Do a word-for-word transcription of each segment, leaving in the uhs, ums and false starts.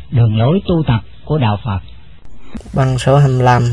đường lối tu tập của đạo Phật. Bằng số hai mươi lăm,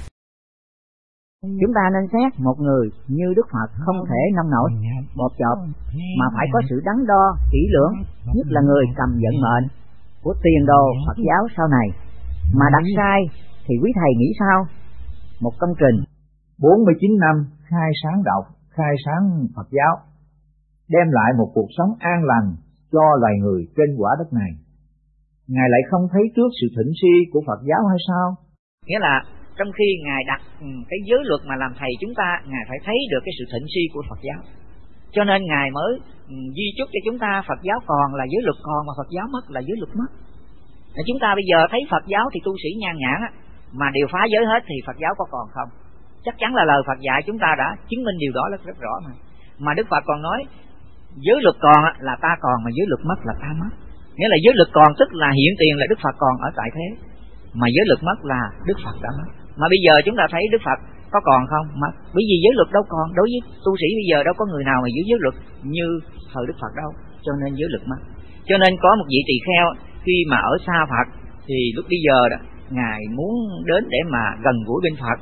chúng ta nên xét một người như Đức Phật không thể nông nổi, bột chộp, mà phải có sự đắn đo kỹ lưỡng, nhất là người cầm vận mệnh của tiền đồ Phật giáo sau này. Mà đặt sai thì quý thầy nghĩ sao? Một công trình bốn mươi chín năm khai sáng đạo, khai sáng Phật giáo, đem lại một cuộc sống an lành cho loài người trên quả đất này. Ngài lại không thấy trước sự thịnh suy của Phật giáo hay sao? Nghĩa là trong khi Ngài đặt cái giới luật mà làm thầy chúng ta, Ngài phải thấy được cái sự thịnh suy của Phật giáo. Cho nên Ngài mới di chúc cho chúng ta Phật giáo còn là giới luật còn, mà Phật giáo mất là giới luật mất. Chúng ta bây giờ thấy Phật giáo thì tu sĩ nhan nhản á, mà đều phá giới hết thì Phật giáo có còn không? Chắc chắn là lời Phật dạy chúng ta đã chứng minh điều đó rất, rất rõ mà. Mà Đức Phật còn nói giới luật còn là ta còn, mà giới luật mất là ta mất. Nghĩa là giới luật còn tức là hiện tiền là Đức Phật còn ở tại thế, mà giới luật mất là Đức Phật đã mất. Mà bây giờ chúng ta thấy Đức Phật có còn không? Mất. Bởi vì giới luật đâu còn, đối với tu sĩ bây giờ đâu có người nào mà giữ giới luật như thời Đức Phật đâu, cho nên giới luật mất. Cho nên có một vị tỳ kheo khi mà ở xa Phật thì lúc bây giờ đó Ngài muốn đến để mà gần gũi bên Phật,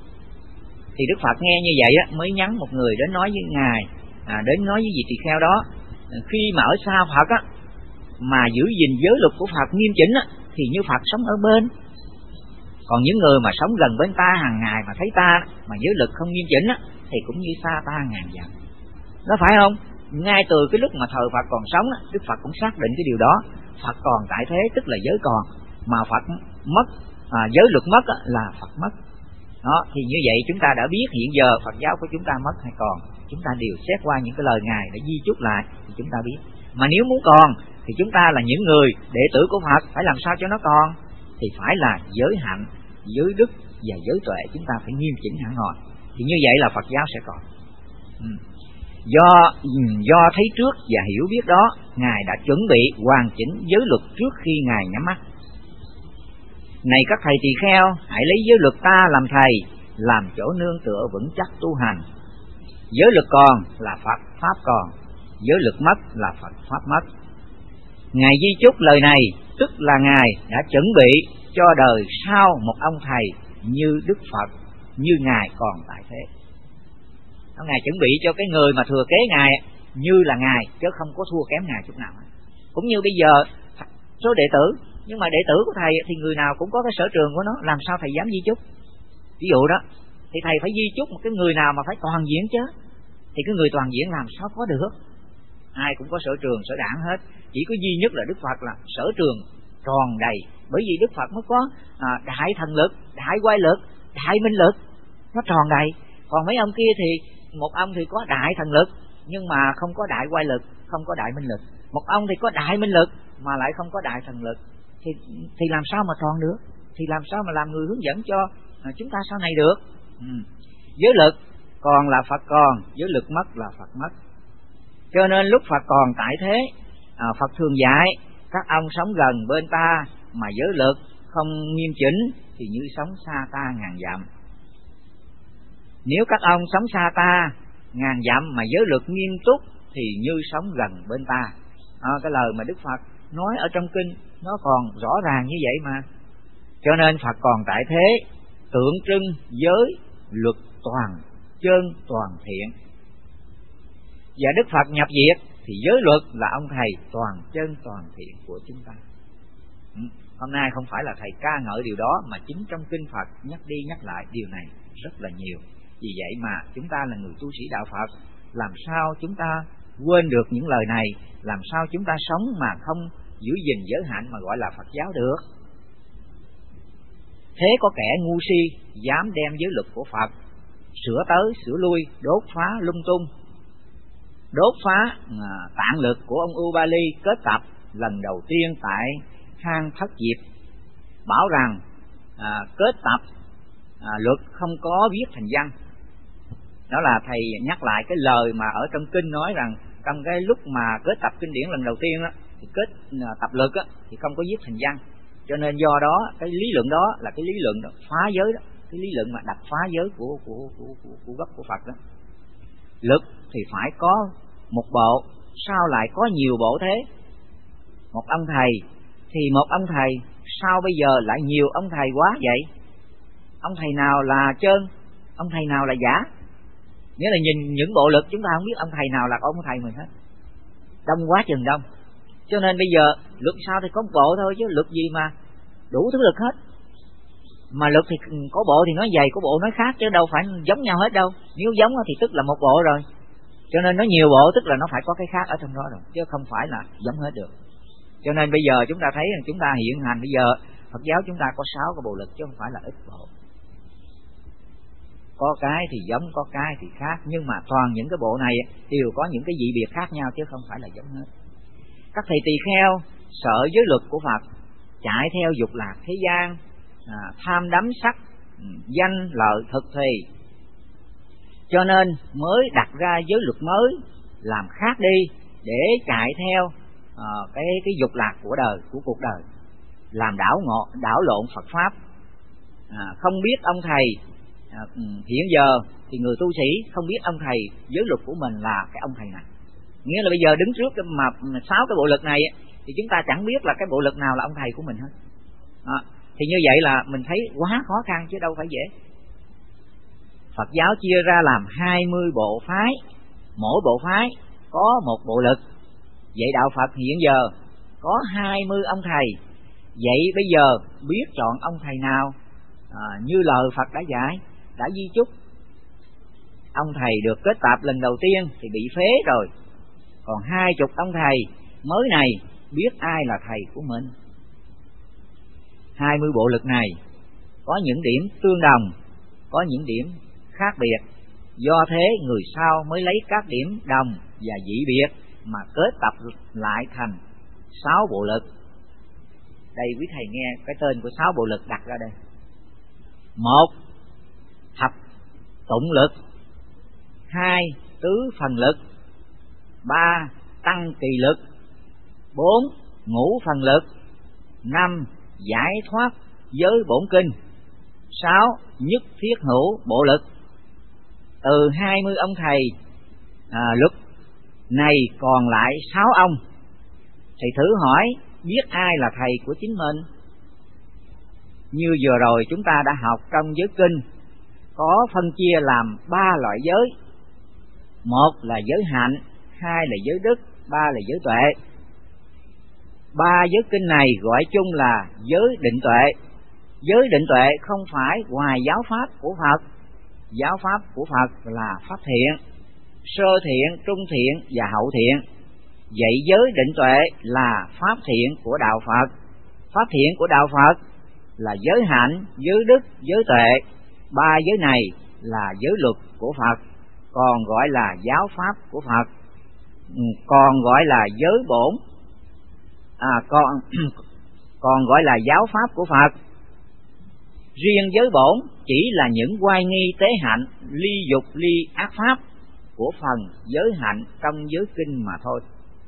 thì Đức Phật nghe như vậy á, mới nhắn một người đến nói với Ngài, à, đến nói với vị tỳ kheo đó, khi mà ở xa Phật á, mà giữ gìn giới luật của Phật nghiêm chỉnh á, thì như Phật sống ở bên. Còn những người mà sống gần bên ta hàng ngày mà thấy ta mà giới luật không nghiêm chỉnh á, thì cũng như xa ta ngàn dặm. Nó phải không? Ngay từ cái lúc mà thời Phật còn sống á, Đức Phật cũng xác định cái điều đó. Phật còn tại thế tức là giới còn, mà Phật mất, à, giới luật mất á, là Phật mất. Đó, thì như vậy chúng ta đã biết hiện giờ Phật giáo của chúng ta mất hay còn. Chúng ta đều xét qua những cái lời Ngài để di chúc lại thì chúng ta biết. Mà nếu muốn còn thì chúng ta là những người đệ tử của Phật phải làm sao cho nó còn, thì phải là giới hạnh, giới đức và giới tuệ chúng ta phải nghiêm chỉnh hẳn hoi, thì như vậy là Phật giáo sẽ còn. Ừ. Do do thấy trước và hiểu biết đó, Ngài đã chuẩn bị hoàn chỉnh giới luật trước khi Ngài nhắm mắt. Này các thầy tỳ kheo, hãy lấy giới luật ta làm thầy, làm chỗ nương tựa vững chắc tu hành. Giới luật còn là Phật pháp còn, giới luật mất là Phật pháp mất. Ngài di chúc lời này tức là Ngài đã chuẩn bị cho đời sau một ông thầy như Đức Phật, như Ngài còn tại thế. Ngài chuẩn bị cho cái người mà thừa kế Ngài như là Ngài, chứ không có thua kém Ngài chút nào. Cũng như bây giờ số đệ tử, nhưng mà đệ tử của thầy thì người nào cũng có cái sở trường của nó, làm sao thầy dám di chúc? Ví dụ đó, thì thầy phải di chúc một cái người nào mà phải toàn diện chứ, thì cái người toàn diện làm sao có được? Ai cũng có sở trường, sở đảng hết, chỉ có duy nhất là Đức Phật là sở trường tròn đầy, bởi vì Đức Phật mới có à, đại thần lực, đại quay lực, đại minh lực, nó tròn đầy. Còn mấy ông kia thì một ông thì có đại thần lực nhưng mà không có đại quay lực, không có đại minh lực. Một ông thì có đại minh lực mà lại không có đại thần lực, thì thì làm sao mà tròn được? Thì làm sao mà làm người hướng dẫn cho à, chúng ta sau này được? Ừ. Giới lực còn là Phật còn, giới lực mất là Phật mất. Cho nên lúc Phật còn tại thế, à, Phật thường dạy các ông sống gần bên ta mà giới lực không nghiêm chỉnh thì như sống xa ta ngàn dặm. Nếu các ông sống xa ta ngàn dặm mà giới luật nghiêm túc thì như sống gần bên ta. À, cái lời mà Đức Phật nói ở trong kinh nó còn rõ ràng như vậy mà. Cho nên Phật còn tại thế tượng trưng giới luật toàn chân toàn thiện. Và Đức Phật nhập diệt thì giới luật là ông thầy toàn chân toàn thiện của chúng ta. Ừ. Hôm nay không phải là thầy ca ngợi điều đó, mà chính trong kinh Phật nhắc đi nhắc lại điều này rất là nhiều. Vì vậy mà chúng ta là người tu sĩ đạo Phật, làm sao chúng ta quên được những lời này, làm sao chúng ta sống mà không giữ gìn giới hạnh mà gọi là Phật giáo được. Thế có kẻ ngu si dám đem giới luật của Phật sửa tới sửa lui, đốt phá lung tung. Đốt phá à, tạng lực của ông Ubali kết tập lần đầu tiên tại hang Thất Diệp, bảo rằng à, kết tập à, luật không có viết thành văn. Đó là thầy nhắc lại cái lời mà ở trong kinh nói rằng trong cái lúc mà kết tập kinh điển lần đầu tiên đó, thì kết à, tập luật đó, thì không có viết thành văn. Cho nên do đó cái lý luận đó là cái lý luận đó, phá giới đó, cái lý luận mà đập phá giới của của của của, của gốc của Phật đó. Luật thì phải có một bộ, sao lại có nhiều bộ thế? Một ông thầy thì một ông thầy, sao bây giờ lại nhiều ông thầy quá vậy? Ông thầy nào là trơn, ông thầy nào là giả? Nghĩa là nhìn những bộ lực chúng ta không biết ông thầy nào là ông thầy mình hết, đông quá chừng đông. Cho nên bây giờ luật sao thì có một bộ thôi, chứ luật gì mà đủ thứ lực hết. Mà luật thì có bộ thì nói dày, có bộ nói khác, chứ đâu phải giống nhau hết đâu. Nếu giống thì tức là một bộ rồi. Cho nên nó nhiều bộ tức là nó phải có cái khác ở trong đó rồi, chứ không phải là giống hết được. Cho nên bây giờ chúng ta thấy rằng chúng ta hiện hành bây giờ Phật giáo chúng ta có sáu cái bộ lực chứ không phải là ít bộ. Có cái thì giống, có cái thì khác, nhưng mà toàn những cái bộ này đều có những cái dị biệt khác nhau chứ không phải là giống hết. Các thầy tỳ kheo sợ giới luật của Phật, chạy theo dục lạc thế gian, à, tham đắm sắc, danh lợi thực thì, cho nên mới đặt ra giới luật mới làm khác đi để chạy theo à, cái cái dục lạc của đời, của cuộc đời, làm đảo ngộ, đảo lộn Phật pháp. À, không biết ông thầy à, hiện giờ thì người tu sĩ không biết ông thầy giới luật của mình là cái ông thầy này. Nghĩa là bây giờ đứng trước cái mà sáu cái bộ lực này thì chúng ta chẳng biết là cái bộ lực nào là ông thầy của mình hết. À, thì như vậy là mình thấy quá khó khăn chứ đâu phải dễ. Phật giáo chia ra làm hai mươi bộ phái, mỗi bộ phái có một bộ lực. Vậy đạo Phật hiện giờ có hai mươi ông thầy. Vậy bây giờ biết chọn ông thầy nào à, như lời Phật đã dạy, đã di chúc. Ông thầy được kết tạp lần đầu tiên thì bị phế rồi, còn hai chục ông thầy mới này biết ai là thầy của mình. Hai mươi bộ lực này có những điểm tương đồng, có những điểm khác biệt. Do thế người sau mới lấy các điểm đồng và dị biệt mà kết tập lại thành sáu bộ lực. Đây quý thầy nghe cái tên của sáu bộ lực đặt ra đây. Một, thập tụng lực. Hai, tứ phần lực. Ba, tăng kỳ lực. Bốn, ngũ phần lực. Năm, giải thoát giới bổn kinh. Sáu, nhất thiết hữu bộ lực. Từ hai mươi ông thầy à, lực này còn lại sáu ông. Thầy thử hỏi biết ai là thầy của chính mình? Như vừa rồi chúng ta đã học trong giới kinh có phân chia làm ba loại giới. Một là giới hạnh, hai là giới đức, ba là giới tuệ. Ba giới kinh này gọi chung là giới định tuệ. Giới định tuệ không phải ngoài giáo pháp của Phật. Giáo pháp của Phật là pháp thiện, sơ thiện, trung thiện và hậu thiện. Vậy giới định tuệ là pháp thiện của đạo Phật. Pháp thiện của đạo Phật là giới hạnh, giới đức, giới tuệ. Ba giới này là giới luật của Phật, còn gọi là giáo pháp của Phật, còn gọi là giới bổn, à, còn còn gọi là giáo pháp của Phật. Riêng giới bổn chỉ là những oai nghi tế hạnh, ly dục ly ác pháp của phần giới hạnh trong giới kinh mà thôi.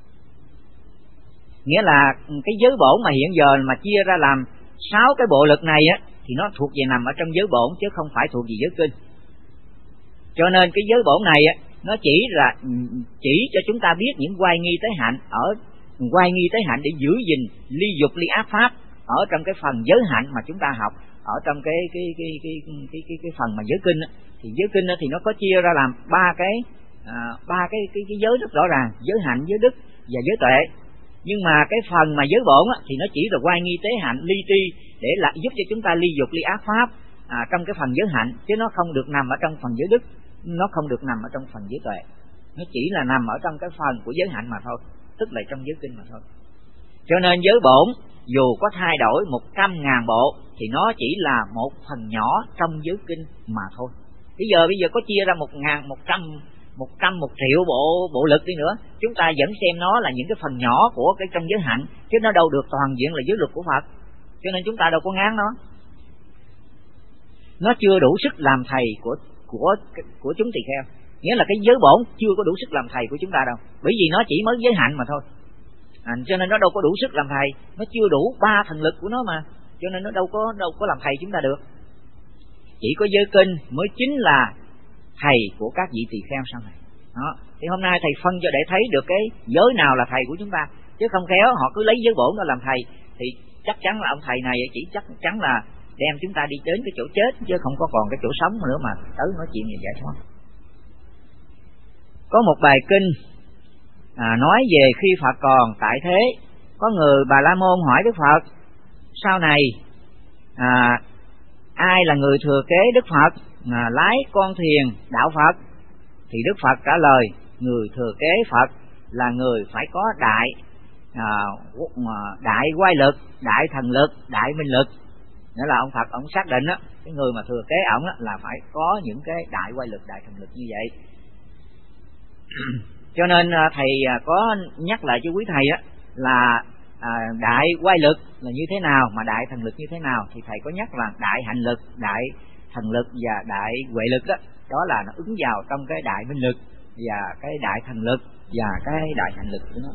Nghĩa là cái giới bổn mà hiện giờ mà chia ra làm sáu cái bộ lực này á, thì nó thuộc về nằm ở trong giới bổn chứ không phải thuộc về giới kinh. Cho nên cái giới bổn này á, nó chỉ là chỉ cho chúng ta biết những oai nghi tế hạnh, ở oai nghi tế hạnh để giữ gìn ly dục ly ác pháp ở trong cái phần giới hạnh mà chúng ta học ở trong cái cái cái cái cái cái, cái, cái phần mà giới kinh á. Thì giới kinh á, thì nó có chia ra làm ba cái à, ba cái, cái cái giới rất rõ ràng: giới hạnh, giới đức và giới tuệ. Nhưng mà cái phần mà giới bổn á, thì nó chỉ là oai nghi tế hạnh, ly tri để là giúp cho chúng ta ly dục ly ác pháp à, trong cái phần giới hạnh, chứ nó không được nằm ở trong phần giới đức, nó không được nằm ở trong phần giới tuệ. Nó chỉ là nằm ở trong cái phần của giới hạnh mà thôi, tức là trong giới kinh mà thôi. Cho nên giới bổn dù có thay đổi một trăm ngàn bộ thì nó chỉ là một phần nhỏ trong giới kinh mà thôi. Bây giờ bây giờ có chia ra một ngàn, một trăm, một trăm, một triệu bộ bộ lực đi nữa, chúng ta vẫn xem nó là những cái phần nhỏ của cái trong giới hạnh, chứ nó đâu được toàn diện là giới luật của Phật. Cho nên chúng ta đâu có ngán nó. Nó chưa đủ sức làm thầy của của của chúng tỳ kheo. Nghĩa là cái giới bổn chưa có đủ sức làm thầy của chúng ta đâu, bởi vì nó chỉ mới giới hạnh mà thôi. À, cho nên nó đâu có đủ sức làm thầy, nó chưa đủ ba thần lực của nó mà, cho nên nó đâu có đâu có làm thầy chúng ta được. Chỉ có giới kinh mới chính là thầy của các vị tỳ kheo sau này. Đó. Thì hôm nay thầy phân cho để thấy được cái giới nào là thầy của chúng ta, chứ không khéo họ cứ lấy giới bổn đó làm thầy, thì chắc chắn là ông thầy này chỉ chắc chắn là đem chúng ta đi đến cái chỗ chết, chứ không có còn cái chỗ sống nữa mà tới nói chuyện về giải thoát. Có một bài kinh à, nói về khi Phật còn tại thế, có người Bà La Môn hỏi Đức Phật sau này à, ai là người thừa kế Đức Phật à, lái con thuyền đạo Phật, thì Đức Phật trả lời người thừa kế Phật là người phải có đại à, đại quay lực, đại thần lực, đại minh lực. Nghĩa là ông Phật ông xác định á, cái người mà thừa kế ổng á là phải có những cái đại quay lực, đại thần lực như vậy. Cho nên thầy có nhắc lại cho quý thầy á là à, đại quay lực là như thế nào, mà đại thần lực như thế nào, thì thầy có nhắc là đại hạnh lực, đại thần lực và đại huệ lực đó, đó là nó ứng vào trong cái đại minh lực và cái đại thần lực và cái đại hạnh lực của nó.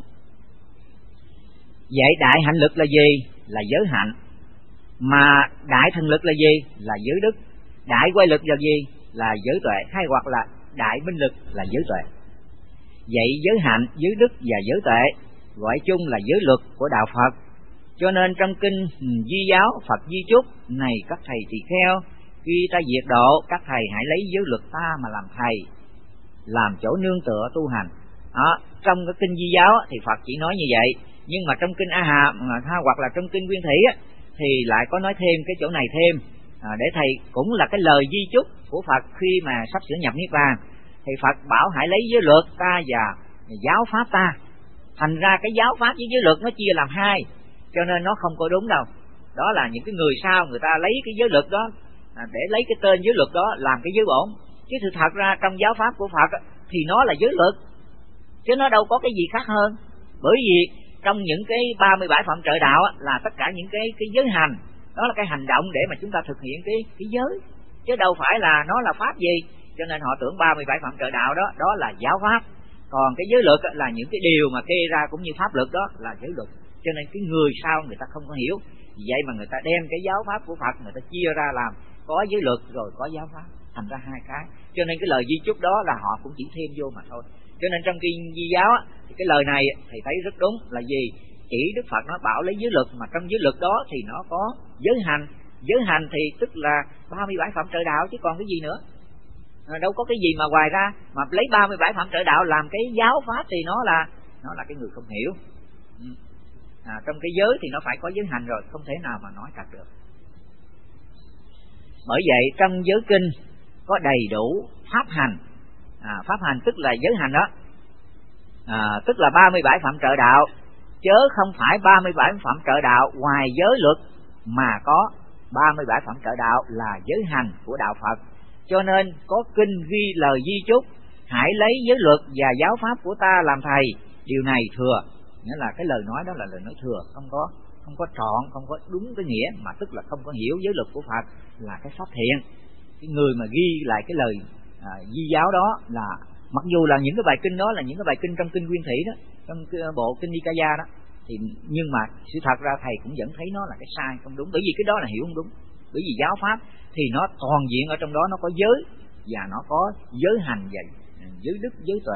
Vậy đại hạnh lực là gì? Là giới hạnh. Mà đại thần lực là gì? Là giới đức. Đại quay lực là gì? Là giới tuệ, hay hoặc là đại minh lực là giới tuệ. Vậy giới hạnh, giới đức và giới tuệ gọi chung là giới luật của đạo Phật. Cho nên trong kinh Di giáo Phật di chúc này, các thầy tỳ kheo, khi ta diệt độ, các thầy hãy lấy giới luật ta mà làm thầy, làm chỗ nương tựa tu hành. Đó, trong cái kinh Di giáo thì Phật chỉ nói như vậy, nhưng mà trong kinh A Hàm hoặc là trong kinh Nguyên Thủy thì lại có nói thêm cái chỗ này thêm, à, để thầy cũng là cái lời di chúc của Phật khi mà sắp sửa nhập niết bàn, thì Phật bảo hãy lấy giới luật ta và giáo pháp ta. Thành ra cái giáo pháp với giới luật nó chia làm hai, cho nên nó không có đúng đâu. Đó là những cái người sau người ta lấy cái giới luật đó à, để lấy cái tên giới luật đó làm cái giới bổn, chứ thực thật ra trong giáo pháp của Phật thì nó là giới luật, chứ nó đâu có cái gì khác hơn. Bởi vì trong những cái ba mươi bảy phạm trợ đạo là tất cả những cái cái giới hành, đó là cái hành động để mà chúng ta thực hiện cái cái giới, chứ đâu phải là nó là pháp gì. Cho nên họ tưởng ba mươi bảy phạm trợ đạo đó đó là giáo pháp, còn cái giới luật là những cái điều mà kê ra cũng như pháp luật đó là giới luật. Cho nên cái người sau người ta không có hiểu, vì vậy mà người ta đem cái giáo pháp của Phật người ta chia ra làm có giới luật rồi có giáo pháp, thành ra hai cái. Cho nên cái lời di chúc đó là họ cũng chỉ thêm vô mà thôi. Cho nên trong kinh Di giáo á, thì cái lời này thì thấy rất đúng là gì? Chỉ Đức Phật nó bảo lấy giới luật, mà trong giới luật đó thì nó có giới hành. Giới hành thì tức là ba mươi bảy phạm trợ đạo chứ còn cái gì nữa. À, đâu có cái gì mà ngoài ra, mà lấy ba mươi bảy phạm trợ đạo làm cái giáo pháp thì nó là nó là cái người không hiểu. À, trong cái giới thì nó phải có giới hành rồi, không thể nào mà nói trật được. Bởi vậy trong giới kinh có đầy đủ pháp hành. À, pháp hành tức là giới hành đó, à, tức là ba mươi bảy phạm trợ đạo, chớ không phải ba mươi bảy phạm trợ đạo ngoài giới luật, mà có ba mươi bảy phạm trợ đạo là giới hành của đạo Phật. Cho nên có kinh ghi lời di chúc hãy lấy giới luật và giáo pháp của ta làm thầy, điều này thừa. Nghĩa là cái lời nói đó là lời nói thừa, không có không có trọn, không có đúng cái nghĩa, mà tức là không có hiểu giới luật của Phật là cái pháp thiện. Cái người mà ghi lại cái lời à, di giáo đó là mặc dù là những cái bài kinh đó là những cái bài kinh trong kinh Nguyên Thủy đó, trong cái bộ kinh Nikaya đó, thì nhưng mà sự thật ra thầy cũng vẫn thấy nó là cái sai, không đúng, bởi vì cái đó là hiểu không đúng. Bởi vì giáo pháp thì nó toàn diện ở trong đó, nó có giới và nó có giới hành và giới đức, giới tuệ,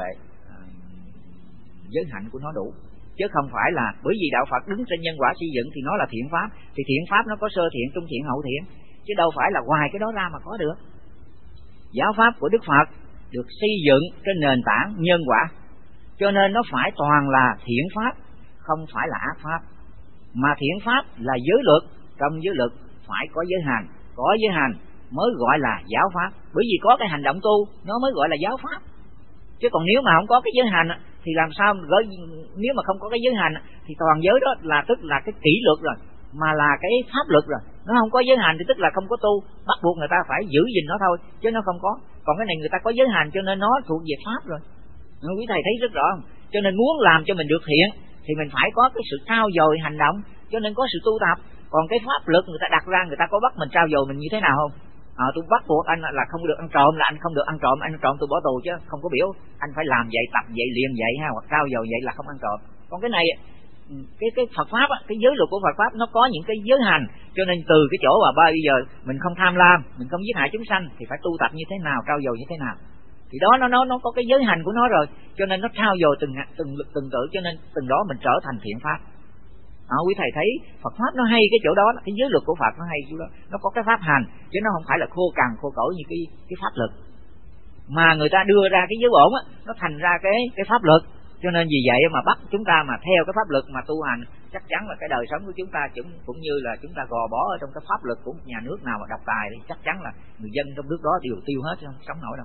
giới hạnh của nó đủ, chứ không phải là bởi vì đạo Phật đứng trên nhân quả xây dựng thì nó là thiện pháp, thì thiện pháp nó có sơ thiện, trung thiện, hậu thiện, chứ đâu phải là ngoài cái đó ra mà có được. Giáo pháp của Đức Phật được xây dựng trên nền tảng nhân quả, cho nên nó phải toàn là thiện pháp, không phải là ác pháp. Mà thiện pháp là giới luật, trong giới luật phải có giới hành, có giới hành mới gọi là giáo pháp. Bởi vì có cái hành động tu nó mới gọi là giáo pháp, chứ còn nếu mà không có cái giới hành thì làm sao gửi, nếu mà không có cái giới hành thì toàn giới đó là tức là cái kỷ luật rồi, mà là cái pháp luật rồi. Nó không có giới hành thì tức là không có tu, bắt buộc người ta phải giữ gìn nó thôi, chứ nó không có. Còn cái này người ta có giới hành cho nên nó thuộc về pháp rồi. Quý thầy thấy rất rõ không? Cho nên muốn làm cho mình được thiện thì mình phải có cái sự trau dồi hành động, cho nên có sự tu tập. Còn cái pháp luật người ta đặt ra, người ta có bắt mình trau dồi mình như thế nào không? À, tôi bắt buộc anh là không được ăn trộm là anh không được ăn trộm, anh ăn trộm tôi bỏ tù, chứ không có biểu anh phải làm vậy, tập vậy, luyện vậy ha, hoặc trau dồi vậy là không ăn trộm. Còn cái này cái cái Phật pháp á, cái giới luật của Phật pháp nó có những cái giới hành, cho nên từ cái chỗ mà bây giờ mình không tham lam, mình không giết hại chúng sanh thì phải tu tập như thế nào, trau dồi như thế nào, thì đó nó nó nó có cái giới hành của nó rồi, cho nên nó trau dồi từng từng từng tự, cho nên từng đó mình trở thành thiện pháp. À, quý thầy thấy Phật pháp nó hay cái chỗ đó, cái giới luật của Phật nó hay chỗ đó, nó có cái pháp hành chứ nó không phải là khô cằn khô cỗi như cái cái pháp luật mà người ta đưa ra cái giới bổn á, nó thành ra cái cái pháp luật. Cho nên vì vậy mà bắt chúng ta mà theo cái pháp luật mà tu hành, chắc chắn là cái đời sống của chúng ta cũng cũng như là chúng ta gò bó ở trong cái pháp luật của một nhà nước nào mà độc tài thì chắc chắn là người dân trong nước đó đều tiêu hết, không sống nổi đâu.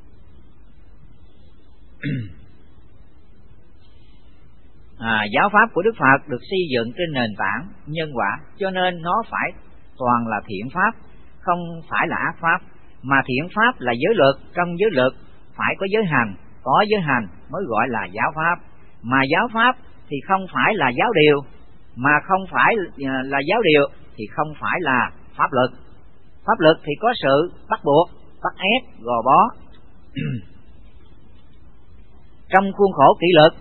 À, giáo pháp của Đức Phật được xây dựng trên nền tảng nhân quả, cho nên nó phải toàn là thiện pháp, không phải là ác pháp. Mà thiện pháp là giới luật, trong giới luật phải có giới hành, có giới hành mới gọi là giáo pháp. Mà giáo pháp thì không phải là giáo điều, mà không phải là giáo điều thì không phải là pháp luật. Pháp luật thì có sự bắt buộc, bắt ép, gò bó. Trong khuôn khổ kỷ luật,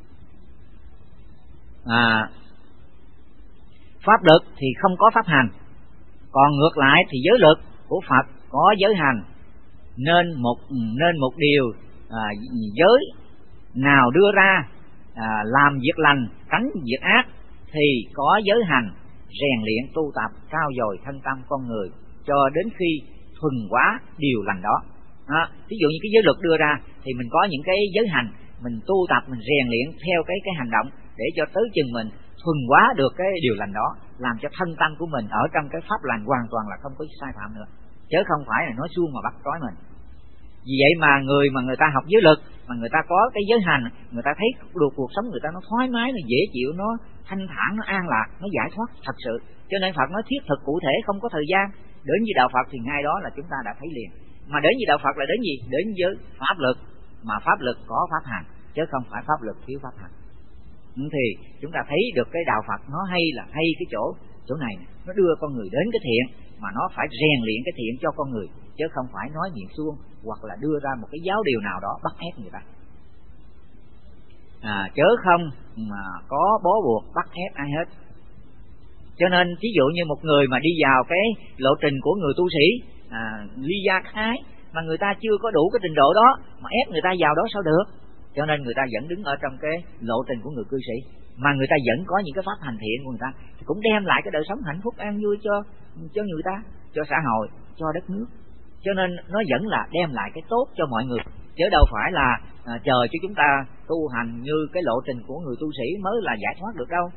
à, pháp luật thì không có pháp hành, còn ngược lại thì giới luật của Phật có giới hành, nên một nên một điều à, giới nào đưa ra à, làm việc lành tránh việc ác thì có giới hành rèn luyện tu tập trau dồi thân tâm con người cho đến khi thuần hóa điều lành đó. À, ví dụ như cái giới luật đưa ra thì mình có những cái giới hành, mình tu tập, mình rèn luyện theo cái cái hành động để cho tới chừng mình thuần hóa được cái điều lành đó, làm cho thân tâm của mình ở trong cái pháp lành hoàn toàn là không có sai phạm nữa, chứ không phải là nói suông mà bắt trói mình. Vì vậy mà người mà người ta học giới luật mà người ta có cái giới hành, người ta thấy được cuộc sống người ta nó thoải mái, nó dễ chịu, nó thanh thản, nó an lạc, nó giải thoát thật sự. Cho nên Phật nói thiết thực cụ thể, không có thời gian. Đến với đạo Phật thì ngay đó là chúng ta đã thấy liền. Mà đến với đạo Phật là đến gì? Đến với pháp luật, mà pháp luật có pháp hành, chứ không phải pháp luật thiếu pháp hành. Thì chúng ta thấy được cái đạo Phật nó hay là hay cái chỗ chỗ này, nó đưa con người đến cái thiện, mà nó phải rèn luyện cái thiện cho con người, chứ không phải nói miệng suông hoặc là đưa ra một cái giáo điều nào đó bắt ép người ta. À, chớ không mà có bó buộc bắt ép ai hết. Cho nên ví dụ như một người mà đi vào cái lộ trình của người tu sĩ, à, ly gia ái, mà người ta chưa có đủ cái trình độ đó mà ép người ta vào đó sao được. Cho nên người ta vẫn đứng ở trong cái lộ trình của người cư sĩ, mà người ta vẫn có những cái pháp hành thiện của người ta, thì cũng đem lại cái đời sống hạnh phúc an vui cho cho người ta, cho xã hội, cho đất nước. Cho nên nó vẫn là đem lại cái tốt cho mọi người, chứ đâu phải là à, chờ cho chúng ta tu hành như cái lộ trình của người tu sĩ mới là giải thoát được đâu.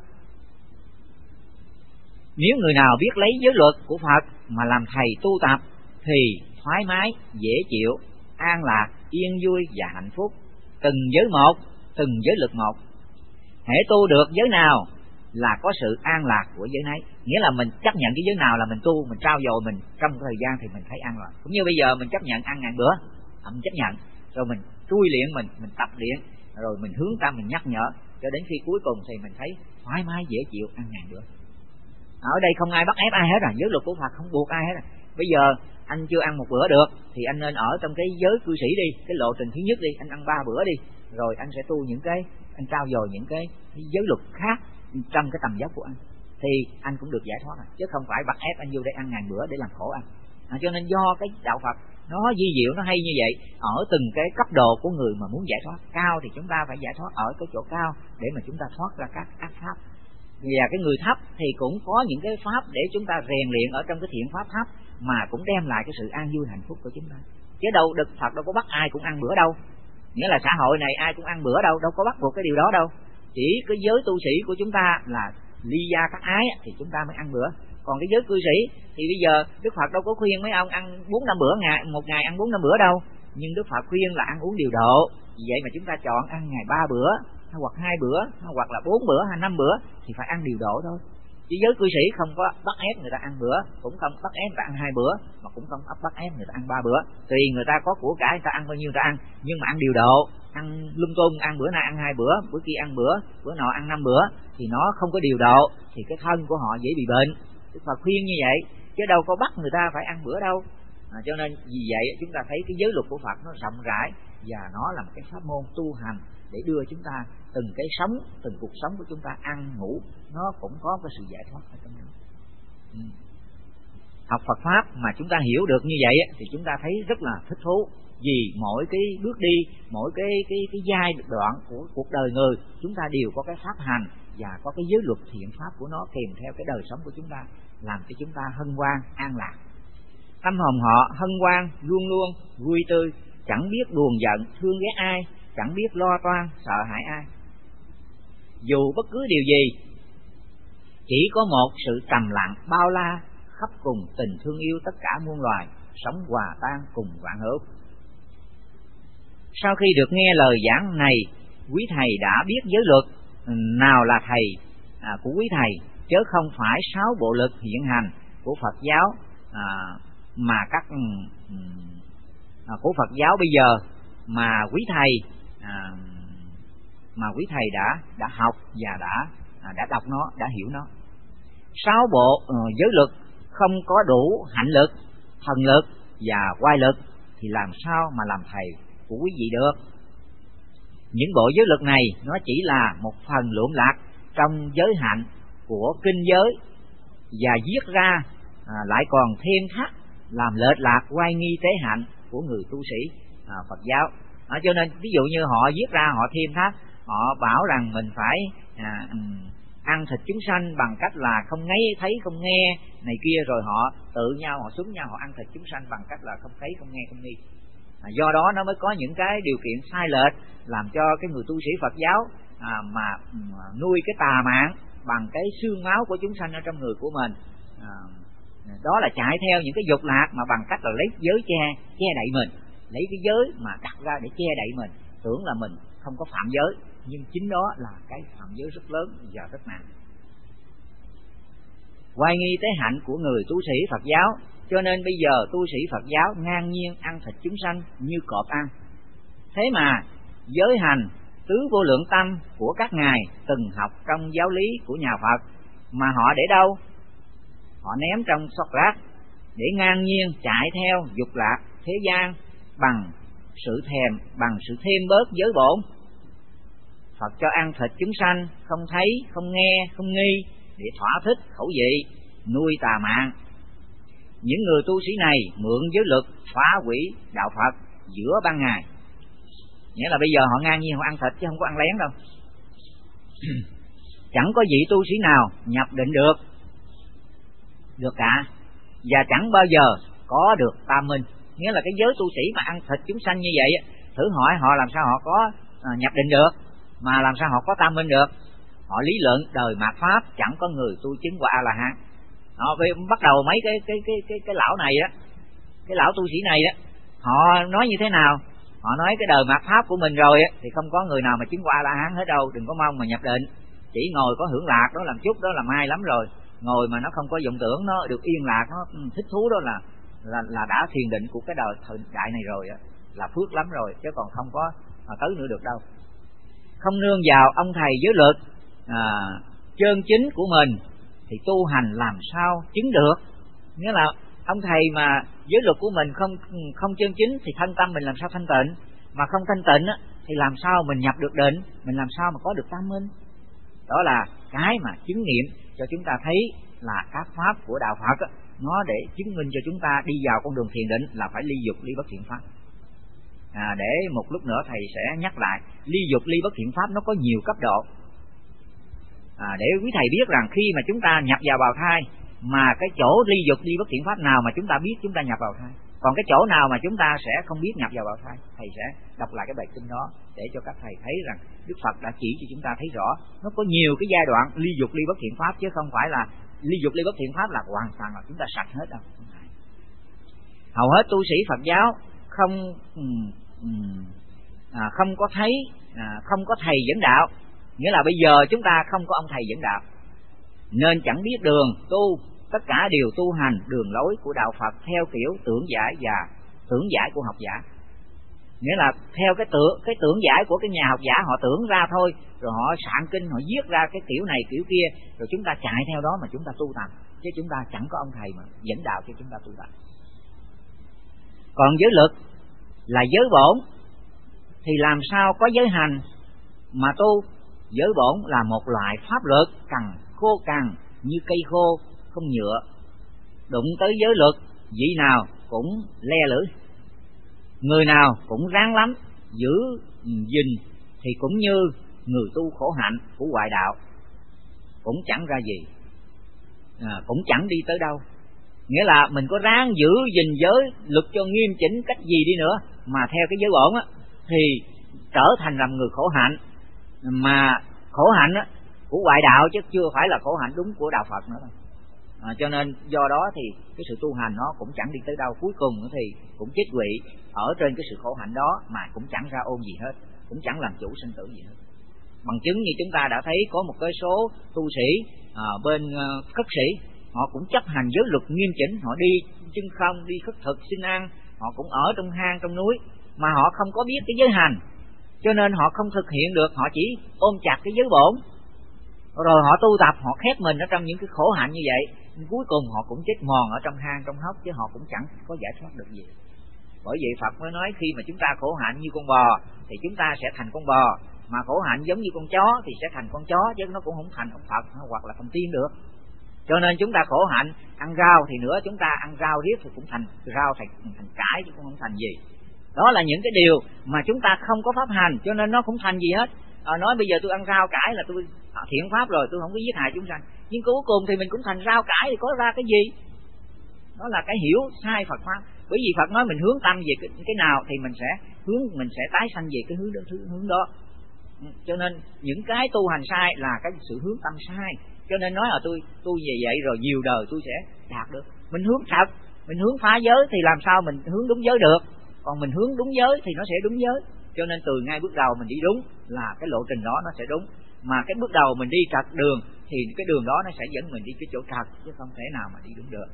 Nếu người nào biết lấy giới luật của Phật mà làm thầy tu tập thì thoải mái, dễ chịu, an lạc, yên vui và hạnh phúc. Từng giới một, từng giới luật một. Hễ tu được giới nào là có sự an lạc của giới nấy. Nghĩa là mình chấp nhận cái giới nào là mình tu, mình trau dồi mình trong thời gian thì mình thấy an lạc. Cũng như bây giờ mình chấp nhận ăn ngàn bữa, mình chấp nhận, rồi mình trui luyện mình, mình tập luyện, rồi mình hướng tâm, mình nhắc nhở, cho đến khi cuối cùng thì mình thấy thoải mái dễ chịu ăn ngàn bữa. Ở đây không ai bắt ép ai hết rồi, giới luật của Phật không buộc ai hết rồi. Bây giờ anh chưa ăn một bữa được thì anh nên ở trong cái giới cư sĩ đi, cái lộ trình thứ nhất đi, anh ăn ba bữa đi, rồi anh sẽ tu những cái, anh trau dồi những cái, cái giới luật khác trong cái tầm dốc của anh, thì anh cũng được giải thoát rồi, chứ không phải bắt ép anh vô đây ăn ngàn bữa để làm khổ anh. À, cho nên do cái đạo Phật nó di diệu, nó hay như vậy, ở từng cái cấp độ của người mà muốn giải thoát cao thì chúng ta phải giải thoát ở cái chỗ cao để mà chúng ta thoát ra các ác pháp. Và cái người thấp thì cũng có những cái pháp để chúng ta rèn luyện ở trong cái thiện pháp thấp, mà cũng đem lại cái sự an vui hạnh phúc của chúng ta. Chứ đâu Đức Phật đâu có bắt ai cũng ăn bữa đâu, nghĩa là xã hội này ai cũng ăn bữa đâu, đâu có bắt buộc cái điều đó đâu. Chỉ cái giới tu sĩ của chúng ta là ly gia các ái thì chúng ta mới ăn bữa. Còn cái giới cư sĩ thì bây giờ Đức Phật đâu có khuyên mấy ông ăn bốn năm bữa ngày, một ngày ăn bốn năm bữa đâu, nhưng Đức Phật khuyên là ăn uống điều độ. Vì vậy mà chúng ta chọn ăn ngày ba bữa, hoặc hai bữa, hoặc là bốn bữa hay năm bữa thì phải ăn điều độ thôi. Chứ giới cư sĩ không có bắt ép người ta ăn bữa, cũng không bắt ép người ta ăn hai bữa, mà cũng không bắt ép người ta ăn ba bữa. Tùy người ta có của cải người ta ăn bao nhiêu người ta ăn, nhưng mà ăn điều độ, ăn lung tung, ăn bữa nay ăn hai bữa, bữa kia ăn bữa, bữa nọ ăn năm bữa thì nó không có điều độ, thì cái thân của họ dễ bị bệnh. Đức Phật khuyên như vậy, chứ đâu có bắt người ta phải ăn bữa đâu. À, cho nên vì vậy chúng ta thấy cái giới luật của Phật nó rộng rãi, và nó là một cái pháp môn tu hành để đưa chúng ta từng cái sống, từng cuộc sống của chúng ta ăn ngủ nó cũng có cái sự giải thoát ở trong đó. Ừ. Học Phật pháp mà chúng ta hiểu được như vậy thì chúng ta thấy rất là thích thú, vì mỗi cái bước đi, mỗi cái cái cái giai đoạn của cuộc đời người chúng ta đều có cái pháp hành và có cái giới luật thiện pháp của nó kèm theo cái đời sống của chúng ta, làm cho chúng ta hân hoan an lạc. Tâm hồn họ hân hoan, luôn luôn vui tươi, chẳng biết buồn giận, thương ghét ai, chẳng biết lo toan, sợ hãi ai. Dù bất cứ điều gì, chỉ có một sự trầm lặng bao la, khắp cùng tình thương yêu tất cả muôn loài, sống hòa tan cùng vạn hữu. Sau khi được nghe lời giảng này, quý thầy đã biết giới luật nào là thầy à, của quý thầy, chớ không phải sáu bộ lực hiện hành của Phật giáo à, mà các à, của Phật giáo bây giờ mà quý thầy à, mà quý thầy đã đã học và đã à, đã đọc nó, đã hiểu nó. Sáu bộ uh, giới luật không có đủ hạnh lực, thần lực và oai lực thì làm sao mà làm thầy của quý vị được? Những bộ giới luật này nó chỉ là một phần lượm lạc trong giới hạnh của kinh giới, và viết ra à, lại còn thêm thắt làm lệch lạc oai nghi tế hạnh của người tu sĩ à, Phật giáo. À, cho nên ví dụ như họ viết ra, họ thêm thắt, họ bảo rằng mình phải à, ăn thịt chúng sanh bằng cách là không thấy thấy không nghe này kia, rồi họ tự nhau họ súng nhau họ ăn thịt chúng sanh bằng cách là không thấy không nghe không nghi. À, do đó nó mới có những cái điều kiện sai lệch làm cho cái người tu sĩ Phật giáo à, mà, mà nuôi cái tà mạng bằng cái xương máu của chúng sanh ở trong người của mình. À, đó là chạy theo những cái dục lạc mà bằng cách là lấy giới che che đậy mình, lấy cái giới mà đặt ra để che đậy mình, tưởng là mình không có phạm giới, nhưng chính đó là cái phạm giới rất lớn và rất nặng. Oai nghi tế hạnh của người tu sĩ Phật giáo, cho nên bây giờ tu sĩ Phật giáo ngang nhiên ăn thịt chúng sanh như cọp ăn. Thế mà giới hành tứ vô lượng tâm của các ngài từng học trong giáo lý của nhà Phật mà họ để đâu? Họ ném trong xót rác để ngang nhiên chạy theo dục lạc thế gian bằng sự thèm, bằng sự thêm bớt giới bổn. Phật cho ăn thịt chúng sanh không thấy, không nghe, không nghi để thỏa thích khẩu vị, nuôi tà mạng. Những người tu sĩ này mượn giới luật phá hủy đạo Phật giữa ban ngày. Nghĩa là bây giờ họ ngang nhiên họ ăn thịt chứ không có ăn lén đâu. Chẳng có vị tu sĩ nào nhập định được được cả, và chẳng bao giờ có được tam minh. Nghĩa là cái giới tu sĩ mà ăn thịt chúng sanh như vậy, thử hỏi họ làm sao họ có à, nhập định được, mà làm sao họ có tam minh được? Họ lý luận đời mạt pháp chẳng có người tu chứng quả A La Hán. Họ bắt đầu mấy cái cái cái cái cái lão này đó, cái lão tu sĩ này đó, họ nói như thế nào? Họ nói cái đời mạt pháp của mình rồi á, thì không có người nào mà chứng quả A La Hán hết đâu, đừng có mong mà nhập định. Chỉ ngồi có hưởng lạc đó làm chút đó là may lắm rồi. Ngồi mà nó không có vọng tưởng, nó được yên lạc, nó thích thú đó là là là đã thiền định của cái đời thời đại này rồi á, là phước lắm rồi, chứ còn không có mà tới nữa được đâu. Không nương vào ông thầy giới luật à, chân chính của mình thì tu hành làm sao chứng được? Nghĩa là ông thầy mà giới luật của mình không không chân chính thì thân tâm mình làm sao thanh tịnh, mà không thanh tịnh á, thì làm sao mình nhập được định, mình làm sao mà có được tam minh? Đó là cái mà chứng nghiệm cho chúng ta thấy là các pháp của đạo Phật á, nó để chứng minh cho chúng ta đi vào con đường thiền định là phải ly dục ly bất thiện pháp. À, để một lúc nữa thầy sẽ nhắc lại, ly dục ly bất thiện pháp nó có nhiều cấp độ. À, để quý thầy biết rằng khi mà chúng ta nhập vào bào thai, mà cái chỗ ly dục ly bất thiện pháp nào mà chúng ta biết chúng ta nhập vào thai, còn cái chỗ nào mà chúng ta sẽ không biết nhập vào bào thai, thầy sẽ đọc lại cái bài kinh đó để cho các thầy thấy rằng Đức Phật đã chỉ cho chúng ta thấy rõ nó có nhiều cái giai đoạn ly dục ly bất thiện pháp, chứ không phải là ly dục ly bất thiện pháp là hoàn toàn là chúng ta sạch hết đâu. Hầu hết tu sĩ Phật giáo không à, không có thấy à, không có thầy dẫn đạo, nghĩa là bây giờ chúng ta không có ông thầy dẫn đạo nên chẳng biết đường tu, tất cả đều tu hành đường lối của đạo Phật theo kiểu tưởng giải và tưởng giải của học giả. Nghĩa là theo cái tưởng cái tưởng giải của cái nhà học giả họ tưởng ra thôi, rồi họ soạn kinh họ viết ra cái kiểu này kiểu kia, rồi chúng ta chạy theo đó mà chúng ta tu tập, chứ chúng ta chẳng có ông thầy mà dẫn đạo cho chúng ta tu tập. Còn giới luật là giới bổn thì làm sao có giới hành mà tu? Giới bổn là một loại pháp luật cằn khô cằn như cây khô không nhựa, đụng tới giới luật vị nào cũng le lưỡi, người nào cũng ráng lắm giữ gìn thì cũng như người tu khổ hạnh của ngoại đạo. cũng chẳng ra gì, à, cũng chẳng đi tới đâu. Nghĩa là mình có ráng giữ gìn giới luật cho nghiêm chỉnh cách gì đi nữa, mà theo cái giới bổn á, thì trở thành làm người khổ hạnh. Mà khổ hạnh á, của ngoại đạo chứ chưa phải là khổ hạnh đúng của đạo Phật nữa. À, cho nên do đó thì cái sự tu hành nó cũng chẳng đi tới đâu, cuối cùng thì cũng chết quỵ ở trên cái sự khổ hạnh đó, mà cũng chẳng ra ôn gì hết, cũng chẳng làm chủ sinh tử gì hết. Bằng chứng như chúng ta đã thấy có một cái số tu sĩ à, bên uh, khất sĩ, họ cũng chấp hành giới luật nghiêm chỉnh, họ đi chân không, đi khất thực xin ăn, họ cũng ở trong hang trong núi, mà họ không có biết cái giới hành, cho nên họ không thực hiện được, họ chỉ ôm chặt cái giới bổn, rồi họ tu tập, họ khép mình ở trong những cái khổ hạnh như vậy, cuối cùng họ cũng chết mòn ở trong hang trong hốc, chứ họ cũng chẳng có giải thoát được gì. Bởi vậy Phật mới nói khi mà chúng ta khổ hạnh như con bò thì chúng ta sẽ thành con bò, mà khổ hạnh giống như con chó thì sẽ thành con chó, chứ nó cũng không thành ông Phật hoặc là thành tiên được. Cho nên chúng ta khổ hạnh ăn rau thì nữa, chúng ta ăn rau riết thì cũng thành rau, thành thành cải chứ cũng không thành gì. Đó là những cái điều mà chúng ta không có pháp hành, cho nên nó không thành gì hết. À, nói bây giờ tôi ăn rau cải là tôi thiện pháp rồi, tôi không có giết hại chúng sanh, nhưng cuối cùng thì mình cũng thành rau cải thì có ra cái gì? Đó là cái hiểu sai Phật pháp. Bởi vì Phật nói mình hướng tâm về cái, cái nào thì mình sẽ hướng, mình sẽ tái sanh về cái hướng đó, hướng đó. Cho nên những cái tu hành sai là cái sự hướng tâm sai. Cho nên nói là tôi tu về vậy rồi nhiều đời tôi sẽ đạt được. Mình hướng thật, mình hướng phá giới thì làm sao mình hướng đúng giới được? Còn mình hướng đúng giới thì nó sẽ đúng giới. Cho nên từ ngay bước đầu mình đi đúng là cái lộ trình đó nó sẽ đúng. Mà cái bước đầu mình đi trật đường thì cái đường đó nó sẽ dẫn mình đi cái chỗ trật, chứ không thể nào mà đi đúng được.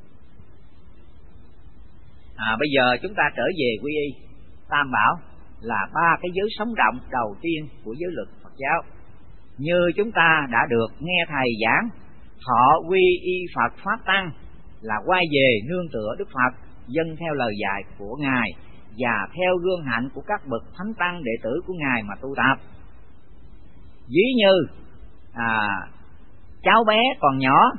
À, bây giờ chúng ta trở về quy y. Tam bảo là ba cái giới sống động đầu tiên của giới luật Phật giáo. Như chúng ta đã được nghe thầy giảng, thọ quy y Phật pháp tăng là quay về nương tựa Đức Phật, dâng theo lời dạy của Ngài và theo gương hạnh của các bậc thánh tăng đệ tử của Ngài mà tu tập. Ví như à, cháu bé còn nhỏ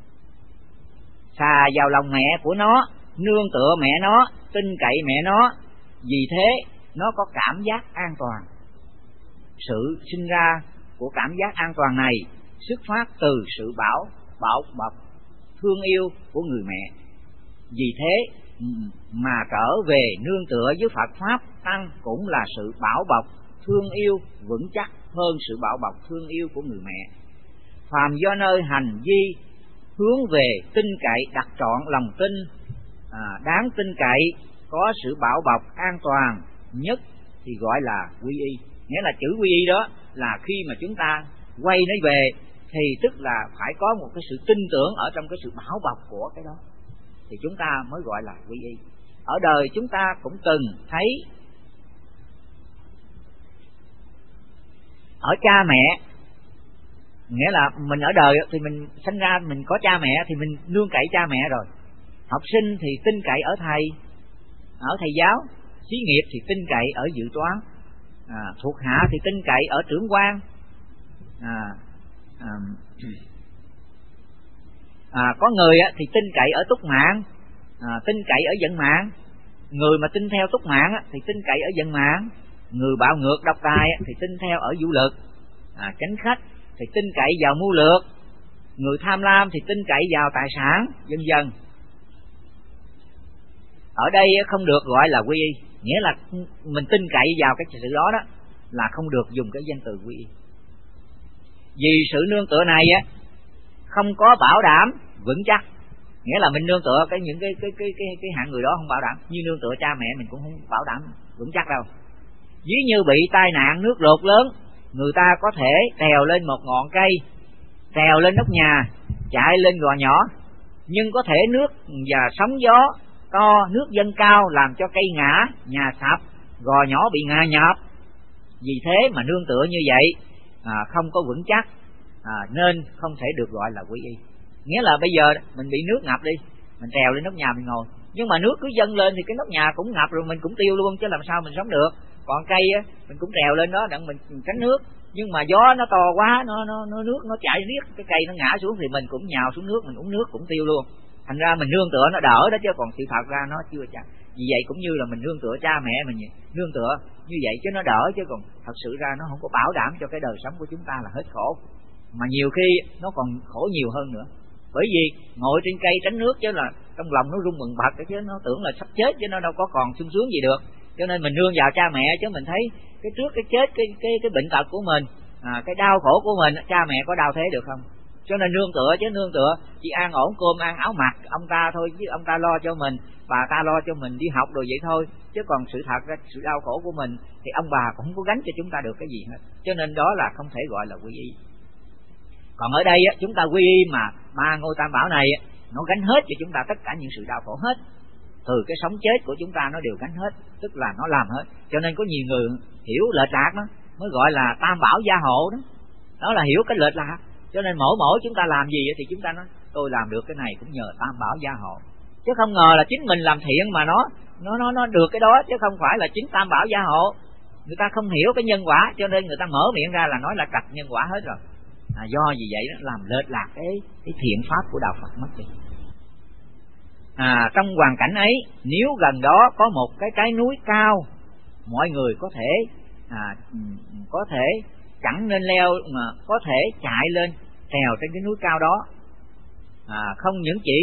xà vào lòng mẹ của nó, nương tựa mẹ nó, tin cậy mẹ nó, vì thế nó có cảm giác an toàn. Sự sinh ra của cảm giác an toàn này xuất phát từ sự bảo bảo bọc thương yêu của người mẹ. Vì thế mà trở về nương tựa với Phật pháp tăng cũng là sự bảo bọc thương yêu vững chắc hơn sự bảo bọc thương yêu của người mẹ. Phàm do nơi hành vi hướng về tin cậy đặt trọn lòng tin, à, đáng tin cậy, có sự bảo bọc an toàn nhất thì gọi là quy y. Nghĩa là chữ quy y đó là khi mà chúng ta quay nó về thì tức là phải có một cái sự tin tưởng ở trong cái sự bảo bọc của cái đó thì chúng ta mới gọi là quy y. Ở đời chúng ta cũng từng thấy ở cha mẹ, nghĩa là mình ở đời thì mình sinh ra mình có cha mẹ thì mình nương cậy cha mẹ rồi. Học sinh thì tin cậy ở thầy, ở thầy giáo. Xí nghiệp thì tin cậy ở dự toán, à, thuộc hạ thì tin cậy ở trưởng quan, à, à, à, có người thì tin cậy ở túc mạng, à, tin cậy ở vận mạng. Người mà tin theo túc mạng thì tin cậy ở vận mạng. Người bạo ngược độc tài thì tin theo ở vũ lực, à, chánh khách thì tin cậy vào mưu lược. Người tham lam thì tin cậy vào tài sản, vân vân. Ở đây không được gọi là quy y, nghĩa là mình tin cậy vào cái sự đó đó là không được dùng cái danh từ quy y. Vì sự nương tựa này á không có bảo đảm vững chắc, nghĩa là mình nương tựa cái những cái cái cái cái cái hạng người đó không bảo đảm, như nương tựa cha mẹ mình cũng không bảo đảm vững chắc đâu. Ví như bị tai nạn nước lụt lớn, người ta có thể trèo lên một ngọn cây, trèo lên nóc nhà, chạy lên gò nhỏ, nhưng có thể nước và sóng gió to, nước dâng cao làm cho cây ngã, nhà sập, gò nhỏ bị ngã nhọt. Vì thế mà nương tựa như vậy à, không có vững chắc, à, nên không thể được gọi là quy y. Nghĩa là bây giờ mình bị nước ngập đi, mình trèo lên nóc nhà mình ngồi, nhưng mà nước cứ dâng lên thì cái nóc nhà cũng ngập rồi, mình cũng tiêu luôn, chứ làm sao mình sống được. Còn cây á, mình cũng trèo lên đó đặng mình tránh nước, nhưng mà gió nó to quá, nó nó, nó nước nó chảy riết, cái cây nó ngã xuống thì mình cũng nhào xuống nước, mình uống nước cũng tiêu luôn. Thành ra mình nương tựa nó đỡ đó, chứ còn sự thật ra nó chưa chắc. Vì vậy cũng như là mình nương tựa cha mẹ mình nương tựa như vậy chứ nó đỡ, chứ còn thật sự ra nó không có bảo đảm cho cái đời sống của chúng ta là hết khổ. mà nhiều khi nó còn khổ nhiều hơn nữa. Bởi vì ngồi trên cây tránh nước chứ là trong lòng nó rung bần bật, chứ nó tưởng là sắp chết chứ nó đâu có còn sung sướng gì được. Cho nên mình nương vào cha mẹ, chứ mình thấy cái trước cái chết, cái cái cái bệnh tật của mình, à, cái đau khổ của mình, cha mẹ có đau thế được không? Cho nên nương tựa, chứ nương tựa chỉ an ổn cơm ăn áo mặc ông ta thôi, chứ ông ta lo cho mình, bà ta lo cho mình đi học rồi vậy thôi. Chứ còn sự thật ra sự đau khổ của mình thì ông bà cũng không có gánh cho chúng ta được cái gì hết. Cho nên đó là không thể gọi là quy y. Còn ở đây á, chúng ta quy y mà ba ngôi tam bảo này á, nó gánh hết cho chúng ta tất cả những sự đau khổ hết. Từ cái sống chết của chúng ta nó đều gánh hết, tức là nó làm hết. Cho nên có nhiều người hiểu lệch lạc đó mới gọi là tam bảo gia hộ đó. Đó là hiểu cái lệch lạc. Cho nên mỗi mỗi chúng ta làm gì thì chúng ta nói tôi làm được cái này cũng nhờ tam bảo gia hộ. Chứ không ngờ là chính mình làm thiện mà nó nó nó nó được cái đó, chứ không phải là chính tam bảo gia hộ. Người ta không hiểu cái nhân quả, cho nên người ta mở miệng ra là nói là cặp nhân quả hết rồi. À, do gì vậy đó làm lệch lạc cái cái thiện pháp của đạo Phật mất đi. À, trong hoàn cảnh ấy, nếu gần đó có một cái cái núi cao, mọi người có thể à, có thể chẳng nên leo mà có thể chạy lên trèo trên cái núi cao đó. À, không những chỉ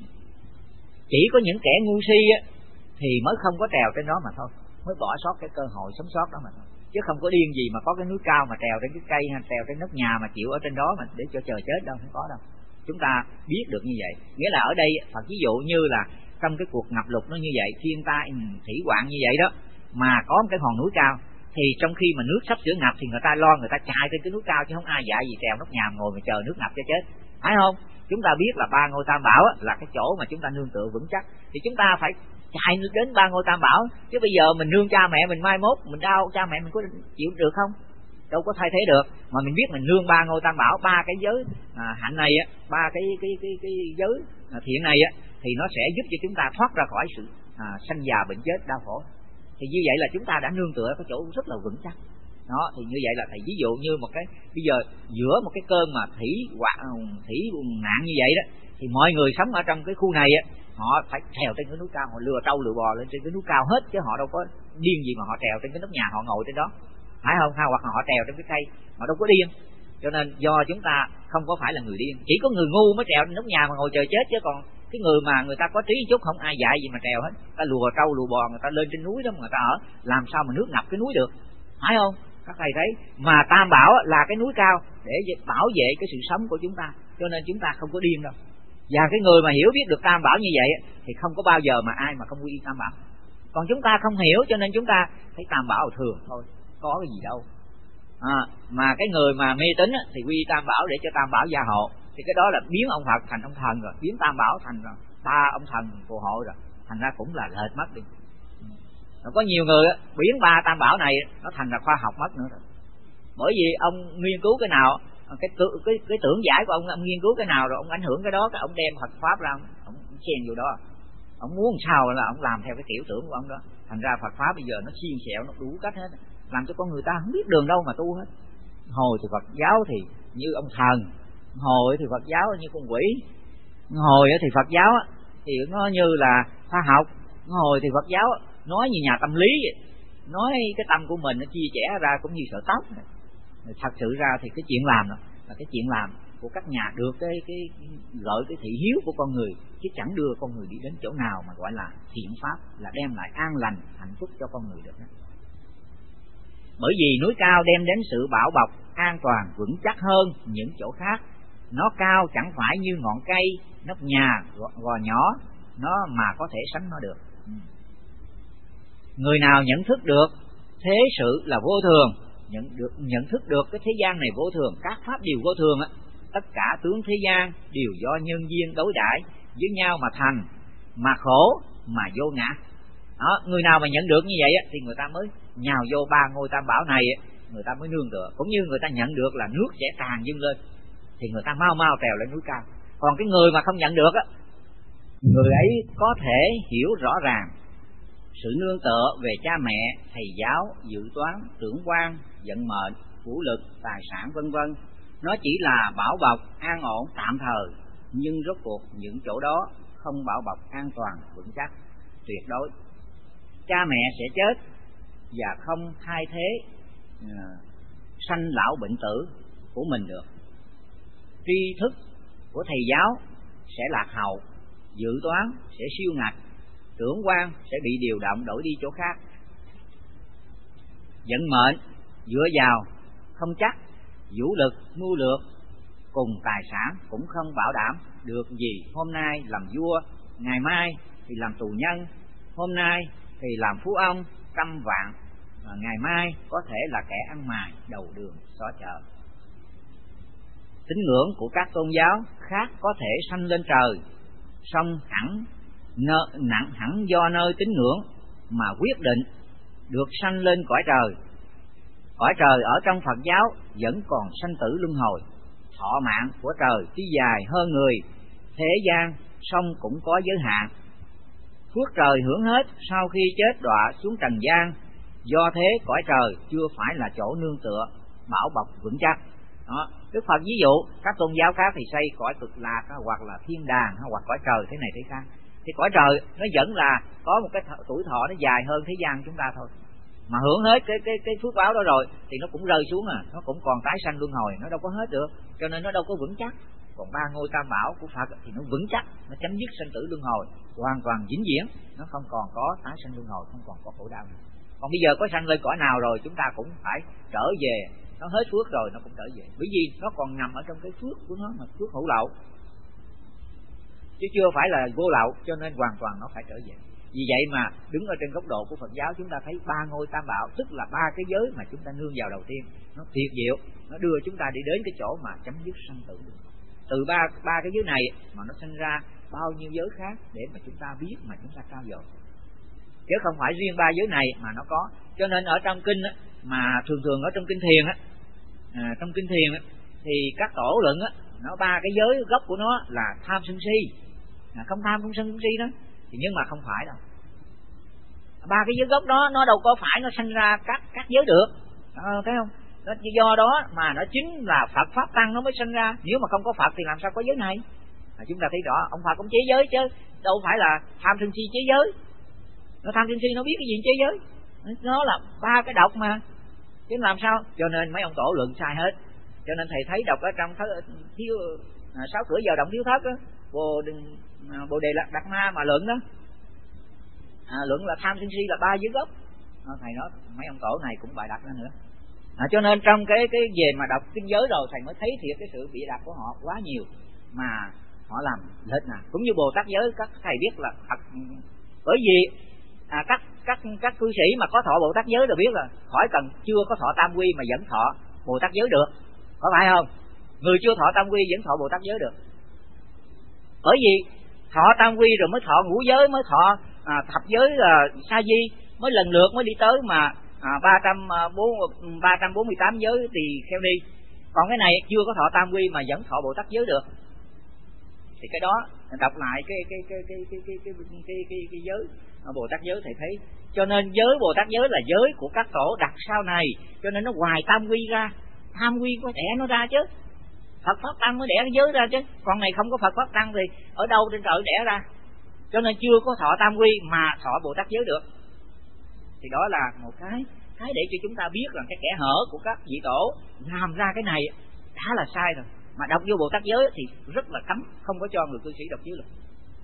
chỉ có những kẻ ngu si á, thì mới không có trèo trên đó mà thôi, mới bỏ sót cái cơ hội sống sót đó mà thôi. Chứ không có điên gì mà có cái núi cao mà trèo trên cái cây hay trèo trên nóc nhà mà chịu ở trên đó mà để cho chờ chết đâu, không có đâu. Chúng ta biết được như vậy, nghĩa là ở đây Phật ví dụ như là trong cái cuộc ngập lụt nó như vậy, thiên tai thủy hoạn như vậy đó, mà có một cái hòn núi cao, thì trong khi mà nước sắp sửa ngập thì người ta lo người ta chạy trên cái núi cao, chứ không ai dạy gì trèo nóc nhà ngồi mà chờ nước ngập cho chết, phải không? Chúng ta biết là ba ngôi tam bảo là cái chỗ mà chúng ta nương tựa vững chắc, thì chúng ta phải chạy đến ba ngôi tam bảo. Chứ bây giờ mình nương cha mẹ mình mai mốt mình đau cha mẹ mình có chịu được không? Đâu có thay thế được. Mà mình biết mình nương ba ngôi tam bảo, ba cái giới à, hạnh này á, ba cái cái cái cái giới à, thiện này á, thì nó sẽ giúp cho chúng ta thoát ra khỏi sự à, sanh già bệnh chết đau khổ. Thì như vậy là chúng ta đã nương tựa cái chỗ rất là vững chắc. Đó, thì như vậy là thầy ví dụ như một cái bây giờ giữa một cái cơn mà thủy hoạn thủy nạn như vậy đó, thì mọi người sống ở trong cái khu này á, họ phải trèo trên cái núi cao, họ lừa trâu lừa bò lên trên cái núi cao hết, chứ họ đâu có điên gì mà họ trèo trên cái nóc nhà họ ngồi trên đó, phải không? Hay hoặc là họ trèo trên cái cây, họ đâu có điên. Cho nên do chúng ta không có phải là người điên, chỉ có người ngu mới trèo trên nóc nhà mà ngồi chờ chết, chứ còn cái người mà người ta có trí chút không ai dạy gì mà trèo hết. Ta lùa trâu lùa bò người ta lên trên núi đó mà người ta ở, làm sao mà nước ngập cái núi được, phải không? Các thầy thấy mà tam bảo là cái núi cao để bảo vệ cái sự sống của chúng ta, cho nên chúng ta không có điên đâu. Và cái người mà hiểu biết được tam bảo như vậy thì không có bao giờ mà ai mà không quy y tam bảo. Còn chúng ta không hiểu cho nên chúng ta thấy tam bảo thường thôi, có cái gì đâu. À, mà cái người mà mê tín thì quy y tam bảo để cho tam bảo gia hộ, thì cái đó là biến ông Phật thành ông thần rồi, biến tam bảo thành rồi ba ông thần phù hộ rồi, thành ra cũng là lệch mất đi. Rồi có nhiều người biến ba tam bảo này nó thành là khoa học mất nữa rồi. Bởi vì ông nghiên cứu cái nào, cái cái cái tưởng giải của ông, ông nghiên cứu cái nào rồi ông ảnh hưởng cái đó, cái ông đem Phật pháp ra, ông xen vô đó, ông muốn sao là ông làm theo cái kiểu tưởng của ông đó. Thành ra Phật pháp bây giờ nó xiên xẹo, nó đủ cách hết, làm cho con người ta không biết đường đâu mà tu hết. Hồi thì Phật giáo thì như ông thần, hồi thì Phật giáo như con quỷ, hồi thì Phật giáo thì nó như là khoa học, hồi thì Phật giáo nói như nhà tâm lý, nói cái tâm của mình nó chia sẻ ra cũng như sợi tóc. Thật sự ra thì cái chuyện làm đó, là cái chuyện làm của các nhà được cái cái gợi cái thị hiếu của con người, chứ chẳng đưa con người đi đến chỗ nào mà gọi là thiện pháp, là đem lại an lành hạnh phúc cho con người được đó. Bởi vì núi cao đem đến sự bảo bọc an toàn vững chắc hơn những chỗ khác. Nó cao chẳng phải như ngọn cây, nóc nhà, gò, gò nhỏ nó mà có thể sánh nó được. Người nào nhận thức được thế sự là vô thường, nhận được nhận thức được cái thế gian này vô thường, các pháp đều vô thường á, tất cả tướng thế gian đều do nhân duyên đối đãi với nhau mà thành, mà khổ mà vô ngã. Đó, người nào mà nhận được như vậy á, thì người ta mới nhào vô ba ngôi tam bảo này á, người ta mới nương tựa. Cũng như người ta nhận được là nước sẽ tràn dâng lên, thì người ta mau mau trèo lên núi cao. Còn cái người mà không nhận được á, người ấy có thể hiểu rõ ràng sự nương tựa về cha mẹ, thầy giáo, dự toán, trưởng quan, vận mệnh, vũ lực, tài sản vân vân, nó chỉ là bảo bọc an ổn tạm thời, nhưng rốt cuộc những chỗ đó không bảo bọc an toàn vững chắc tuyệt đối. Cha mẹ sẽ chết và không thay thế uh, sanh lão bệnh tử của mình được. tri thức của thầy giáo sẽ lạc hậu, dự toán sẽ siêu ngạch, trưởng quan sẽ bị điều động đổi đi chỗ khác. Vận mệnh dựa vào không chắc, vũ lực mưu lược cùng tài sản cũng không bảo đảm được gì. Hôm nay làm vua, ngày mai thì làm tù nhân, hôm nay thì làm phú ông trăm vạn, và ngày mai có thể là kẻ ăn mày đầu đường xó chợ. Tín ngưỡng của các tôn giáo khác có thể sanh lên trời, song hẳn nợ, nặng hẳn do nơi tín ngưỡng mà quyết định được sanh lên cõi trời. Cõi trời ở trong Phật giáo vẫn còn sanh tử luân hồi. Thọ mạng của trời tuy dài hơn người, thế gian song cũng có giới hạn. Phước trời hưởng hết sau khi chết đọa xuống trần gian. Do thế cõi trời chưa phải là chỗ nương tựa bảo bọc vững chắc. Đó. Đức Phật ví dụ các tôn giáo khác thì xây cõi cực lạc hoặc là thiên đàng hoặc cõi trời thế này thế khác. Thì cõi trời nó vẫn là có một cái tuổi thọ nó dài hơn thế gian chúng ta thôi. Mà hưởng hết cái cái cái phước báo đó rồi thì nó cũng rơi xuống à, nó cũng còn tái sanh luân hồi, nó đâu có hết được, cho nên nó đâu có vững chắc. Còn ba ngôi tam bảo của Phật thì nó vững chắc, nó chấm dứt sanh tử luân hồi, hoàn toàn vĩnh viễn, nó không còn có tái sanh luân hồi, không còn có khổ đau nữa. Còn bây giờ có sanh lên cõi nào rồi chúng ta cũng phải trở về, nó hết phước rồi nó cũng trở về, bởi vì nó còn nằm ở trong cái phước của nó, mà phước hữu lậu chứ chưa phải là vô lậu, cho nên hoàn toàn nó phải trở về. Vì vậy mà đứng ở trên góc độ của Phật giáo chúng ta thấy ba ngôi tam bảo, tức là ba cái giới mà chúng ta nương vào đầu tiên, nó tuyệt diệu, nó đưa chúng ta đi đến cái chỗ mà chấm dứt sanh tử. Từ ba ba cái giới này mà nó sinh ra bao nhiêu giới khác để mà chúng ta biết, mà chúng ta trao dồi, chứ không phải riêng ba giới này mà nó có. Cho nên ở trong kinh á, mà thường thường ở trong kinh thiền á, à, trong kinh thiền á, thì các tổ luận á, nó ba cái giới gốc của nó là tham sân si, à, không tham không sân không si đó, thì nhưng mà không phải đâu. Ba cái giới gốc đó nó đâu có phải nó sanh ra các các giới được, à, thấy không? Nó do đó mà nó chính là Phật pháp tăng nó mới sanh ra. Nếu mà không có Phật thì làm sao có giới này? À, chúng ta thấy rõ ông Phật cũng chế giới chứ đâu phải là tham sân si chế giới. Nó tham sân si nó biết cái gì chế giới, nó là ba cái độc mà, chứ làm sao? Cho nên mấy ông tổ luận sai hết. Cho nên thầy thấy đọc ở trong thiếu à, sáu cửa giờ động thiếu thất đó, bồ à, bồ đề lạc đạt ma mà luận đó, à, luận là tham sân si là ba giới gốc. À, thầy nói mấy ông tổ này cũng bày đặt ra nữa. À, cho nên trong cái cái về mà đọc kinh giới rồi thầy mới thấy thiệt cái sự bịa đặt của họ quá nhiều mà họ làm lệch nè. Cũng như Bồ Tát giới các thầy biết là thật, bởi vì à, các các các cư sĩ mà có thọ Bồ Tát giới đều biết là khỏi cần chưa có thọ tam quy mà vẫn thọ Bồ Tát giới được, có phải không? Người chưa thọ tam quy vẫn thọ Bồ Tát giới được, bởi vì thọ tam quy rồi mới thọ ngũ giới, mới thọ à, thập giới là sa di, mới lần lượt mới đi tới mà à, ba trăm bốn mươi tám giới thì theo đi. Còn cái này chưa có thọ tam quy mà vẫn thọ Bồ Tát giới được, thì cái đó đọc lại cái cái cái cái cái cái cái cái cái, cái, cái giới Bồ Tát giới thầy thấy. Cho nên giới Bồ Tát giới là giới của các tổ đặt sau này, cho nên nó ngoài tam quy ra, tam quy có đẻ nó ra chứ, Phật pháp tăng mới đẻ cái giới ra chứ, còn này không có Phật pháp tăng thì ở đâu trên trời đẻ ra. Cho nên chưa có thọ tam quy mà thọ Bồ Tát giới được. Thì đó là một cái cái để cho chúng ta biết rằng cái kẻ hở của các vị tổ làm ra cái này đã là sai rồi. Mà đọc vô Bồ Tát giới thì rất là cấm, không có cho người cư sĩ đọc giới luật.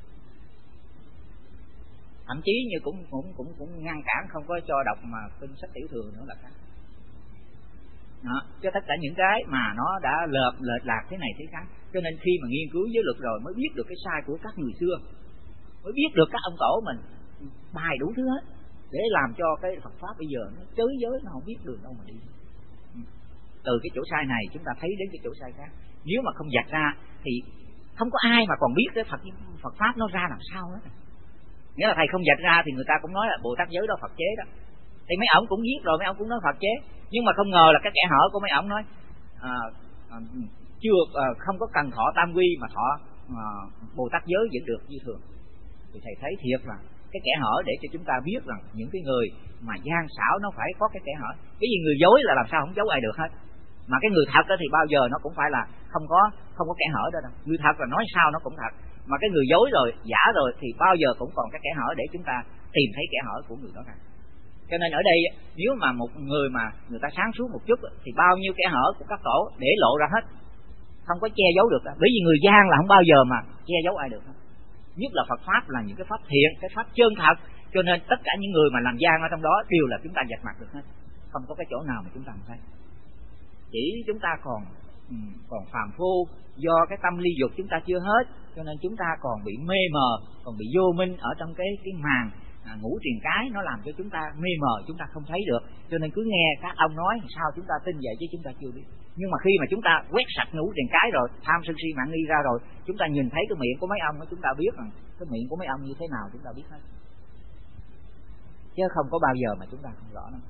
Thậm chí như cũng cũng cũng cũng ngăn cản không có cho đọc mà kinh sách tiểu thừa nữa là khác. Đó, cho tất cả những cái mà nó đã lợp lệch lạc thế này thế khác. Cho nên khi mà nghiên cứu giới luật rồi mới biết được cái sai của các người xưa, mới biết được các ông tổ mình bài đủ thứ hết để làm cho cái Phật pháp bây giờ nó chới giới, nó không biết đường đâu mà đi. Từ cái chỗ sai này chúng ta thấy đến cái chỗ sai khác. Nếu mà không vạch ra thì không có ai mà còn biết cái Phật Phật pháp nó ra làm sao hết. Nghĩa là thầy không vạch ra thì người ta cũng nói là Bồ Tát giới đó Phật chế đó. Thì mấy ổng cũng viết rồi, mấy ổng cũng nói Phật chế, nhưng mà không ngờ là cái kẻ hở của mấy ổng nói à, à, chưa à, không có cần thọ tam quy mà thọ à, Bồ Tát giới vẫn được như thường. Thì thầy thấy thiệt là cái kẻ hở để cho chúng ta biết rằng những cái người mà gian xảo nó phải có cái kẻ hở. Cái gì người dối là làm sao không giấu ai được hết, mà cái người thật đó thì bao giờ nó cũng phải là không có không có kẻ hở đó đâu. Người thật là nói sao nó cũng thật, mà cái người dối rồi giả rồi thì bao giờ cũng còn cái kẻ hở để chúng ta tìm thấy kẻ hở của người đó ra. Cho nên ở đây nếu mà một người mà người ta sáng suốt một chút thì bao nhiêu kẻ hở của các tổ để lộ ra hết. không có che giấu được. Bởi vì người gian là không bao giờ mà che giấu ai được. Nhất là Phật pháp là những cái pháp thiện, cái pháp chân thật, cho nên tất cả những người mà làm gian ở trong đó đều là chúng ta dạch mặt được hết, không có cái chỗ nào mà chúng ta không thấy. Chỉ chúng ta còn còn phàm phu, do cái tâm ly dục chúng ta chưa hết, cho nên chúng ta còn bị mê mờ, còn bị vô minh ở trong cái cái màn à, ngũ triền cái, nó làm cho chúng ta mê mờ, chúng ta không thấy được. Cho nên cứ nghe các ông nói sao chúng ta tin vậy chứ chúng ta chưa biết. Nhưng mà khi mà chúng ta quét sạch ngũ triền cái rồi, tham sân si mạng nghi ra rồi, chúng ta nhìn thấy cái miệng của mấy ông đó, chúng ta biết rằng cái miệng của mấy ông như thế nào chúng ta biết hết, chứ không có bao giờ mà chúng ta không rõ đâu.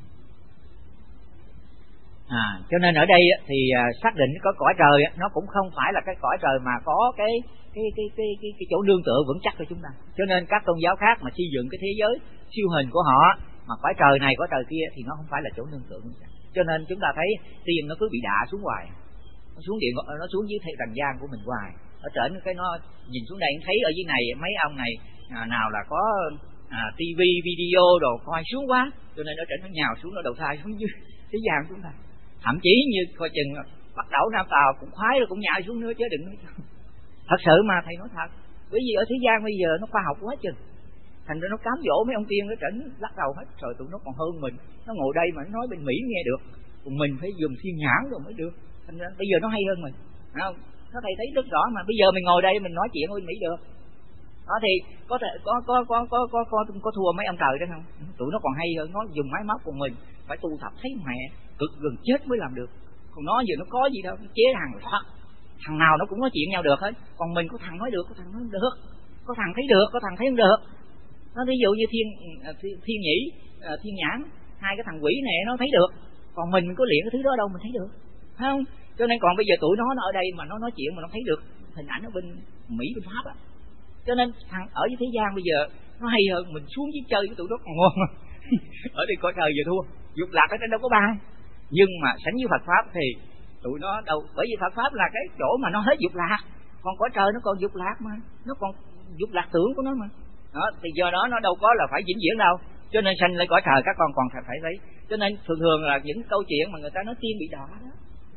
À, cho nên ở đây thì à, xác định có cõi trời nó cũng không phải là cái cõi trời mà có cái cái cái cái cái, cái chỗ nương tựa vững chắc cho chúng ta. Cho nên các tôn giáo khác mà xây dựng cái thế giới siêu hình của họ, mà cõi trời này cõi trời kia thì nó không phải là chỗ nương tựa vững chắc. Cho nên chúng ta thấy tiên nó cứ bị đạ xuống hoài, nó xuống địa nó xuống dưới thế trần gian của mình hoài. Ở trên cái nó nhìn xuống đây thấy ở dưới này mấy ông này à, nào là có à, tivi video đồ coi xuống quá, cho nên ở trên nó nhào xuống, nó đầu thai xuống dưới thế gian chúng ta. Thậm chí như coi chừng bắt đầu Nam Tàu cũng khoái rồi cũng nhào xuống nữa chứ đừng nói. Thật sự mà thầy nói thật, bởi vì ở thế gian bây giờ nó khoa học quá chừng, thành ra nó cám dỗ mấy ông tiên nó trở lắc đầu hết rồi, tụi nó còn hơn mình. Nó ngồi đây mà nó nói bên Mỹ nghe được, còn mình phải dùng thiên nhãn rồi mới được. Thành ra bây giờ nó hay hơn mình, phải không? Nó thầy thấy rất rõ mà bây giờ mình ngồi đây mình nói chuyện bên Mỹ được. Đó thì có thể có có có có có có, có thua mấy ông trời đó không? Tụi nó còn hay hơn, nó dùng máy móc của mình phải tu tập thấy mẹ cực gần chết mới làm được. Còn nó giờ nó có gì đâu, nó chế thằng thoát, thằng nào nó cũng nói chuyện nhau được hết. Còn mình có thằng nói được, có thằng nói không được, có thằng thấy được, có thằng thấy không được. Nó ví dụ như thiên thiên, thiên nhĩ, thiên nhãn, hai cái thằng quỷ này nó thấy được, còn mình có luyện cái thứ đó đâu mình thấy được, phải không? Cho nên còn bây giờ tụi nó nó ở đây mà nó nói chuyện mà nó thấy được hình ảnh ở bên Mỹ bên Pháp á. Cho nên thằng ở dưới thế gian bây giờ nó hay hơn mình, xuống dưới chơi với tụi nó còn ngon. Ở đây có trời giờ thua, dục lạc ở trên đâu có ba. Nhưng mà sánh với Phật pháp thì tụi nó đâu, bởi vì Phật pháp là cái chỗ mà nó hết dục lạc, còn cõi trời nó còn dục lạc mà, nó còn dục lạc tưởng của nó mà. Đó, thì do đó nó đâu có là phải vĩnh viễn đâu. Cho nên sanh lên cõi trời các con còn phải thấy. Cho nên thường thường là những câu chuyện mà người ta nói tiên bị đọa đó.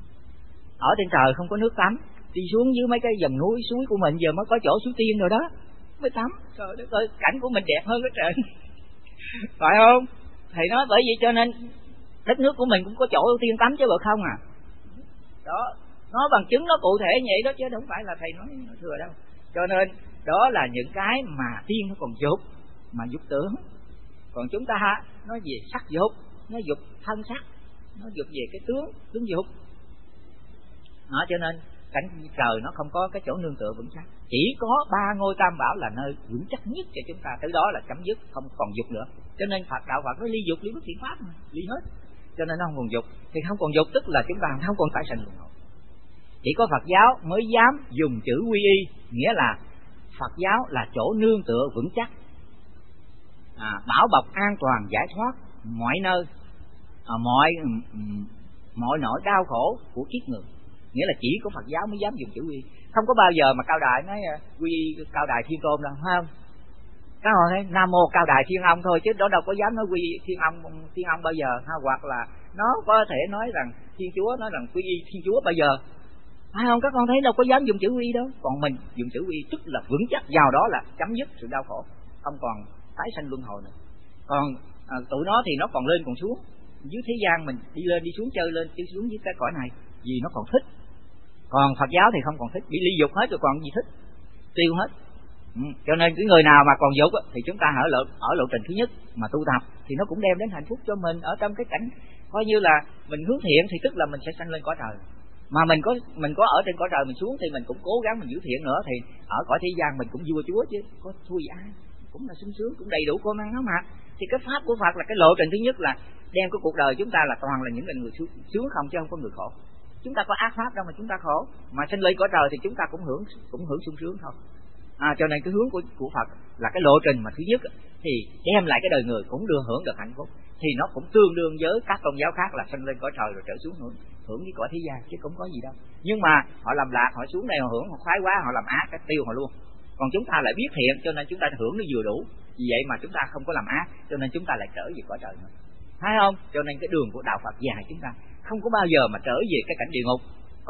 Ở trên trời không có nước tắm, đi xuống dưới mấy cái dòng núi suối của mình giờ mới có chỗ suối tiên rồi đó, mới tắm. Trời đất ơi, cảnh của mình đẹp hơn cái trời. Phải không? Thầy nói bởi vì cho nên đất nước của mình cũng có chỗ tiên tắm chứ bộ không à. Đó, nó bằng chứng nó cụ thể vậy đó chứ không phải là thầy nói, nói thừa đâu. Cho nên đó là những cái mà tiên nó còn dục, mà dục tưởng. Còn chúng ta nó về sắc dục, nó dục thân sắc, nó dục về cái tướng, tướng dục. Đó, cho nên cảnh trời nó không có cái chỗ nương tựa vững chắc. Chỉ có ba ngôi tam bảo là nơi vững chắc nhất cho chúng ta, tới đó là chấm dứt, không còn dục nữa. Cho nên Phật đạo Phật nó ly dục, ly bất thiện pháp mà, ly hết. Cho nên nó không còn dục, thì không còn dục tức là chúng ta không còn tái sanh luân hồi. Chỉ có Phật giáo mới dám dùng chữ quy y, nghĩa là Phật giáo là chỗ nương tựa vững chắc, à, bảo bọc an toàn giải thoát mọi nơi, à, mọi mọi nỗi đau khổ của kiếp người. Nghĩa là chỉ có Phật giáo mới dám dùng chữ quy y. Không có bao giờ mà Cao Đài nói quy y Cao Đài Thiên Tôn đâu, phải không? Các họ nói Nam Mô Cao Đài Thiên Ông thôi, chứ đó đâu có dám nói quy y Thiên Ông Thiên Ông bao giờ ha. Hoặc là nó có thể nói rằng Thiên Chúa, nói rằng quy y Thiên Chúa bao giờ, phải không? Các con thấy đâu có dám dùng chữ quy y đâu. Còn mình dùng chữ quy y tức là vững chắc vào đó là chấm dứt sự đau khổ, không còn tái sanh luân hồi nữa. Còn à, tụi nó thì nó còn lên còn xuống, dưới thế gian mình đi lên đi xuống chơi lên đi xuống dưới cái cõi này vì nó còn thích. Còn Phật giáo thì không còn thích, bị ly dục hết rồi còn gì thích, tiêu hết. Ừ. Cho nên cái người nào mà còn dục thì chúng ta ở lộ ở lộ trình thứ nhất mà tu tập thì nó cũng đem đến hạnh phúc cho mình ở trong cái cảnh coi như là mình hướng thiện, thì tức là mình sẽ sanh lên cõi trời. Mà mình có mình có ở trên cõi trời mình xuống thì mình cũng cố gắng mình giữ thiện nữa, thì ở cõi thế gian mình cũng vua chúa chứ có thua gì ai, cũng là sung sướng, cũng đầy đủ cơm ăn áo mặc. Thì cái pháp của Phật là cái lộ trình thứ nhất là đem cái cuộc đời chúng ta là toàn là những người sướng không, chứ không có người khổ. Chúng ta có ác pháp đâu mà chúng ta khổ, mà sinh lên cõi trời thì chúng ta cũng hưởng cũng hưởng sung sướng thôi. À, cho nên cái hướng của của Phật là cái lộ trình mà thứ nhất thì đem lại cái đời người cũng được hưởng được hạnh phúc, thì nó cũng tương đương với các tôn giáo khác là sinh lên cõi trời rồi trở xuống hưởng hưởng cái cõi thế gian chứ cũng có gì đâu. Nhưng mà họ làm lạc, họ xuống đây họ hưởng, họ khoái quá, họ làm ác cái tiêu họ luôn. Còn chúng ta lại biết thiện cho nên chúng ta hưởng nó vừa đủ. Vì vậy mà chúng ta không có làm ác cho nên chúng ta lại trở về cõi trời nữa, thấy không? Cho nên cái đường của đạo Phật dài chúng ta không có bao giờ mà trở về cái cảnh địa ngục.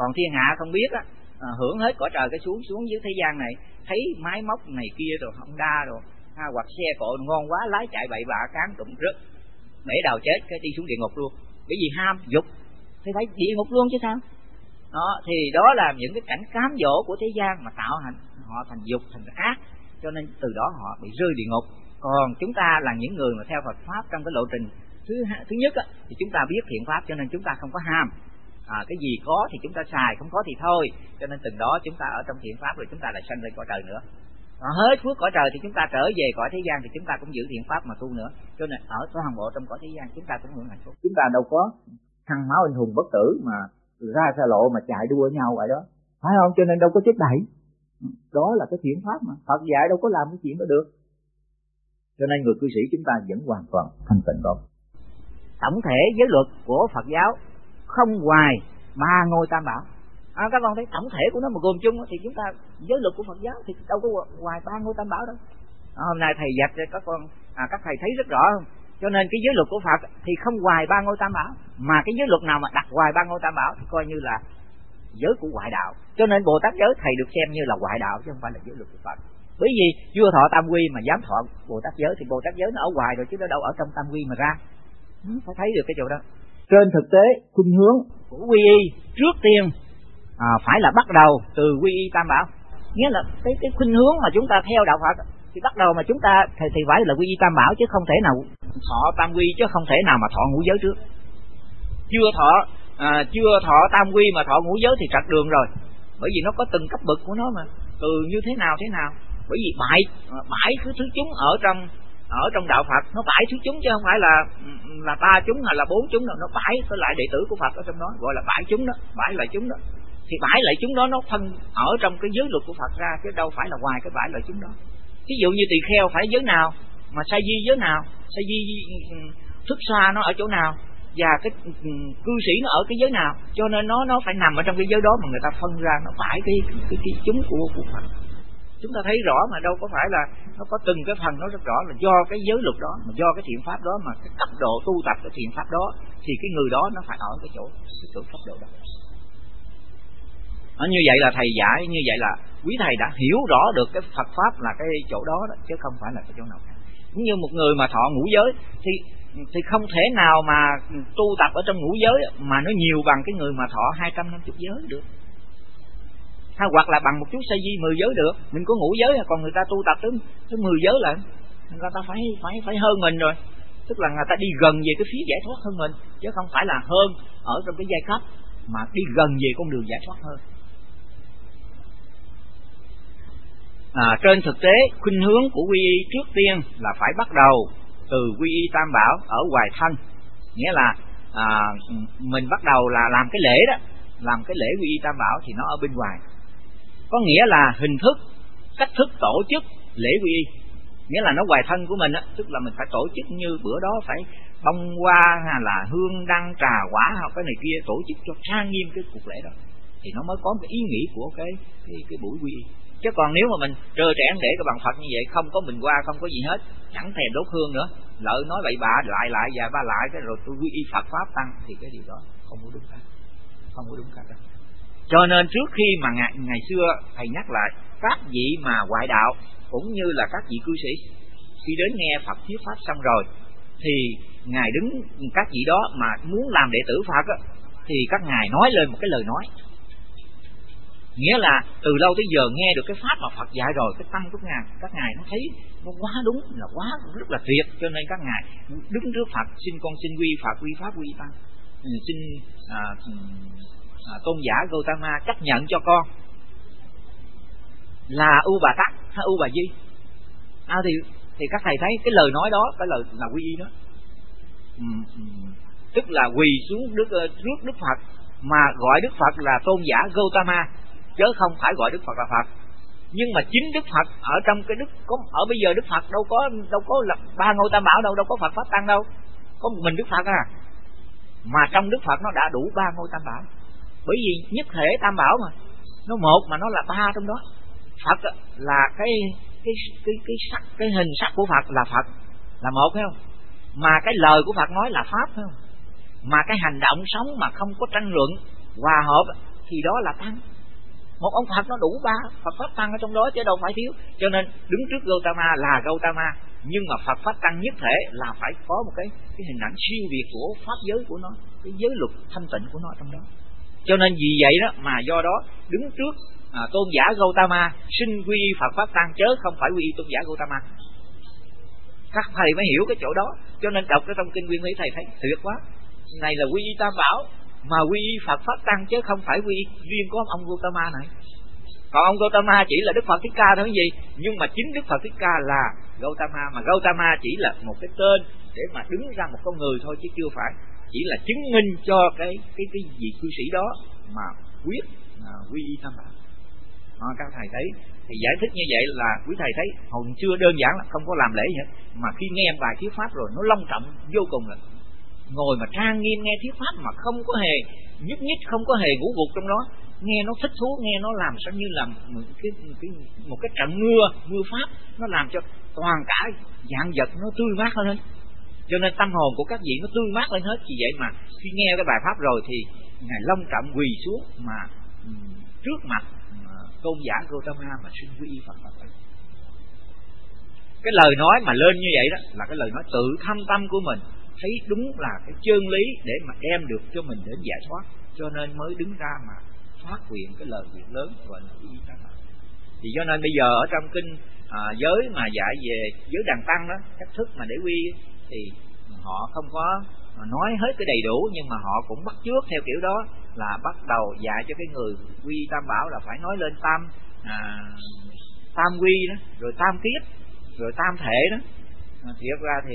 Còn thiên hạ không biết á, à, hưởng hết cõi trời cái xuống xuống dưới thế gian này, thấy máy móc này kia rồi Honda rồi ha, hoặc xe cộ ngon quá lái chạy bậy bạ cán tụng rớt bể đầu chết cái đi xuống địa ngục luôn. Cái gì ham dục thì phải địa ngục luôn chứ sao. Đó thì đó là những cái cảnh cám dỗ của thế gian mà tạo thành họ thành dục thành ác, cho nên từ đó họ bị rơi địa ngục. Còn chúng ta là những người mà theo Phật pháp trong cái lộ trình thứ thứ nhất á, thì chúng ta biết thiện pháp, cho nên chúng ta không có ham. À, cái gì có thì chúng ta xài, không có thì thôi. Cho nên từng đó chúng ta ở trong thiện pháp rồi chúng ta lại sanh lên cõi trời nữa. À, hết phước cõi trời thì chúng ta trở về cõi thế gian thì chúng ta cũng giữ thiện pháp mà tu nữa. Cho nên ở toàn bộ trong cõi thế gian chúng ta cũng hưởng hạnh phúc. Chúng ta đâu có thăng máu anh hùng bất tử mà ra xa lộ mà chạy đua nhau vậy đó, phải không? Cho nên đâu có chết đẩy. Đó là cái thiện pháp mà Phật dạy đâu có làm cái chuyện đó được. Cho nên người cư sĩ chúng ta vẫn hoàn toàn thanh tịnh đó. Tổng thể giới luật của Phật giáo không ngoài ba ngôi tam bảo. À, các con thấy tổng thể của nó mà gồm chung thì chúng ta giới luật của Phật giáo thì đâu có ngoài ba ngôi tam bảo đâu. À, hôm nay thầy dạch cho các con, à, các thầy thấy rất rõ không? Cho nên cái giới luật của Phật thì không ngoài ba ngôi tam bảo, mà cái giới luật nào mà đặt ngoài ba ngôi tam bảo thì coi như là giới của ngoại đạo. Cho nên Bồ Tát giới thầy được xem như là ngoại đạo chứ không phải là giới luật của Phật. Bởi vì vua thọ tam quy mà dám thọ Bồ Tát giới thì Bồ Tát giới nó ở ngoài rồi chứ nó đâu ở trong tam quy mà ra. Phải thấy được cái chỗ đó. Trên thực tế khuynh hướng của quy y trước tiên à, phải là bắt đầu từ quy y tam bảo. Nghĩa là cái cái khuynh hướng mà chúng ta theo đạo Phật thì bắt đầu mà chúng ta thì, thì phải là quy y tam bảo, chứ không thể nào thọ tam quy, chứ không thể nào mà thọ ngũ giới trước. Chưa thọ à, chưa thọ tam quy mà thọ ngũ giới thì trật đường rồi. Bởi vì nó có từng cấp bậc của nó mà, từ như thế nào thế nào. Bởi vì bại bãi thứ thứ chúng ở trong ở trong đạo Phật nó bãi thứ chúng chứ không phải là là ba chúng hay là bốn chúng đâu, nó bãi với lại đệ tử của Phật ở trong đó, gọi là bãi chúng đó, bãi lại chúng đó. Thì bãi lại chúng đó nó phân ở trong cái giới luật của Phật ra, chứ đâu phải là ngoài cái bãi lại chúng đó. Ví dụ như tỳ kheo phải giới nào, mà sa di giới nào, sa di thức xa nó ở chỗ nào, và cái cư sĩ nó ở cái giới nào, cho nên nó nó phải nằm ở trong cái giới đó mà người ta phân ra, nó phải cái cái, cái chúng của của Phật. Chúng ta thấy rõ mà đâu có phải là nó có từng cái phần nó rất rõ là do cái giới luật đó, mà do cái thiện pháp đó, mà cái cấp độ tu tập cái thiện pháp đó thì cái người đó nó phải ở cái chỗ cái chỗ cấp độ đó. Đó, như vậy là thầy giải, như vậy là quý thầy đã hiểu rõ được cái Phật pháp là cái chỗ đó, đó chứ không phải là cái chỗ nào khác. Như một người mà thọ ngũ giới thì thì không thể nào mà tu tập ở trong ngũ giới mà nó nhiều bằng cái người mà thọ hai trăm năm mươi giới được. Hay hoặc là bằng một chút sa di mười giới được. Mình có ngũ giới còn người ta tu tập tới tới mười giới lại, người ta phải phải phải hơn mình rồi. Tức là người ta đi gần về cái phía giải thoát hơn mình, chứ không phải là hơn ở trong cái giai cấp, mà đi gần về con đường giải thoát hơn. À, trên thực tế khuynh hướng của quy y trước tiên là phải bắt đầu từ quy y tam bảo ở ngoài thân. Nghĩa là à, mình bắt đầu là làm cái lễ đó, làm cái lễ quy y tam bảo thì nó ở bên ngoài. Có nghĩa là hình thức, cách thức tổ chức lễ quy y. Nghĩa là nó ngoài thân của mình á, tức là mình phải tổ chức như bữa đó phải bông hoa hay là hương đăng trà quả hoặc cái này kia, tổ chức cho trang nghiêm cái cuộc lễ đó thì nó mới có cái ý nghĩa của cái cái, cái buổi quy y. Chứ còn nếu mà mình trơ trẽn để cái bằng Phật như vậy, không có bình hoa, không có gì hết, chẳng thèm đốt hương nữa, lỡ nói bậy bạ lại lại và ba lại cái rồi tôi quy y Phật pháp tăng thì cái điều đó không có đúng cả, không có đúng cả đâu. Cho nên trước khi mà ngày, ngày xưa thầy nhắc lại các vị mà ngoại đạo cũng như là các vị cư sĩ khi đến nghe Phật thuyết pháp xong rồi thì ngài đứng, các vị đó mà muốn làm đệ tử Phật á, thì các ngài nói lên một cái lời nói. Nghĩa là từ lâu tới giờ nghe được cái pháp mà Phật dạy rồi, cái tâm của ngài, các ngài nó thấy nó quá đúng, là quá rất là tuyệt, cho nên các ngài đứng trước Phật xin con xin quy Phật, quy pháp, quy tăng, xin à, à, tôn giả Gautama chấp nhận cho con là U Bà Tắc hay U Bà Di. À, thì thì các thầy thấy cái lời nói đó, cái lời là quy y đó, ừ, ừ, tức là quỳ xuống đức trước Đức Phật mà gọi Đức Phật là tôn giả Gautama, chứ không phải gọi Đức Phật là Phật. Nhưng mà chính Đức Phật ở trong cái đức có ở bây giờ Đức Phật đâu có đâu có là ba ngôi tam bảo đâu, đâu có Phật pháp tăng đâu, có một mình Đức Phật à. Mà trong Đức Phật nó đã đủ ba ngôi tam bảo, bởi vì nhất thể tam bảo mà nó một mà nó là ba trong đó. Phật là cái cái cái cái sắc, cái hình sắc của Phật là Phật là một, phải không? Mà cái lời của Phật nói là pháp, phải không? Mà cái hành động sống mà không có tranh luận, hòa hợp thì đó là tăng. Một ông Phật nó đủ ba Phật pháp tăng ở trong đó chứ đâu phải thiếu. Cho nên đứng trước Gautama là Gautama, nhưng mà Phật pháp tăng nhất thể là phải có một cái cái hình ảnh siêu việt của pháp giới của nó, cái giới luật thanh tịnh của nó trong đó. Cho nên vì vậy đó mà do đó đứng trước à, tôn giả Gautama xin quy y Phật pháp tăng chớ không phải quy y tôn giả Gautama. Các thầy mới hiểu cái chỗ đó. Cho nên đọc cái trong kinh Nguyên Thủy thầy thấy tuyệt quá. Này là quy y Tam Bảo mà quy y Phật pháp tăng chứ không phải quy y riêng có ông Gautama này. Còn ông Gautama chỉ là Đức Phật Thích Ca thôi cái gì, nhưng mà chính Đức Phật Thích Ca là Gautama, mà Gautama chỉ là một cái tên để mà đứng ra một con người thôi chứ chưa phải, chỉ là chứng minh cho cái cái cái vị cư sĩ đó mà quyết à, quy y Tam Bảo. À, các thầy thấy thì giải thích như vậy là quý thầy thấy hồi xưa đơn giản là không có làm lễ gì hết, mà khi nghe bài thuyết pháp rồi nó long trọng vô cùng, là ngồi mà trang nghiêm nghe thuyết pháp mà không có hề nhúc nhích, không có hề ngủ gục trong đó, nghe nó thích thú, nghe nó làm sao như là một cái, cái một cái trận mưa mưa pháp, nó làm cho toàn cả dạng vật nó tươi mát hơn hết. Cho nên tâm hồn của các vị nó tươi mát lên hết. Vì vậy mà khi nghe cái bài pháp rồi thì ngài long trọng quỳ xuống mà trước mặt tôn giả Gautama mà xin quy y Phật Phật. Cái lời nói mà lên như vậy đó là cái lời nói tự thâm tâm của mình, thấy đúng là cái chân lý để mà đem được cho mình đến giải thoát, cho nên mới đứng ra mà phát nguyện cái lời nguyện lớn gọi là quy y Tam Bảo. Thì cho nên bây giờ ở trong kinh à, giới mà dạy về giới đàn tăng đó, cách thức mà để quy thì họ không có nói hết cái đầy đủ, nhưng mà họ cũng bắt chước theo kiểu đó, là bắt đầu dạy cho cái người quy y Tam Bảo là phải nói lên tam à, tam quy đó, rồi tam kiết, rồi tam thể đó. À, thiệt ra thì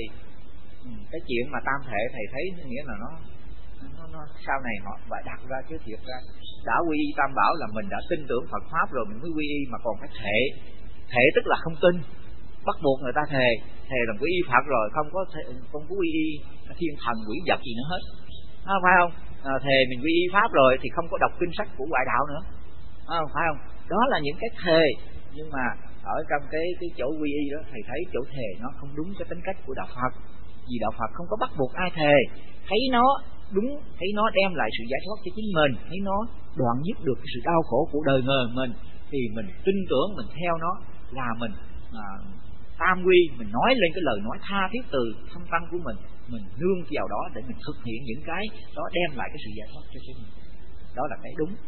cái chuyện mà tam thể thầy thấy nghĩa là nó, nó, nó sau này họ phải đặt ra, chứ thiệt ra đã quy y Tam Bảo là mình đã tin tưởng Phật pháp rồi mình mới quy y, mà còn phải thể. Thể tức là không tin, bắt buộc người ta thề, thề làm quy y Phật rồi không có thể, không có quy y thiên thần quỷ vật gì nữa hết, à, phải không? À, thề mình quy y pháp rồi thì không có đọc kinh sách của ngoại đạo nữa, à, phải không? Đó là những cái thề, nhưng mà ở trong cái cái chỗ quy y đó thầy thấy chỗ thề nó không đúng cái tính cách của đạo Phật, vì đạo Phật không có bắt buộc ai thề, thấy nó đúng, thấy nó đem lại sự giải thoát cho chính mình, thấy nó đoạn dứt được cái sự đau khổ của đời người mình, thì mình tin tưởng, mình theo nó là mình à, tam quy, mình nói lên cái lời nói tha thiết từ thâm tâm của mình, mình nương vào đó để mình thực hiện những cái đó đem lại cái sự giải thoát cho chính mình. Đó là cái đúng.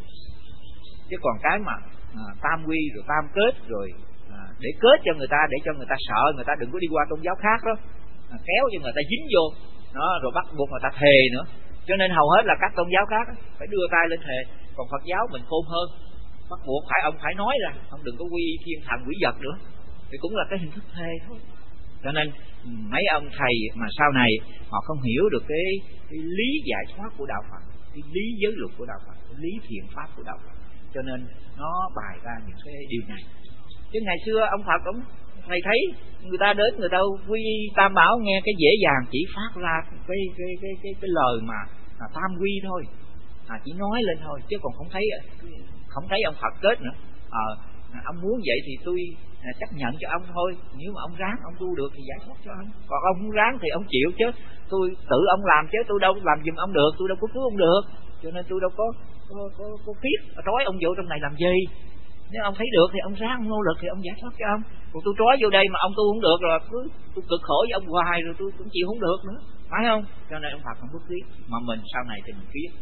Chứ còn cái mà à, tam quy rồi tam kết rồi à, để kết cho người ta, để cho người ta sợ, người ta đừng có đi qua tôn giáo khác đó, à, kéo cho người ta dính vô đó, rồi bắt buộc người ta thề nữa. Cho nên hầu hết là các tôn giáo khác đó, phải đưa tay lên thề. Còn Phật giáo mình khôn hơn, bắt buộc phải ông phải nói ra, ông đừng có quy thiên thần quỷ vật nữa, thì cũng là cái hình thức thề thôi. Cho nên mấy ông thầy mà sau này họ không hiểu được cái, cái lý giải thoát của đạo Phật, cái lý giới luật của đạo Phật, cái lý thiện pháp của đạo Phật, cho nên nó bày ra những cái điều này. Chứ ngày xưa ông Phật cũng thầy thấy người ta đến người ta quy Tam Bảo nghe cái dễ dàng, chỉ phát ra cái cái cái cái, cái lời mà à, tam quy thôi, à, chỉ nói lên thôi, chứ còn không thấy không thấy ông Phật kết nữa. À, ông muốn vậy thì tôi à, chấp nhận cho ông thôi, nếu mà ông ráng ông tu được thì giải thoát cho ông, còn ông không ráng thì ông chịu, chứ tôi tự ông làm chứ tôi đâu làm giùm ông được, tôi đâu có cứu ông được, cho nên tôi đâu có có có, có biết trói ông vô trong này làm gì. Nếu ông thấy được thì ông ráng, ông nỗ lực thì ông giải thoát cho ông. Còn tôi trói vô đây mà ông tu không được rồi cứ tôi cực khổ với ông hoài rồi tôi cũng chịu không được nữa, phải không? Cho nên ông Phật không có biết, mà mình sau này thì mình biết,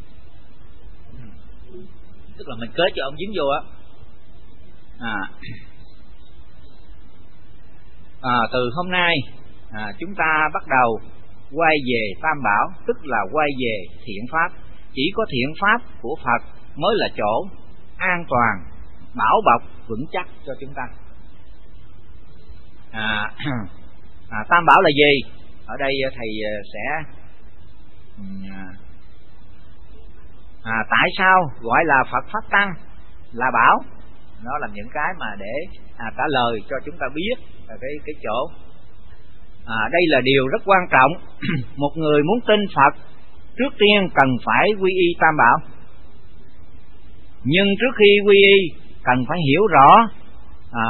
tức là mình kết cho ông dính vô á. À, à, từ hôm nay à, chúng ta bắt đầu quay về Tam Bảo, tức là quay về thiện pháp. Chỉ có thiện pháp của Phật mới là chỗ an toàn, bảo bọc vững chắc cho chúng ta. À, à, Tam Bảo là gì? Ở đây thầy sẽ à, tại sao gọi là Phật pháp tăng là bảo? Nó là những cái mà để à, trả lời cho chúng ta biết cái cái chỗ. À, đây là điều rất quan trọng. Một người muốn tin Phật, trước tiên cần phải quy y Tam Bảo. Nhưng trước khi quy y cần phải hiểu rõ à,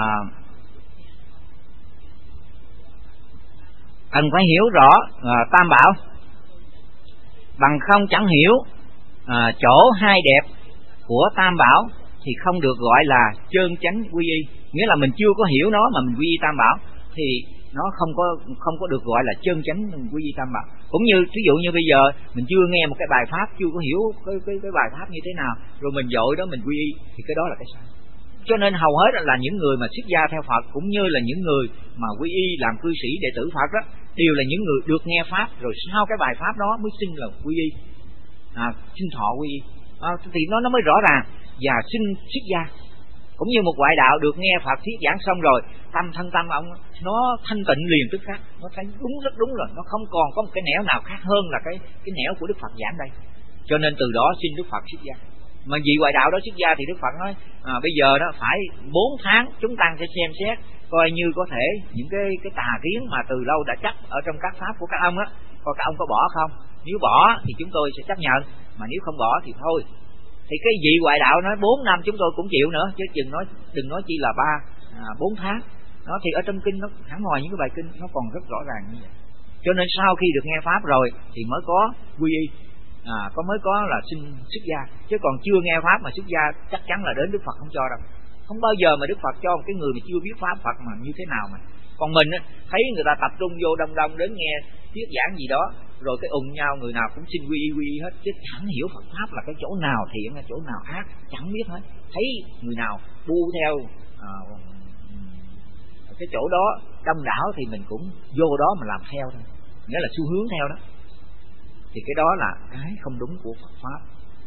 cần phải hiểu rõ à, Tam Bảo, bằng không chẳng hiểu à, chỗ hai đẹp của Tam Bảo thì không được gọi là chân chánh quy y. Nghĩa là mình chưa có hiểu nó mà mình quy y Tam Bảo thì nó không có không có được gọi là chân chánh quy y Tam Bảo. Cũng như ví dụ như bây giờ mình chưa nghe một cái bài pháp, chưa có hiểu cái cái cái bài pháp như thế nào, rồi mình dội đó mình quy y thì cái đó là cái sai. Cho nên hầu hết là những người mà xuất gia theo Phật cũng như là những người mà quy y làm cư sĩ đệ tử Phật đó đều là những người được nghe pháp rồi sau cái bài pháp đó mới xin là quy y, à, xin thọ quy y, à, thì nó nó mới rõ ràng và xin xuất gia. Cũng như một ngoại đạo được nghe Phật thuyết giảng xong rồi tâm thân tâm ông nó thanh tịnh liền tức khắc, nó thấy đúng rất đúng rồi, nó không còn có một cái nẻo nào khác hơn là cái cái nẻo của Đức Phật giảng đây. Cho nên từ đó xin Đức Phật xuất gia. Mà vị ngoại đạo đó xuất gia thì Đức Phật nói à, bây giờ đó phải bốn tháng chúng tăng sẽ xem xét coi như có thể những cái cái tà kiến mà từ lâu đã chắc ở trong các pháp của các ông á, coi các ông có bỏ không. Nếu bỏ thì chúng tôi sẽ chấp nhận, mà nếu không bỏ thì thôi. Thì cái vị ngoại đạo nói bốn năm chúng tôi cũng chịu nữa, chứ chừng nói đừng nói chi là ba à, bốn tháng. Nó thì ở trong kinh nó hẳn ngoài những cái bài kinh nó còn rất rõ ràng như vậy. Cho nên sau khi được nghe pháp rồi thì mới có quy y, à, có mới có là xin xuất gia, chứ còn chưa nghe pháp mà xuất gia chắc chắn là đến Đức Phật không cho đâu. Không bao giờ mà Đức Phật cho một cái người mà chưa biết pháp Phật mà như thế nào mà. Còn mình á, thấy người ta tập trung vô đông đông đến nghe thuyết giảng gì đó, rồi cái ùng nhau người nào cũng xin quy y quy y hết, chứ chẳng hiểu Phật pháp là cái chỗ nào thiện hay chỗ nào ác, chẳng biết hết. Thấy người nào bu theo à, cái chỗ đó đông đảo thì mình cũng vô đó mà làm theo thôi, nghĩa là xu hướng theo đó. Thì cái đó là cái không đúng của Phật pháp.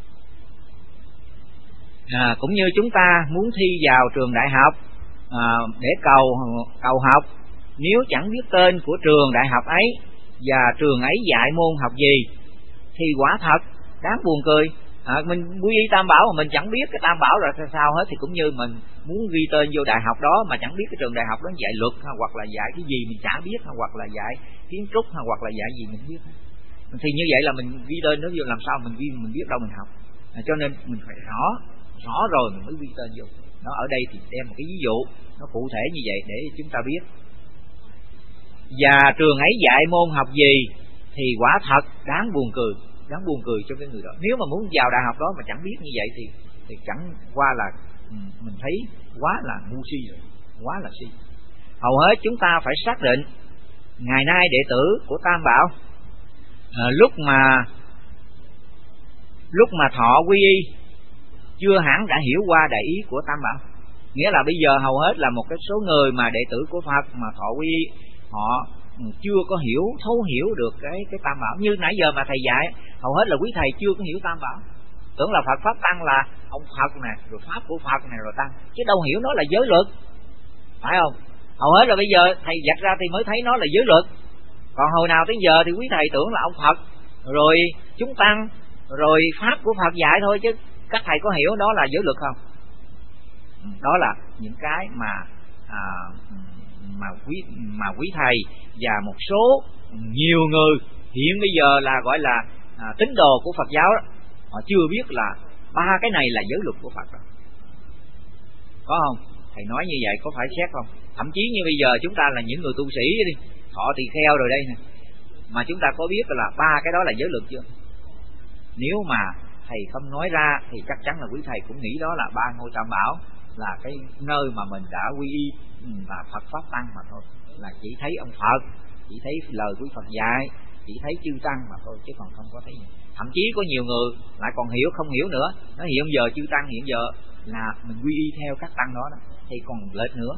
À, cũng như chúng ta muốn thi vào trường đại học à, để cầu cầu học, nếu chẳng biết tên của trường đại học ấy và trường ấy dạy môn học gì thì quả thật đáng buồn cười. À, mình quy y Tam Bảo mà mình chẳng biết cái Tam Bảo rồi sao hết, thì cũng như mình muốn ghi tên vô đại học đó mà chẳng biết cái trường đại học đó dạy luật hoặc là dạy cái gì mình chả biết, hoặc là dạy kiến trúc hoặc là dạy gì mình biết. Thì như vậy là mình ghi tên nó vô, làm sao mình ghi mình biết đâu mình học. À, cho nên mình phải rõ rõ rồi mình mới ghi tên vô. Nó ở đây thì đem một cái ví dụ nó cụ thể như vậy để chúng ta biết. Và trường ấy dạy môn học gì thì quả thật đáng buồn cười, đáng buồn cười cho cái người đó. Nếu mà muốn vào đại học đó mà chẳng biết như vậy thì thì chẳng qua là mình thấy quá là ngu si rồi, quá là si. Hầu hết chúng ta phải xác định ngày nay đệ tử của Tam Bảo à, lúc mà lúc mà thọ quy y chưa hẳn đã hiểu qua đại ý của Tam Bảo. Nghĩa là bây giờ hầu hết là một cái số người mà đệ tử của Phật mà thọ quy y, họ chưa có hiểu, thấu hiểu được cái cái Tam Bảo. Như nãy giờ mà thầy dạy, hầu hết là quý thầy chưa có hiểu Tam Bảo, tưởng là Phật pháp tăng là ông Phật nè, rồi pháp của Phật này rồi tăng, chứ đâu hiểu nó là giới luật, phải không? Hầu hết là bây giờ thầy dạch ra thì mới thấy nó là giới luật. Còn hồi nào tới giờ thì quý thầy tưởng là ông Phật, rồi chúng tăng, rồi pháp của Phật dạy thôi, chứ các thầy có hiểu đó là giới luật không? Đó là những cái mà à, mà quý mà quý thầy và một số nhiều người hiện bây giờ là gọi là à, tín đồ của Phật giáo đó, họ chưa biết là ba cái này là giới luật của Phật đó. Có không? Thầy nói như vậy có phải xét không? Thậm chí như bây giờ chúng ta là những người tu sĩ đi, thọ tỳ kheo rồi đây nè, mà chúng ta có biết là ba cái đó là giới luật chưa? Nếu mà thầy không nói ra thì chắc chắn là quý thầy cũng nghĩ đó là ba ngôi Tam Bảo là cái nơi mà mình đã quy y và Phật pháp tăng mà thôi, là chỉ thấy ông Phật, chỉ thấy lời của Phật dạy, chỉ thấy chư tăng mà thôi, chứ còn không có thấy gì. Thậm chí có nhiều người lại còn hiểu không hiểu nữa, nó hiện giờ chư tăng hiện giờ là mình quy y theo các tăng đó, đó thì còn lệch nữa.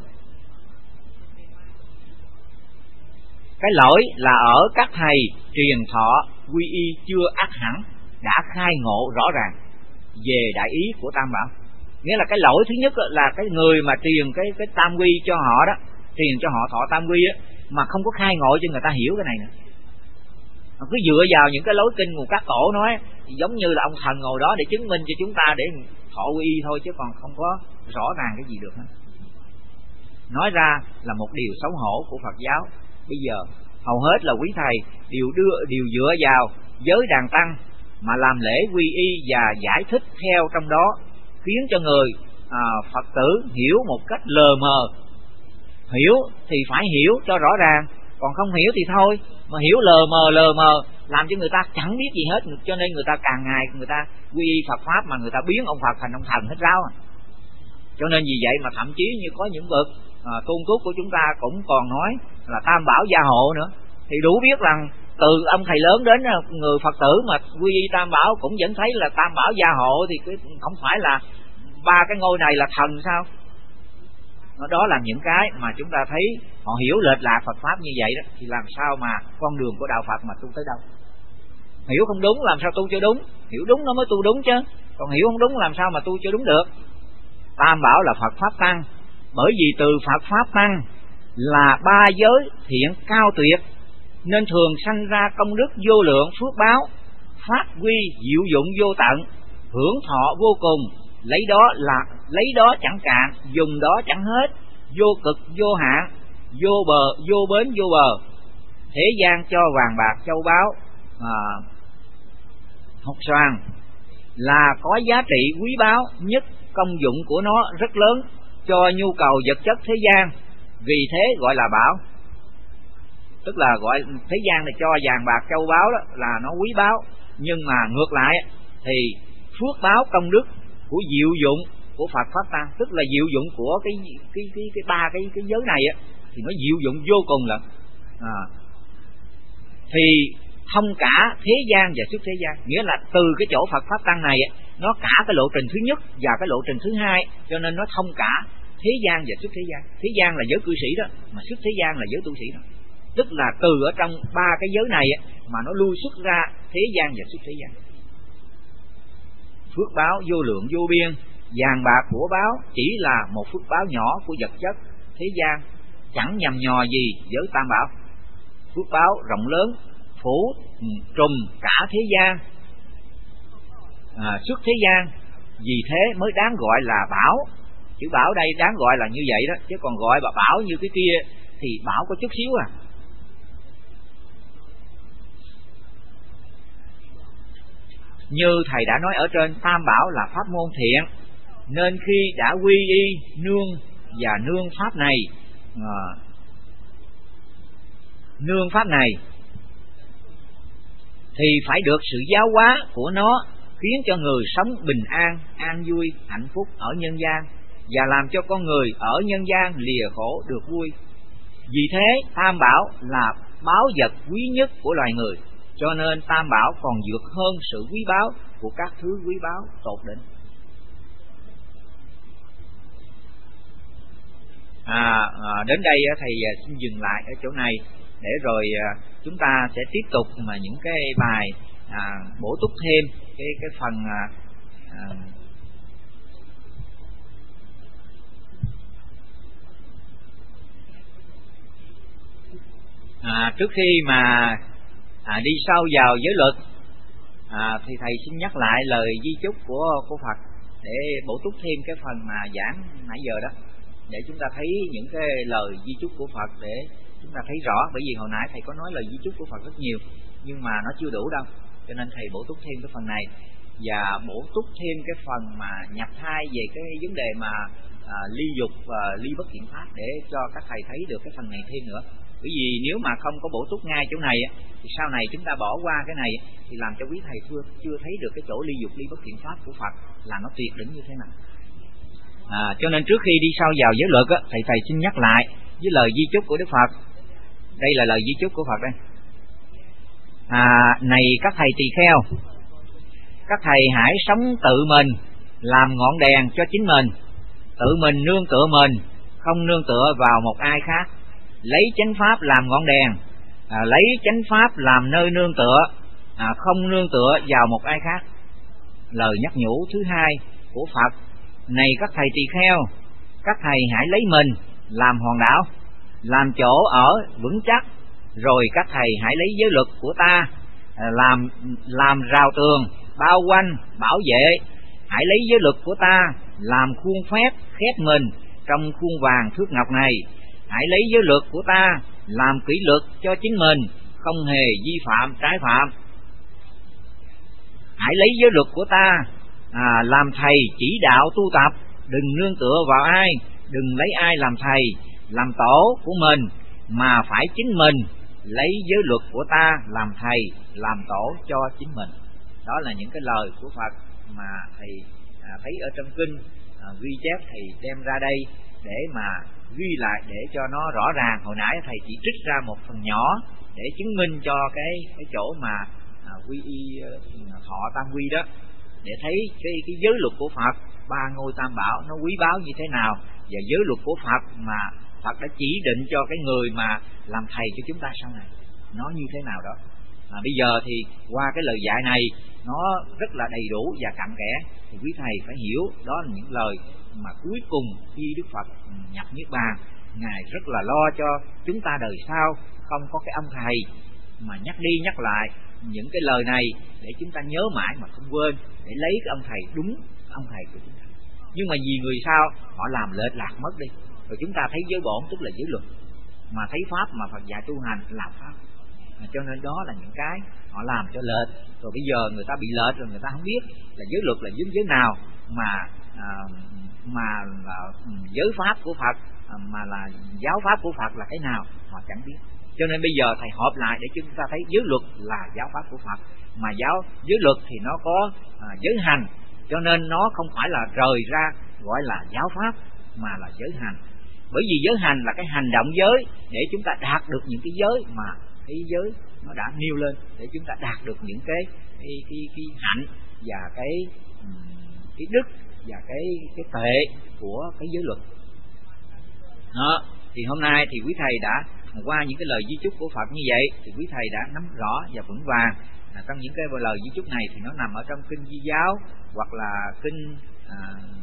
Cái lỗi là ở các thầy truyền thọ quy y chưa ắt hẳn đã khai ngộ rõ ràng về đại ý của Tam Bảo. Nghĩa là cái lỗi thứ nhất là cái người mà truyền cái cái tam quy cho họ đó, truyền cho họ thọ tam quy á, mà không có khai ngộ cho người ta hiểu cái này nữa. Họ cứ dựa vào những cái lối kinh của các cổ nói, thì giống như là ông thần ngồi đó để chứng minh cho chúng ta để thọ quy y thôi, chứ còn không có rõ ràng cái gì được hết. Nói ra là một điều xấu hổ của Phật giáo. Bây giờ hầu hết là quý thầy đều đưa đều dựa vào giới đàn tăng mà làm lễ quy y và giải thích theo trong đó, khiến cho người à, Phật tử hiểu một cách lờ mờ. Hiểu thì phải hiểu cho rõ ràng, còn không hiểu thì thôi, mà hiểu lờ mờ lờ mờ làm cho người ta chẳng biết gì hết, cho nên người ta càng ngày người ta quy y Phật pháp mà người ta biến ông Phật thành ông thần hết ráo. Cho nên vì vậy mà thậm chí như có những bậc à, tôn túc của chúng ta cũng còn nói là tam bảo gia hộ nữa, thì đủ biết rằng từ ông thầy lớn đến người Phật tử mà quy y tam bảo cũng vẫn thấy là tam bảo gia hộ, thì không phải là ba cái ngôi này là thần sao? Đó là những cái mà chúng ta thấy họ hiểu lệch lạc Phật pháp như vậy đó, thì làm sao mà con đường của đạo Phật mà tu tới đâu? Hiểu không đúng làm sao tu cho đúng, hiểu đúng nó mới tu đúng chứ, còn hiểu không đúng làm sao mà tu cho đúng được. Tam bảo là Phật pháp tăng, bởi vì từ Phật pháp tăng là ba giới thiện cao tuyệt, nên thường sanh ra công đức vô lượng phước báo, phát huy diệu dụng vô tận, hưởng thọ vô cùng, lấy đó là lấy đó chẳng cạn, dùng đó chẳng hết, vô cực vô hạn, vô bờ vô bến vô bờ. Thế gian cho vàng bạc châu báu à, hột xoàn là có giá trị quý báu nhất, công dụng của nó rất lớn cho nhu cầu vật chất thế gian, vì thế gọi là bảo. Tức là gọi thế gian này cho vàng bạc châu báu đó là nó quý báu, nhưng mà ngược lại thì phước báo công đức của diệu dụng của Phật pháp tăng, tức là diệu dụng của cái cái cái cái ba cái cái giới này á, thì nó diệu dụng vô cùng lận. À, thì thông cả thế gian và xuất thế gian, nghĩa là từ cái chỗ Phật pháp tăng này nó cả cái lộ trình thứ nhất và cái lộ trình thứ hai, cho nên nó thông cả thế gian và xuất thế gian. Thế gian là giới cư sĩ đó, mà xuất thế gian là giới tu sĩ đó. Tức là từ ở trong ba cái giới này mà nó lưu xuất ra thế gian và xuất thế gian. Phước báo vô lượng vô biên, vàng bạc của báo chỉ là một phước báo nhỏ của vật chất thế gian, chẳng nhằm nhò gì với tam bảo. Phước báo rộng lớn phủ trùm cả thế gian, à, xuất thế gian, vì thế mới đáng gọi là bảo. Chữ bảo đây đáng gọi là như vậy đó, chứ còn gọi bà bảo như cái kia thì bảo có chút xíu à. Như thầy đã nói ở trên, tam bảo là pháp môn thiện, nên khi đã quy y nương và nương pháp này à, nương pháp này thì phải được sự giáo hóa của nó, khiến cho người sống bình an, an vui, hạnh phúc ở nhân gian, và làm cho con người ở nhân gian lìa khổ được vui. Vì thế tam bảo là báu vật quý nhất của loài người, cho nên tam bảo còn vượt hơn sự quý báu của các thứ quý báu tột đỉnh. À, à, đến đây thầy xin dừng lại ở chỗ này, để rồi chúng ta sẽ tiếp tục mà những cái bài à, bổ túc thêm cái cái phần à, à, à, trước khi mà à, đi sâu vào giới luật à, thì thầy xin nhắc lại lời di chúc của của Phật để bổ túc thêm cái phần mà giảng nãy giờ đó, để chúng ta thấy những cái lời di chúc của Phật, để chúng ta thấy rõ. Bởi vì hồi nãy thầy có nói lời di chúc của Phật rất nhiều, nhưng mà nó chưa đủ đâu, cho nên thầy bổ túc thêm cái phần này, và bổ túc thêm cái phần mà nhập thai về cái vấn đề mà à, ly dục và ly bất thiện pháp, để cho các thầy thấy được cái phần này thêm nữa. Bởi vì nếu mà không có bổ túc ngay chỗ này thì sau này chúng ta bỏ qua cái này thì làm cho quý thầy chưa chưa thấy được cái chỗ ly dục ly bất thiện pháp của Phật là nó tuyệt đỉnh như thế nào. À, cho nên trước khi đi sâu vào giới luật á, thầy thầy xin nhắc lại với lời di chúc của Đức Phật. Đây là lời di chúc của Phật đây. À, này các thầy tỳ kheo, các thầy hãy sống tự mình, làm ngọn đèn cho chính mình, tự mình nương tựa mình, không nương tựa vào một ai khác, lấy chánh pháp làm ngọn đèn, à, lấy chánh pháp làm nơi nương tựa, à, không nương tựa vào một ai khác. Lời nhắc nhủ thứ hai của Phật: này các thầy tỳ kheo, các thầy hãy lấy mình làm hòn đảo, làm chỗ ở vững chắc, rồi các thầy hãy lấy giới luật của ta làm làm rào tường bao quanh bảo vệ. Hãy lấy giới luật của ta làm khuôn phép khép mình trong khuôn vàng thước ngọc này. Hãy lấy giới luật của ta làm kỷ luật cho chính mình, không hề vi phạm trái phạm. Hãy lấy giới luật của ta à, làm thầy chỉ đạo tu tập, đừng nương tựa vào ai, đừng lấy ai làm thầy, làm tổ của mình, mà phải chính mình lấy giới luật của ta làm thầy, làm tổ cho chính mình. Đó là những cái lời của Phật mà thầy à, thấy ở trong kinh à, ghi chép, thầy đem ra đây để mà ghi lại để cho nó rõ ràng. Hồi nãy thầy chỉ trích ra một phần nhỏ để chứng minh cho cái cái chỗ mà à, quy y họ tam quy đó, để thấy cái cái giới luật của Phật, ba ngôi tam bảo nó quý báu như thế nào, và giới luật của Phật mà Phật đã chỉ định cho cái người mà làm thầy cho chúng ta sau này nó như thế nào đó. À, bây giờ thì qua cái lời dạy này nó rất là đầy đủ và cặn kẽ, thì quý thầy phải hiểu đó là những lời mà cuối cùng khi Đức Phật nhập niết bàn, Ngài rất là lo cho chúng ta đời sau không có cái ông thầy mà nhắc đi nhắc lại những cái lời này để chúng ta nhớ mãi mà không quên, để lấy cái ông thầy đúng, ông thầy của chúng ta. Nhưng mà vì người sau họ làm lệch lạc mất đi, rồi chúng ta thấy giới bổn tức là giới luật, mà thấy pháp mà Phật dạy tu hành là pháp. À, cho nên đó là những cái họ làm cho lệch, rồi bây giờ người ta bị lệch rồi người ta không biết là giới luật là giới giới nào, mà à, mà là giới pháp của Phật, à, mà là giáo pháp của Phật là cái nào họ chẳng biết. Cho nên bây giờ thầy họp lại để chúng ta thấy giới luật là giáo pháp của Phật, mà giáo giới luật thì nó có à, giới hành, cho nên nó không phải là rời ra gọi là giáo pháp mà là giới hành. Bởi vì giới hành là cái hành động giới để chúng ta đạt được những cái giới mà cái giới nó đã nêu lên, để chúng ta đạt được những cái cái cái, cái hạnh và cái cái đức và cái cái tệ của cái giới luật. Đó, thì hôm nay thì quý thầy đã qua những cái lời di chúc của Phật như vậy, thì quý thầy đã nắm rõ và vững vàng là trong những cái lời di chúc này thì nó nằm ở trong kinh Di Giáo hoặc là kinh à,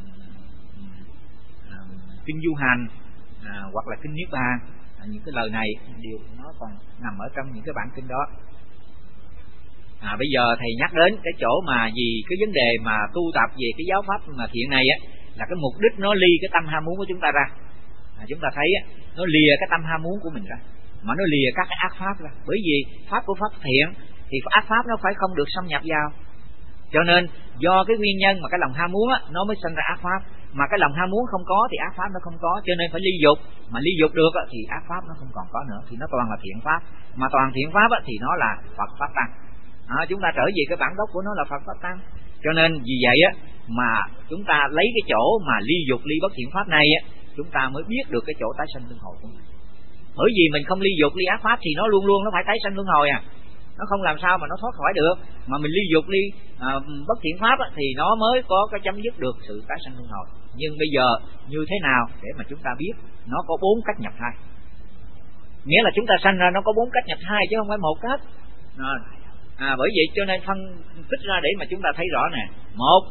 à, kinh Du Hành à, hoặc là kinh Niết Bàn. À, những cái lời này đều nó còn nằm ở trong những cái bản kinh đó. À, bây giờ thầy nhắc đến cái chỗ mà vì cái vấn đề mà tu tập về cái giáo pháp mà thiện này á, là cái mục đích nó ly cái tâm ham muốn của chúng ta ra. À, chúng ta thấy á, nó lìa cái tâm ham muốn của mình ra, mà nó lìa các cái ác pháp ra. Bởi vì pháp của pháp thiện thì ác pháp nó phải không được xâm nhập vào. Cho nên do cái nguyên nhân mà cái lòng ham muốn á, nó mới sinh ra ác pháp. Mà cái lòng ham muốn không có thì ác pháp nó không có, cho nên phải ly dục. Mà ly dục được á, thì ác pháp nó không còn có nữa, thì nó toàn là thiện pháp. Mà toàn thiện pháp á, thì nó là Phật pháp tăng. À, chúng ta trở về cái bản gốc của nó là Phật pháp tăng. Cho nên vì vậy á, mà chúng ta lấy cái chỗ mà ly dục ly bất thiện pháp này á, chúng ta mới biết được cái chỗ tái sanh luân hồi của mình. Bởi vì mình không ly dục ly ác pháp thì nó luôn luôn nó phải tái sanh luân hồi à, nó không làm sao mà nó thoát khỏi được. Mà mình ly dục ly à, bất thiện pháp á, thì nó mới có cái chấm dứt được sự tái sanh luân hồi. Nhưng bây giờ như thế nào để mà chúng ta biết? Nó có bốn cách nhập thai. Nghĩa là chúng ta sanh ra nó có bốn cách nhập thai chứ không phải một cách. À, à, bởi vậy cho nên phân tích ra để mà chúng ta thấy rõ nè. Một,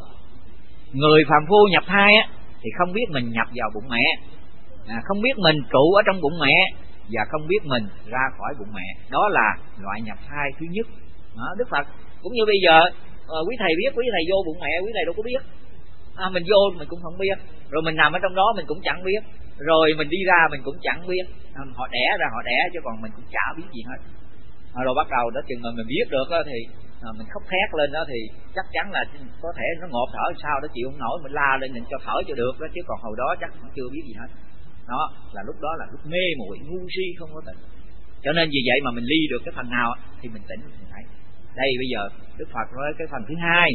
người phàm phu nhập thai á, thì không biết mình nhập vào bụng mẹ, à, không biết mình trụ ở trong bụng mẹ, và không biết mình ra khỏi bụng mẹ. Đó là loại nhập thai thứ nhất. Đó, Đức Phật cũng như bây giờ à, quý thầy biết, quý thầy vô bụng mẹ quý thầy đâu có biết. À, mình vô mình cũng không biết, rồi mình nằm ở trong đó mình cũng chẳng biết, rồi mình đi ra mình cũng chẳng biết. À, họ đẻ ra họ đẻ chứ còn mình cũng chả biết gì hết. À, rồi bắt đầu đó chừng mà mình biết được đó, thì à, mình khóc thét lên đó thì chắc chắn là có thể nó ngộp thở sao đó chịu không nổi, mình la lên mình cho thở cho được đó, chứ còn hồi đó chắc nó chưa biết gì hết. Đó là lúc đó là lúc mê muội ngu si không có tỉnh. Cho nên vì vậy mà mình ly được cái phần nào thì mình tỉnh mình thấy. Đây bây giờ Đức Phật nói cái phần thứ hai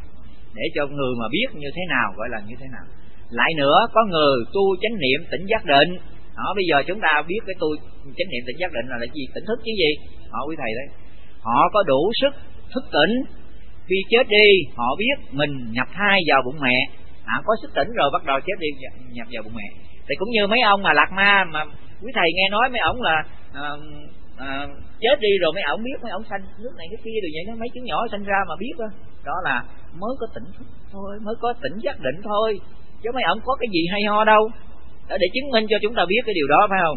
để cho người mà biết như thế nào gọi là như thế nào. Lại nữa có người tu chánh niệm tỉnh giác định. Đó, bây giờ chúng ta biết cái tu chánh niệm tỉnh giác định là, là gì? Tỉnh thức chứ gì? Họ quý thầy đấy. Họ có đủ sức thức tỉnh, khi chết đi họ biết mình nhập thai vào bụng mẹ. À, có sức tỉnh rồi bắt đầu chết đi nhập vào bụng mẹ. Thì cũng như mấy ông mà lạc ma mà quý thầy nghe nói mấy ông là à, à, chết đi rồi mấy ông biết mấy ông sanh nước này cái kia rồi vậy đó, mấy chú nhỏ sanh ra mà biết đó. Đó là mới có tỉnh thức thôi, mới có tỉnh giác định thôi, chứ mấy ông có cái gì hay ho đâu. Đó, để chứng minh cho chúng ta biết cái điều đó phải không?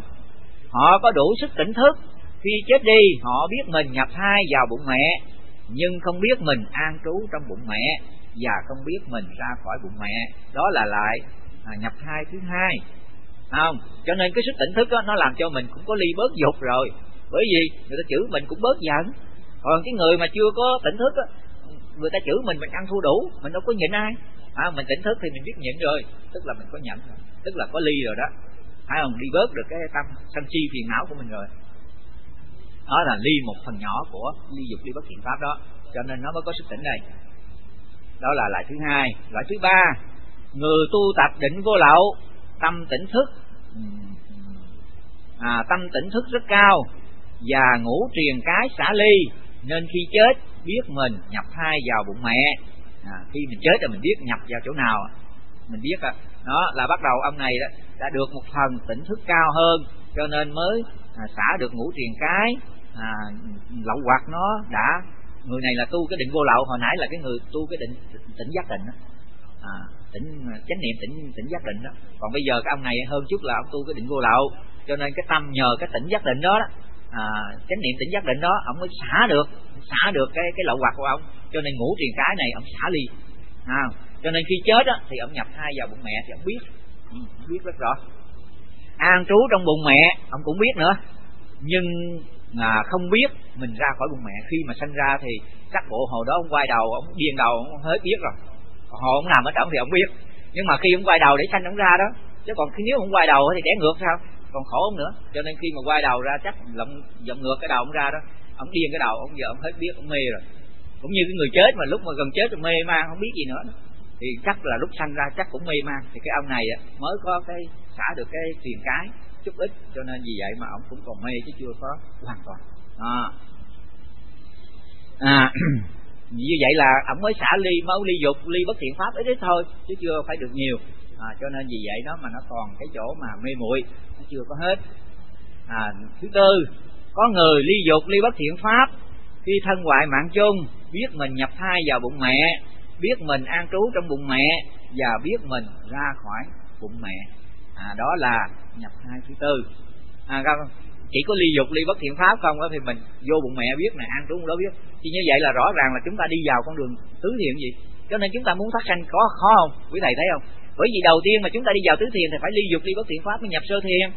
Họ có đủ sức tỉnh thức, khi chết đi họ biết mình nhập thai vào bụng mẹ, nhưng không biết mình an trú trong bụng mẹ và không biết mình ra khỏi bụng mẹ. Đó là lại à, nhập thai thứ hai, không? Cho nên cái sức tỉnh thức đó, nó làm cho mình cũng có ly bớt dục rồi. Bởi vì người ta chửi mình cũng bớt giận. Còn cái người mà chưa có tỉnh thức đó, người ta chửi mình mình ăn thua đủ, mình đâu có nhịn ai. À, mình tỉnh thức thì mình biết nhịn rồi, tức là mình có nhẫn rồi, tức là có ly rồi đó, phải không? Đi bớt được cái tâm sân si phiền não của mình rồi. Đó là ly một phần nhỏ của ly dục ly bất thiện pháp đó, cho nên nó mới có sức tỉnh đây. Đó là loại thứ hai. Loại thứ ba, người tu tập định vô lậu, tâm tỉnh thức, à, tâm tỉnh thức rất cao và ngũ triền cái xả ly, nên khi chết biết mình nhập thai vào bụng mẹ. À, khi mình chết rồi mình biết nhập vào chỗ nào, mình biết à. Đó là bắt đầu ông này đã, đã được một phần tỉnh thức cao hơn, cho nên mới à, xả được ngũ triền cái, à, lậu hoặc nó đã. Người này là tu cái định vô lậu, hồi nãy là cái người tu cái định tỉnh giác định đó. À, tỉnh chánh niệm tỉnh tỉnh giác định đó. Còn bây giờ cái ông này hơn chút là ông tu cái định vô lậu, cho nên cái tâm nhờ cái tỉnh giác định đó, đó à, chánh niệm tỉnh giác định đó, ông mới xả được xả được cái cái lậu hoặc của ông, cho nên ngũ triền cái này ông xả ly. À, cho nên khi chết á, thì ông nhập thai vào bụng mẹ thì ông biết, ừ, biết rất rõ. An trú trong bụng mẹ ông cũng biết nữa, nhưng à, không biết mình ra khỏi bụng mẹ. Khi mà sanh ra thì chắc bộ hồi đó ông quay đầu, ông điên đầu, ông hết biết rồi. Hồi ông nằm ở trong thì ông biết, nhưng mà khi ông quay đầu để sanh ông ra đó, chứ còn khi nếu ông quay đầu thì đẻ ngược sao, còn khổ ông nữa. Cho nên khi mà quay đầu ra chắc lộng dậm ngược cái đầu ông ra đó, ông điên cái đầu, ông giờ ông hết biết, ông mê rồi. Cũng như cái người chết mà lúc mà gần chết rồi mê man không biết gì nữa, thì chắc là lúc sanh ra chắc cũng mê man. Thì cái ông này mới có cái xả được cái truyền cái chút ít, cho nên vì vậy mà ông cũng còn mê chứ chưa có hoàn toàn. À, à như vậy là ông mới xả ly máu ly dục ly bất thiện pháp ít ít thôi, chứ chưa phải được nhiều. À, cho nên vì vậy đó mà nó còn cái chỗ mà mê muội, nó chưa có hết. À, thứ tư, có người ly dục ly bất thiện pháp, khi thân hoại mạng chung, biết mình nhập thai vào bụng mẹ, biết mình an trú trong bụng mẹ và biết mình ra khỏi bụng mẹ. À, đó là nhập thai thứ tư. À, chỉ có ly dục ly bất thiện pháp không đó thì mình vô bụng mẹ biết này, an trú đó biết. Thì như vậy là rõ ràng là chúng ta đi vào con đường tứ thiện gì. Cho nên chúng ta muốn thoát sanh có khó không? Quý thầy thấy không? Bởi vì đầu tiên mà chúng ta đi vào tứ thiện thì phải ly dục ly bất thiện pháp mới nhập sơ thiện,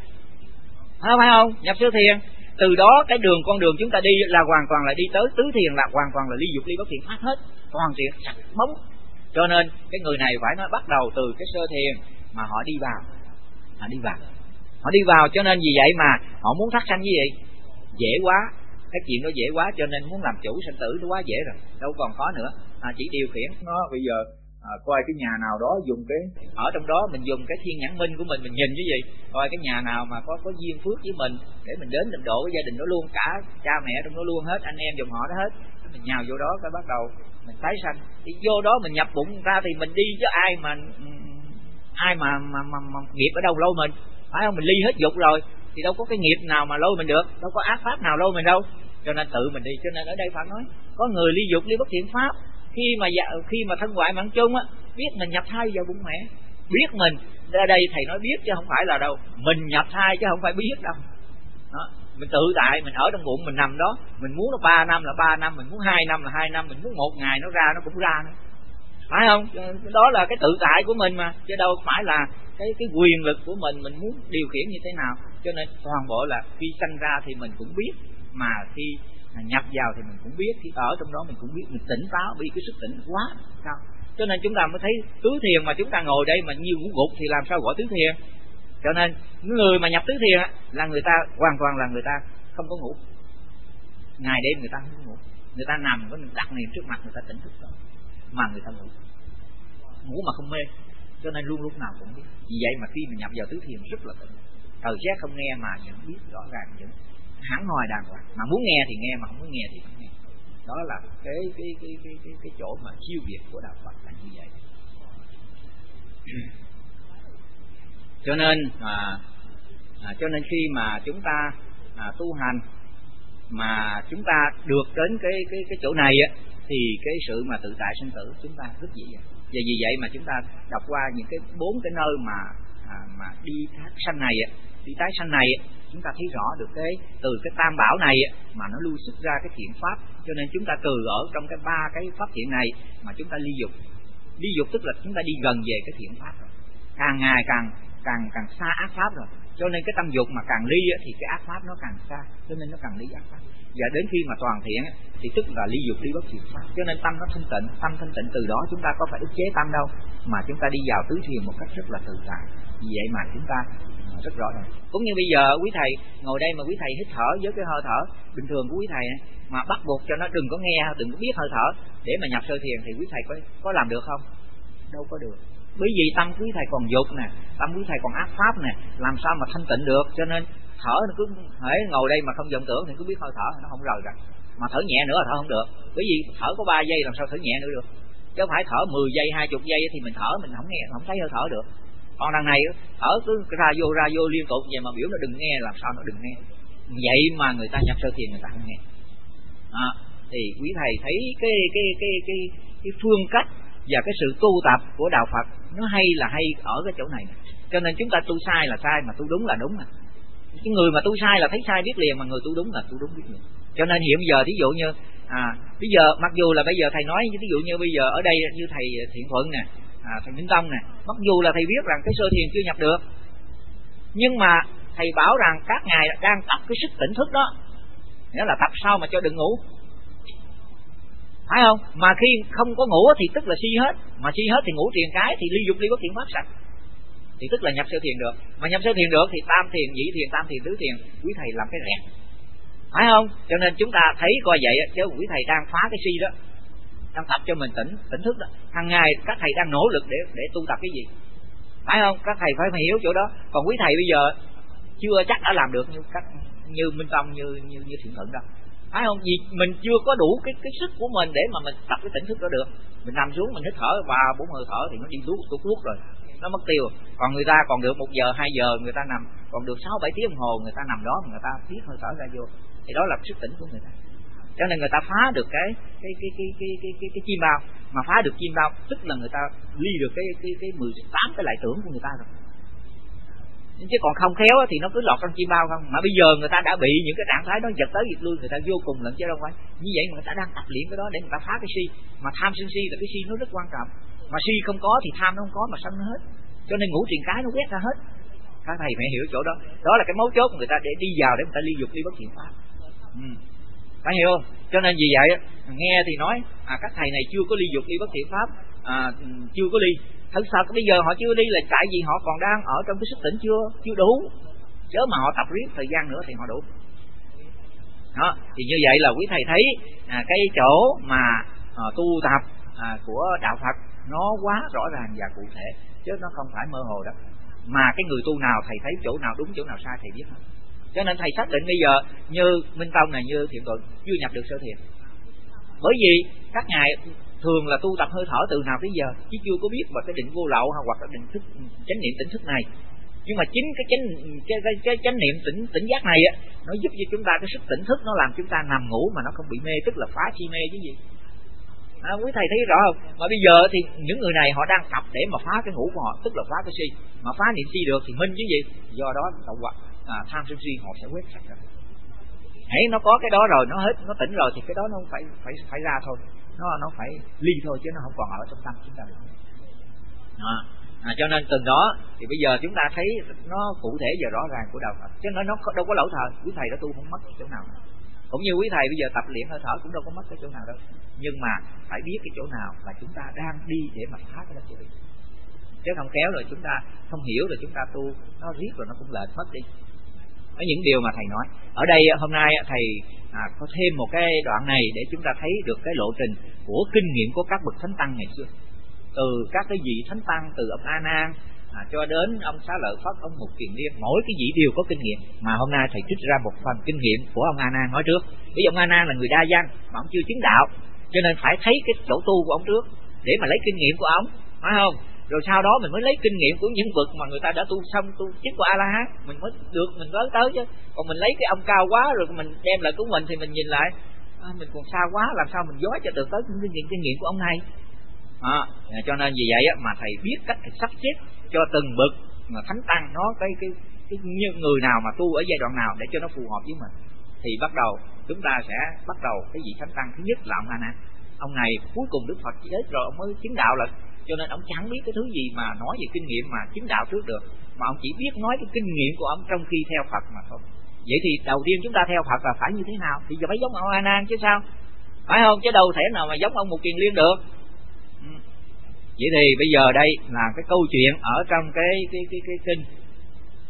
à, phải không? Nhập sơ thiện. Từ đó cái đường con đường chúng ta đi là hoàn toàn là đi tới tứ thiền, là hoàn toàn là ly dục ly bất thiện pháp hết, toàn thiện sạch bóng. Cho nên cái người này phải nói bắt đầu từ cái sơ thiền mà họ đi vào, họ đi vào, họ đi vào. Cho nên vì vậy mà họ muốn thoát sanh như vậy dễ quá, cái chuyện đó dễ quá, cho nên muốn làm chủ sanh tử nó quá dễ rồi, đâu còn khó nữa. À, chỉ điều khiển nó bây giờ. À, coi cái nhà nào đó dùng cái ở trong đó mình dùng cái thiên nhãn minh của mình mình nhìn cái gì, coi cái nhà nào mà có có duyên phước với mình để mình đến tịnh độ cái gia đình đó luôn, cả cha mẹ trong đó luôn hết, anh em dòng họ đó hết, mình nhào vô đó cái bắt đầu mình tái sanh. Thì vô đó mình nhập bụng ra thì mình đi chứ ai mà ai mà mà, mà, mà nghiệp ở đâu lôi mình, phải không? Mình ly hết dục rồi thì đâu có cái nghiệp nào mà lôi mình được, đâu có ác pháp nào lôi mình đâu, cho nên tự mình đi. Cho nên ở đây phải nói có người ly dục ly bất thiện pháp, khi mà khi mà thân hoại mạng chung á, biết mình nhập thai vào bụng mẹ, biết mình ở đây thầy nói biết chứ không phải là đâu mình nhập thai chứ không phải biết đâu. Đó, mình tự tại mình ở trong bụng mình nằm đó, mình muốn nó ba năm là ba năm, mình muốn hai năm là hai năm, mình muốn một ngày nó ra nó cũng ra nữa, phải không? Đó là cái tự tại của mình mà, chứ đâu phải là cái cái quyền lực của mình mình muốn điều khiển như thế nào. Cho nên toàn bộ là khi sanh ra thì mình cũng biết, mà khi nhập vào thì mình cũng biết, khi ở trong đó mình cũng biết, mình tỉnh táo vì cái sức tỉnh quá cao. Cho nên chúng ta mới thấy tứ thiền mà chúng ta ngồi đây mà như ngủ gục thì làm sao gọi tứ thiền. Cho nên người mà nhập tứ thiền là người ta hoàn toàn là người ta không có ngủ, ngày đêm người ta không có ngủ, người ta nằm có đặt niệm trước mặt người ta tỉnh thức rồi mà người ta ngủ ngủ mà không mê. Cho nên luôn lúc nào cũng biết. Vì vậy mà khi mình nhập vào tứ thiền rất là tỉnh, thời giác không nghe mà vẫn biết rõ ràng, vẫn hẳn hoi đàng hoàng, mà muốn nghe thì nghe, mà không muốn nghe thì không nghe. Đó là cái cái cái cái cái, cái chỗ mà siêu việt của đạo Phật là như vậy. Cho nên à, à, cho nên khi mà chúng ta à, tu hành mà chúng ta được đến cái cái cái chỗ này á, thì cái sự mà tự tại sinh tử chúng ta rất dễ dàng. Và vì vậy mà chúng ta đọc qua những cái bốn cái nơi mà à, mà đi tái sanh này á, đi tái sanh này á, chúng ta thấy rõ được cái từ cái tam bảo này mà nó lưu xuất ra cái thiện pháp. Cho nên chúng ta từ ở trong cái ba cái pháp thiện này mà chúng ta ly dục. Ly dục tức là chúng ta đi gần về cái thiện pháp rồi, càng ngày càng càng càng xa ác pháp rồi. Cho nên cái tâm dục mà càng ly thì cái ác pháp nó càng xa, cho nên nó càng ly ác pháp. Và đến khi mà toàn thiện thì tức là ly dục ly bất thiện pháp. Cho nên tâm nó thanh tịnh, tâm thanh tịnh từ đó chúng ta có phải ức chế tâm đâu, mà chúng ta đi vào tứ thiền một cách rất là tự tại. Vì vậy mà chúng ta rất rõ ràng. Cũng như bây giờ quý thầy ngồi đây mà quý thầy hít thở với cái hơi thở bình thường của quý thầy mà bắt buộc cho nó đừng có nghe, đừng có biết hơi thở để mà nhập sơ thiền thì quý thầy có có làm được không? Đâu có được. Bởi vì tâm quý thầy còn dục nè, tâm quý thầy còn ác pháp nè, làm sao mà thanh tịnh được? Cho nên thở nó cứ hễ ngồi đây mà không vọng tưởng thì cứ biết hơi thở, nó không rời ra. Mà thở nhẹ nữa là thở không được, bởi vì thở có ba giây làm sao thở nhẹ nữa được? Chứ không phải thở mười giây, hai mươi giây thì mình thở mình không nghe, không thấy hơi thở được. Còn đằng này thở cứ ra vô ra vô liên tục vậy mà biểu nó đừng nghe, làm sao nó đừng nghe? Vậy mà người ta nhập sơ thiền người ta không nghe. À, thì quý thầy thấy cái cái cái cái cái phương cách và cái sự tu tập của đạo Phật nó hay là hay ở cái chỗ này. Cho nên chúng ta tu sai là sai, mà tu đúng là đúng. À. Cái người mà tu sai là thấy sai biết liền, mà người tu đúng là tu đúng biết liền. Cho nên hiện giờ thí dụ như à bây giờ mặc dù là bây giờ thầy nói ví dụ như bây giờ ở đây như thầy Thiện Thuận nè, à, thầy Minh Tông nè, mặc dù là thầy biết rằng cái sơ thiền chưa nhập được, nhưng mà thầy bảo rằng các ngài đang tập cái sức tỉnh thức đó, nghĩa là tập sao mà cho đừng ngủ, phải không? Mà khi không có ngủ thì tức là si hết, mà si hết thì ngủ triền cái thì ly dục ly bất thiện pháp sạch, thì tức là nhập sơ thiền được. Mà nhập sơ thiền được thì tam thiền, nhị thiền, tam thiền, tứ thiền quý thầy làm cái rẹt, phải không? Cho nên chúng ta thấy coi vậy chứ quý thầy đang phá cái si đó, đang tập cho mình tỉnh tỉnh thức đó. Hàng ngày các thầy đang nỗ lực để để tu tập cái gì, phải không? Các thầy phải, phải hiểu chỗ đó. Còn quý thầy bây giờ chưa chắc đã làm được như các như Minh Tông, như như như Thiện Thuận đâu, phải không? Vì mình chưa có đủ cái cái sức của mình để mà mình tập cái tỉnh thức đó được. Mình nằm xuống mình hít thở ba bốn hơi thở thì nó đi tuốt tuốt tuốt rồi, nó mất tiêu. Còn người ta còn được một giờ hai giờ người ta nằm, còn được sáu bảy tiếng đồng hồ người ta nằm đó mà người ta hít hơi thở ra vô, thì đó là sức tỉnh của người ta. Cho nên người ta phá được cái cái cái cái cái cái cái, cái chim bao, mà phá được chim bao tức là người ta ly được cái cái cái mười tám cái lại tưởng của người ta rồi. Chứ còn không khéo thì nó cứ lọt trong chim bao không. Mà bây giờ người ta đã bị những cái trạng thái đó giật tới giật lui, người ta vô cùng lận chứ đâu phải. Như vậy mà người ta đang tập luyện cái đó để người ta phá cái si. Mà tham sân si là cái si nó rất quan trọng. Mà si không có thì tham nó không có, mà sân nó hết. Cho nên ngủ triền cái nó quét ra hết. Các thầy phải hiểu chỗ đó. Đó là cái mấu chốt của người ta để đi vào để người ta ly dục ly bất thiện pháp. Ừ. Phải hiểu không? Cho nên vì vậy nghe thì nói à, các thầy này chưa có ly dục ly bất thiện pháp, à, chưa có ly. Thật sự bây giờ họ chưa đi là tại vì họ còn đang ở trong cái sức tỉnh chưa chưa đủ, chứ mà họ tập riết thời gian nữa thì họ đủ. Đó, thì như vậy là quý thầy thấy à, cái chỗ mà à, tu tập à, của đạo Phật nó quá rõ ràng và cụ thể, chứ nó không phải mơ hồ đâu. Mà cái người tu nào thầy thấy chỗ nào đúng chỗ nào sai thầy biết hết. Cho nên thầy xác định bây giờ như Minh Tông này, như Thiện Thuận chưa nhập được sơ thiền, bởi vì các ngài thường là tu tập hơi thở từ nào tới giờ chứ chưa có biết vào cái định vô lậu hoặc là định thức chánh niệm tỉnh thức này. Nhưng mà chính cái chánh cái, cái, cái chánh niệm tỉnh tỉnh giác này á, nó giúp cho chúng ta cái sức tỉnh thức, nó làm chúng ta nằm ngủ mà nó không bị mê, tức là phá chi mê chứ gì. À, quý thầy thấy rõ không? Mà bây giờ thì những người này họ đang tập để mà phá cái ngủ của họ, tức là phá cái si. Mà phá niệm si được thì minh chứ gì. Do đó tạo hoặc à, tham sân si họ sẽ quét sạch ra. Hãy nó có cái đó rồi, nó hết, nó tỉnh rồi thì cái đó nó phải phải phải ra thôi. Nó nó phải ly thôi chứ nó không còn ở trong tâm chúng ta được. À, à, cho nên từ đó thì bây giờ chúng ta thấy nó cụ thể và rõ ràng của đạo Phật, chứ nó nó đâu có lỗi thời. Quý thầy đã tu không mất chỗ nào. Cũng như quý thầy bây giờ tập luyện hơi thở cũng đâu có mất cái chỗ nào đâu. Nhưng mà phải biết cái chỗ nào là chúng ta đang đi để mà phá cái đó chỗ đi. Chứ không kéo rồi chúng ta không hiểu rồi chúng ta tu nó riết rồi nó cũng lệch mất đi. Có những điều mà thầy nói. Ở đây hôm nay thầy à, có thêm một cái đoạn này để chúng ta thấy được cái lộ trình của kinh nghiệm của các bậc thánh tăng ngày xưa. Từ các cái vị thánh tăng, từ ông A Nan à, cho đến ông Xá Lợi Phất, ông Mục Kiền Liên, mỗi cái vị đều có kinh nghiệm. Mà hôm nay thầy trích ra một phần kinh nghiệm của ông A Nan nói trước. Vì ông A Nan là người đa văn mà ông chưa chứng đạo, cho nên phải thấy cái chỗ tu của ông trước để mà lấy kinh nghiệm của ông, phải không? Rồi sau đó mình mới lấy kinh nghiệm của những bậc mà người ta đã tu xong, tu chứng của A La Hán, mình mới được mình tới tới chứ. Còn mình lấy cái ông cao quá rồi mình đem lại của mình thì mình nhìn lại à, mình còn xa quá, làm sao mình dối cho được tới những kinh nghiệm kinh nghiệm của ông này. À, cho nên vì vậy mà thầy biết cách sắp xếp cho từng bậc mà thánh tăng nó cái cái cái người nào mà tu ở giai đoạn nào để cho nó phù hợp với mình. Thì bắt đầu chúng ta sẽ bắt đầu cái vị thánh tăng thứ nhất là ông A Nan. Ông này cuối cùng Đức Phật chết rồi ông mới chứng đạo lại. Cho nên ông chẳng biết cái thứ gì mà nói về kinh nghiệm mà chứng đạo trước được, mà ông chỉ biết nói cái kinh nghiệm của ông trong khi theo Phật mà thôi. Vậy thì đầu tiên chúng ta theo Phật là phải như thế nào? Thì giờ phải giống ông A Nan chứ sao, phải không? Chứ đâu thể nào mà giống ông Mục Kiền Liên được. Ừ. Vậy thì bây giờ đây là cái câu chuyện ở trong cái cái cái cái kinh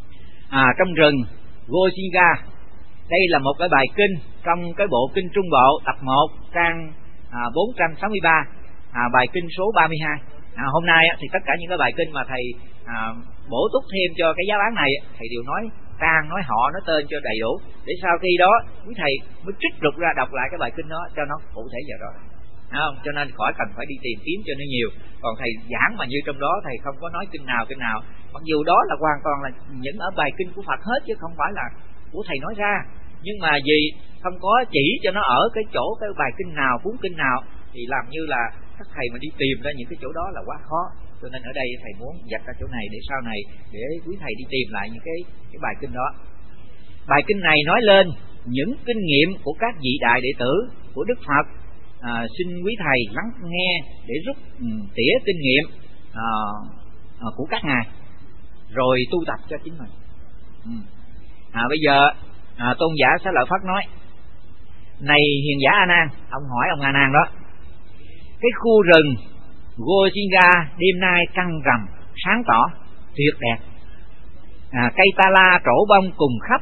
à, trong rừng Gosinga. Đây là một cái bài kinh trong cái bộ kinh Trung Bộ tập một trang à, bốn trăm sáu mươi ba, à, bài kinh số ba mươi hai. À, hôm nay thì tất cả những cái bài kinh mà thầy à, bổ túc thêm cho cái giáo án này, thầy đều nói trang, nói họ, nói tên cho đầy đủ, để sau khi đó quý thầy mới trích lục ra đọc lại cái bài kinh đó cho nó cụ thể vào đó. Không? Cho nên khỏi cần phải đi tìm kiếm cho nó nhiều. Còn thầy giảng mà như trong đó thầy không có nói kinh nào kinh nào, mặc dù đó là hoàn toàn là những ở bài kinh của Phật hết chứ không phải là của thầy nói ra, nhưng mà vì không có chỉ cho nó ở cái chỗ cái bài kinh nào, cuốn kinh nào, thì làm như là các thầy mà đi tìm ra những cái chỗ đó là quá khó. Cho nên ở đây thầy muốn dạch ra chỗ này để sau này để quý thầy đi tìm lại những cái cái bài kinh đó. Bài kinh này nói lên những kinh nghiệm của các vị đại đệ tử của Đức Phật. À, xin quý thầy lắng nghe để rút um, tỉa kinh nghiệm à, à, của các ngài rồi tu tập cho chính mình. ừ. à, Bây giờ à, tôn giả Xá Lợi Phất nói: này hiền giả A Nan, ông hỏi ông A Nan đó, cái khu rừng Gosinga đêm nay trăng rằm sáng tỏ tuyệt đẹp, à, cây ta la trổ bông cùng khắp,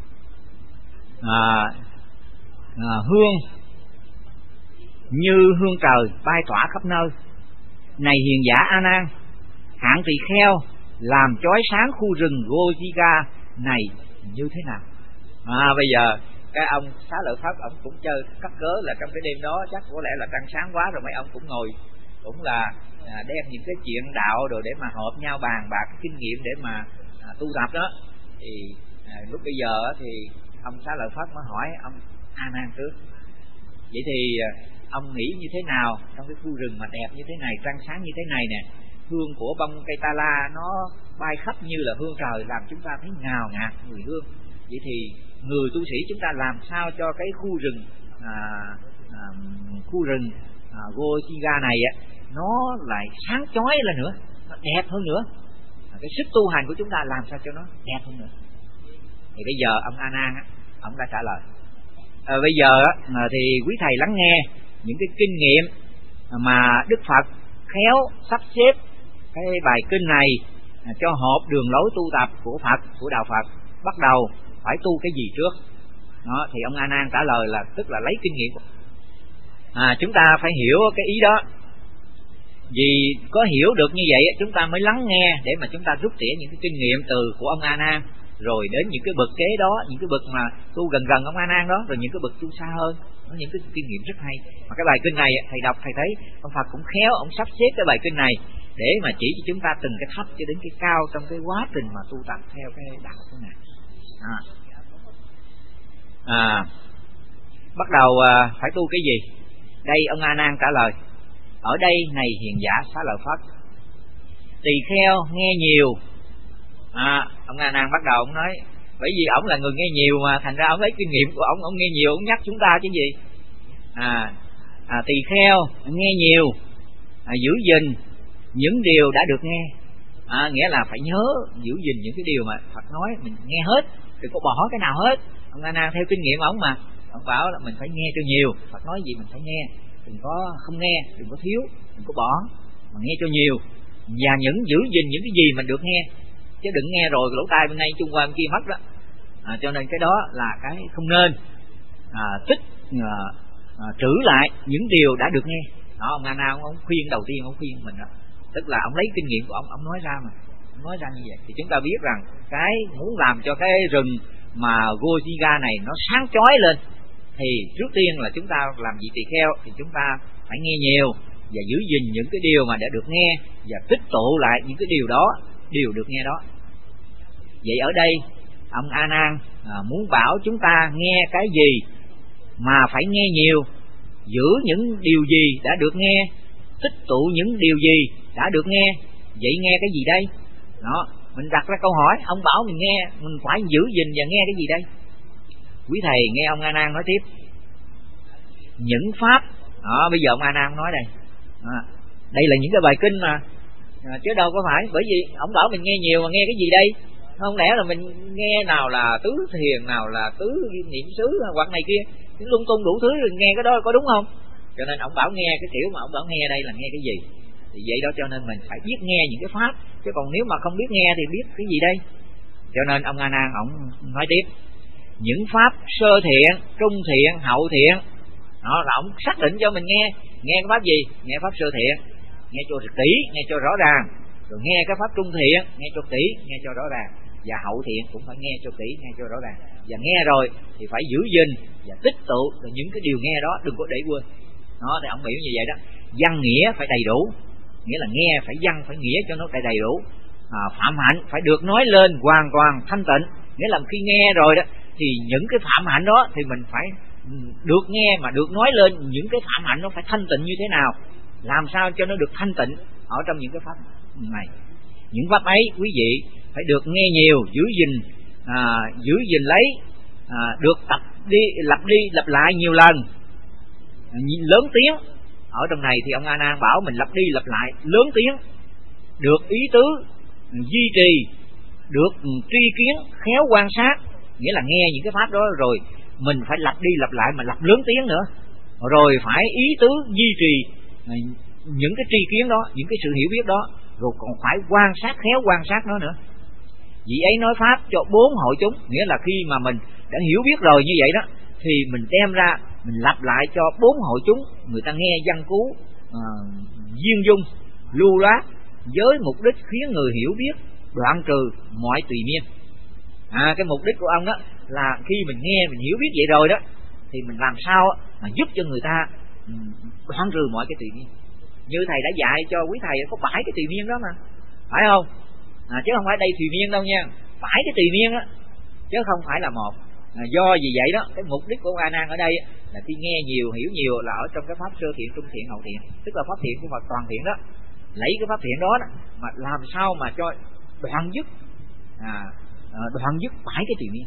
à, à, hương như hương trời bay tỏa khắp nơi. Này hiền giả A Nan, hạng tỳ kheo làm chói sáng khu rừng Gosinga này như thế nào? À, bây giờ cái ông Xá Lợi Phất ông cũng chơi cắt cớ là trong cái đêm đó chắc có lẽ là trăng sáng quá rồi, mấy ông cũng ngồi cũng là à, đem những cái chuyện đạo rồi để mà họp nhau bàn bạc cái kinh nghiệm để mà à, tu tập đó. Thì à, lúc bây giờ thì ông Xá Lợi Phất mới hỏi ông A Nan trước: vậy thì à, ông nghĩ như thế nào trong cái khu rừng mà đẹp như thế này, trăng sáng như thế này nè, hương của bông cây ta la nó bay khắp như là hương trời, làm chúng ta thấy ngào ngạt mùi hương. Vậy thì người tu sĩ chúng ta làm sao cho cái khu rừng à, à, khu rừng à, Gosinga này á, nó lại sáng chói lên nữa, nó đẹp hơn nữa, à, cái sức tu hành của chúng ta làm sao cho nó đẹp hơn nữa. Thì bây giờ ông A Nan á, ông đã trả lời. À, bây giờ á, thì quý thầy lắng nghe những cái kinh nghiệm mà Đức Phật khéo sắp xếp cái bài kinh này cho hợp đường lối tu tập của Phật, của đạo Phật. Bắt đầu phải tu cái gì trước đó, thì ông A Nan trả lời là tức là lấy kinh nghiệm. À, chúng ta phải hiểu cái ý đó, vì có hiểu được như vậy chúng ta mới lắng nghe để mà chúng ta rút tỉa những cái kinh nghiệm từ của ông A Nan, rồi đến những cái bậc kế đó, những cái bậc mà tu gần gần ông A Nan đó, rồi những cái bậc tu xa hơn, có những cái kinh nghiệm rất hay. Mà cái bài kinh này thầy đọc thầy thấy ông Phật cũng khéo, ông sắp xếp cái bài kinh này để mà chỉ cho chúng ta từng cái thấp cho đến cái cao trong cái quá trình mà tu tập theo cái đạo của này. À. À, bắt đầu à, phải tu cái gì? Đây ông A Nan trả lời: ở đây này hiền giả Xá Lợi Phất, tỳ kheo nghe nhiều. À, ông A Nan bắt đầu ông nói, bởi vì ông là người nghe nhiều mà thành ra ông lấy kinh nghiệm của ông, ông nghe nhiều, ông nhắc chúng ta chứ gì. À, à tỳ kheo nghe nhiều, à, giữ gìn những điều đã được nghe. À, nghĩa là phải nhớ giữ gìn những cái điều mà Phật nói, mình nghe hết, đừng có bỏ cái nào hết. Ông A Nan theo kinh nghiệm ông mà, ông bảo là mình phải nghe cho nhiều, Phật nói gì mình phải nghe, đừng có không nghe, đừng có thiếu, đừng có bỏ, mà nghe cho nhiều, và những giữ gìn những cái gì mình được nghe, chứ đừng nghe rồi lỗ tai bên đây chung qua bên kia mất đó. À, cho nên cái đó là cái không nên. À, tích à, à, trữ lại những điều đã được nghe. Đó, ông A Nan ông, ông khuyên đầu tiên ông khuyên mình đó, tức là ông lấy kinh nghiệm của ông, ông nói ra mà, ông nói ra như vậy thì chúng ta biết rằng cái muốn làm cho cái rừng mà Gosinga này nó sáng chói lên thì trước tiên là chúng ta làm gì tỳ kheo thì chúng ta phải nghe nhiều và giữ gìn những cái điều mà đã được nghe và tích tụ lại những cái điều đó, điều được nghe đó. Vậy ở đây ông A Nan à, muốn bảo chúng ta nghe cái gì mà phải nghe nhiều, giữ những điều gì đã được nghe, tích tụ những điều gì đã được nghe. Vậy nghe cái gì đây? Đó, mình đặt ra câu hỏi, ông bảo mình nghe, mình phải giữ gìn và nghe cái gì đây? Quý thầy nghe ông A Nan nói tiếp, những pháp. Đó, bây giờ ông A Nan nói đây, à, đây là những cái bài kinh mà, à, chứ đâu có phải bởi vì ông bảo mình nghe nhiều mà nghe cái gì đây? Không lẽ là mình nghe nào là tứ thiền, nào là tứ niệm xứ hoặc này kia, lung tung đủ thứ, nghe cái đó có đúng không? Cho nên ông bảo nghe cái kiểu mà ông bảo nghe đây là nghe cái gì? Thì vậy đó, cho nên mình phải biết nghe những cái pháp, chứ còn nếu mà không biết nghe thì biết cái gì đây? Cho nên ông A Nan ông nói tiếp, những pháp sơ thiện, trung thiện, hậu thiện, đó là ông xác định cho mình nghe. Nghe cái pháp gì? Nghe pháp sơ thiện, nghe cho kỹ, nghe cho rõ ràng. Rồi nghe cái pháp trung thiện, nghe cho kỹ, nghe cho rõ ràng. Và hậu thiện cũng phải nghe cho kỹ, nghe cho rõ ràng. Và nghe rồi thì phải giữ gìn và tích tụ những cái điều nghe đó, đừng có để quên. Đó thì ông biểu như vậy đó. Văn nghĩa phải đầy đủ, nghĩa là nghe phải văn phải nghĩa cho nó đầy đầy đủ. À, phạm hạnh phải được nói lên hoàn toàn thanh tịnh, nghĩa là khi nghe rồi đó thì những cái phạm hạnh đó thì mình phải được nghe mà được nói lên những cái phạm hạnh nó phải thanh tịnh như thế nào, làm sao cho nó được thanh tịnh ở trong những cái pháp này. Những pháp ấy quý vị phải được nghe nhiều, giữ gìn à, giữ gìn lấy, à, được tập đi lặp đi lặp lại nhiều lần, à, lớn tiếng. Ở trong này thì ông A Nan bảo mình lặp đi lặp lại lớn tiếng, được ý tứ duy trì, được tri kiến khéo quan sát, nghĩa là nghe những cái pháp đó rồi mình phải lặp đi lặp lại mà lặp lớn tiếng nữa, rồi phải ý tứ duy trì những cái tri kiến đó, những cái sự hiểu biết đó, rồi còn phải quan sát khéo quan sát nó nữa. Vị ấy nói pháp cho bốn hội chúng, nghĩa là khi mà mình đã hiểu biết rồi như vậy đó thì mình đem ra mình lặp lại cho bốn hội chúng, người ta nghe văn cú uh, duyên dung lưu loát với mục đích khiến người hiểu biết đoạn trừ mọi tùy miên. À, cái mục đích của ông đó là khi mình nghe mình hiểu biết vậy rồi đó thì mình làm sao mà giúp cho người ta đoạn trừ mọi cái tùy miên. Như thầy đã dạy cho quý thầy có bảy cái tùy miên đó mà, phải không? À, chứ không phải đây tùy miên đâu nha, bảy cái tùy miên á, chứ không phải là một. À, do vì vậy đó, cái mục đích của A Nan ở đây là khi nghe nhiều hiểu nhiều là ở trong cái pháp sơ thiện, trung thiện, hậu thiện, tức là pháp thiện của Phật toàn thiện đó, lấy cái pháp thiện đó, đó mà làm sao mà cho đoạn dứt à, đoạn dứt bảy cái tùy miên.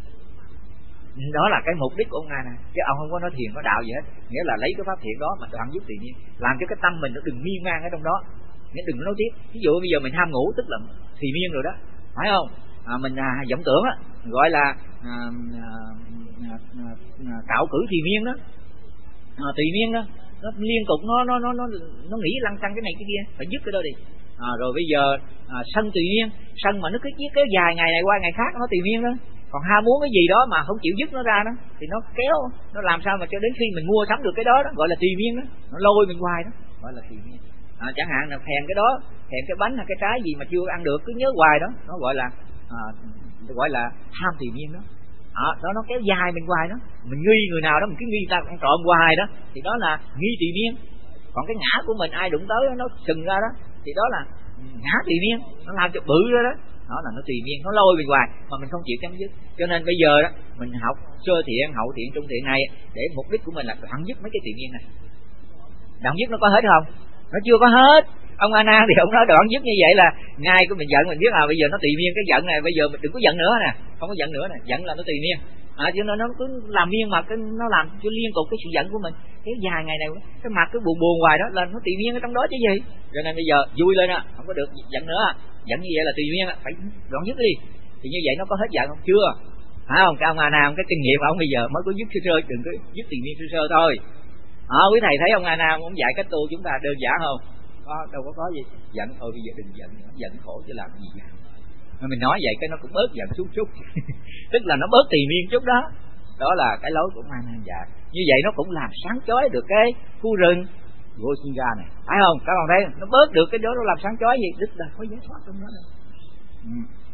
Đó là cái mục đích của ông A Nan, chứ ông không có nói thiền có đạo gì hết, nghĩa là lấy cái pháp thiện đó mà đoạn dứt tùy miên, làm cho cái tâm mình nó đừng miên man ở trong đó, nghĩa đừng nói tiếp. Ví dụ bây giờ mình ham ngủ tức là tùy miên rồi đó, phải không? À, mình à, vọng tưởng á, gọi là à, à, à, à, cạo cử tùy miên đó, à, tùy miên đó, nó liên tục nó nó nó nó nó nghĩ lăng xăng cái này cái kia, phải dứt cái đó đi. À, rồi bây giờ à, sân tùy miên, sân mà nó cứ kéo dài ngày này qua ngày khác nó tùy miên đó. Còn ham muốn cái gì đó mà không chịu dứt nó ra đó thì nó kéo, nó làm sao mà cho đến khi mình mua sắm được cái đó đó gọi là tùy miên đó, nó lôi mình hoài đó, gọi là tùy miên. À, chẳng hạn là thèm cái đó, thèm cái bánh hay cái trái gì mà chưa ăn được cứ nhớ hoài đó, nó gọi là à, gọi là tham tùy miên đó. À, đó nó kéo dài mình hoài đó, mình nghi người nào đó mình cứ nghi ta ăn trộm hoài đó thì đó là nghi tùy miên. Còn cái ngã của mình ai đụng tới nó sừng ra đó thì đó là ngã tùy miên, nó làm cho bự ra đó, đó là nó tùy miên, nó lôi mình hoài mà mình không chịu chấm dứt. Cho nên bây giờ đó mình học sơ thiện, hậu thiện, trung thiện này để mục đích của mình là đoạn dứt mấy cái tùy miên này. Đoạn dứt nó có hết không? Nó chưa có hết. Ông A Nan thì ông nói đoạn dứt như vậy là ngay của mình giận mình biết là bây giờ nó tùy miên cái giận này, bây giờ mình đừng có giận nữa nè, không có giận nữa nè, giận là nó tùy miên. À, cho nên nó cứ làm miên mà cái nó làm cho liên tục cái sự giận của mình kéo dài ngày này, cái mặt cứ buồn buồn hoài đó là nó tùy miên ở trong đó chứ gì. Cho nên bây giờ vui lên á, không có được giận nữa, giận như vậy là tùy miên, phải đoạn dứt đi. Thì như vậy nó có hết giận không? Chưa, phải không? Cái ông A Nan cái kinh nghiệm ông bây giờ mới có dứt sơ sơ, đừng có dứt tùy miên sơ sơ thôi. À, quý thầy thấy ông A Nan ông dạy cách tu chúng ta đơn giản không? Có, đâu có có gì giận thôi, bây giờ đừng giận, giận khổ chứ làm gì vậy? Mình nói vậy cái nó cũng bớt giận chút chút tức là nó bớt tùy miên chút đó. Đó là cái lối của A Nan dạy. Như vậy nó cũng làm sáng chói được cái khu rừng Gosinga này, phải không? Các bạn thấy nó bớt được cái đó, nó làm sáng chói gì, tức là có giải thoát trong đó đâu. Ừ.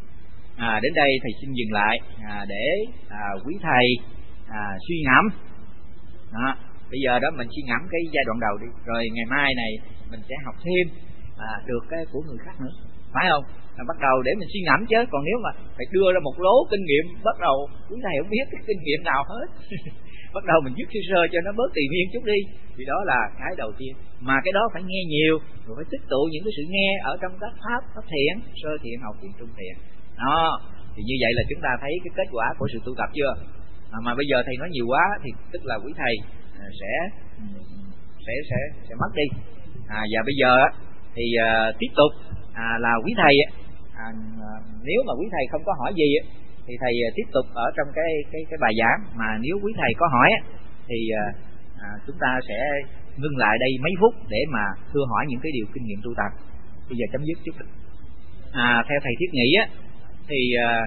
À, đến đây thầy xin dừng lại à, để à, quý thầy à, suy ngẫm. Đó. Bây giờ đó mình suy ngẫm cái giai đoạn đầu đi, rồi ngày mai này mình sẽ học thêm à, được cái của người khác nữa, phải không? À, bắt đầu để mình suy ngẫm chứ, còn nếu mà phải đưa ra một lố kinh nghiệm bắt đầu quý thầy không biết cái kinh nghiệm nào hết bắt đầu mình dứt sơ sơ cho nó bớt tùy miên chút đi, thì đó là cái đầu tiên. Mà cái đó phải nghe nhiều, rồi phải tích tụ những cái sự nghe ở trong các pháp pháp thiện, sơ thiện, hậu thiện, trung thiện. Đó, thì như vậy là chúng ta thấy cái kết quả của sự tu tập chưa? À, mà bây giờ thầy nói nhiều quá thì tức là quý thầy à, sẽ sẽ sẽ sẽ mất đi. À, và bây giờ thì à, tiếp tục à, là quý thầy à, nếu mà quý thầy không có hỏi gì thì thầy tiếp tục ở trong cái cái cái bài giảng, mà nếu quý thầy có hỏi thì à, chúng ta sẽ ngưng lại đây mấy phút để mà thưa hỏi những cái điều kinh nghiệm tu tập. Bây giờ chấm dứt chút. À, theo thầy thiết nghĩ á thì à,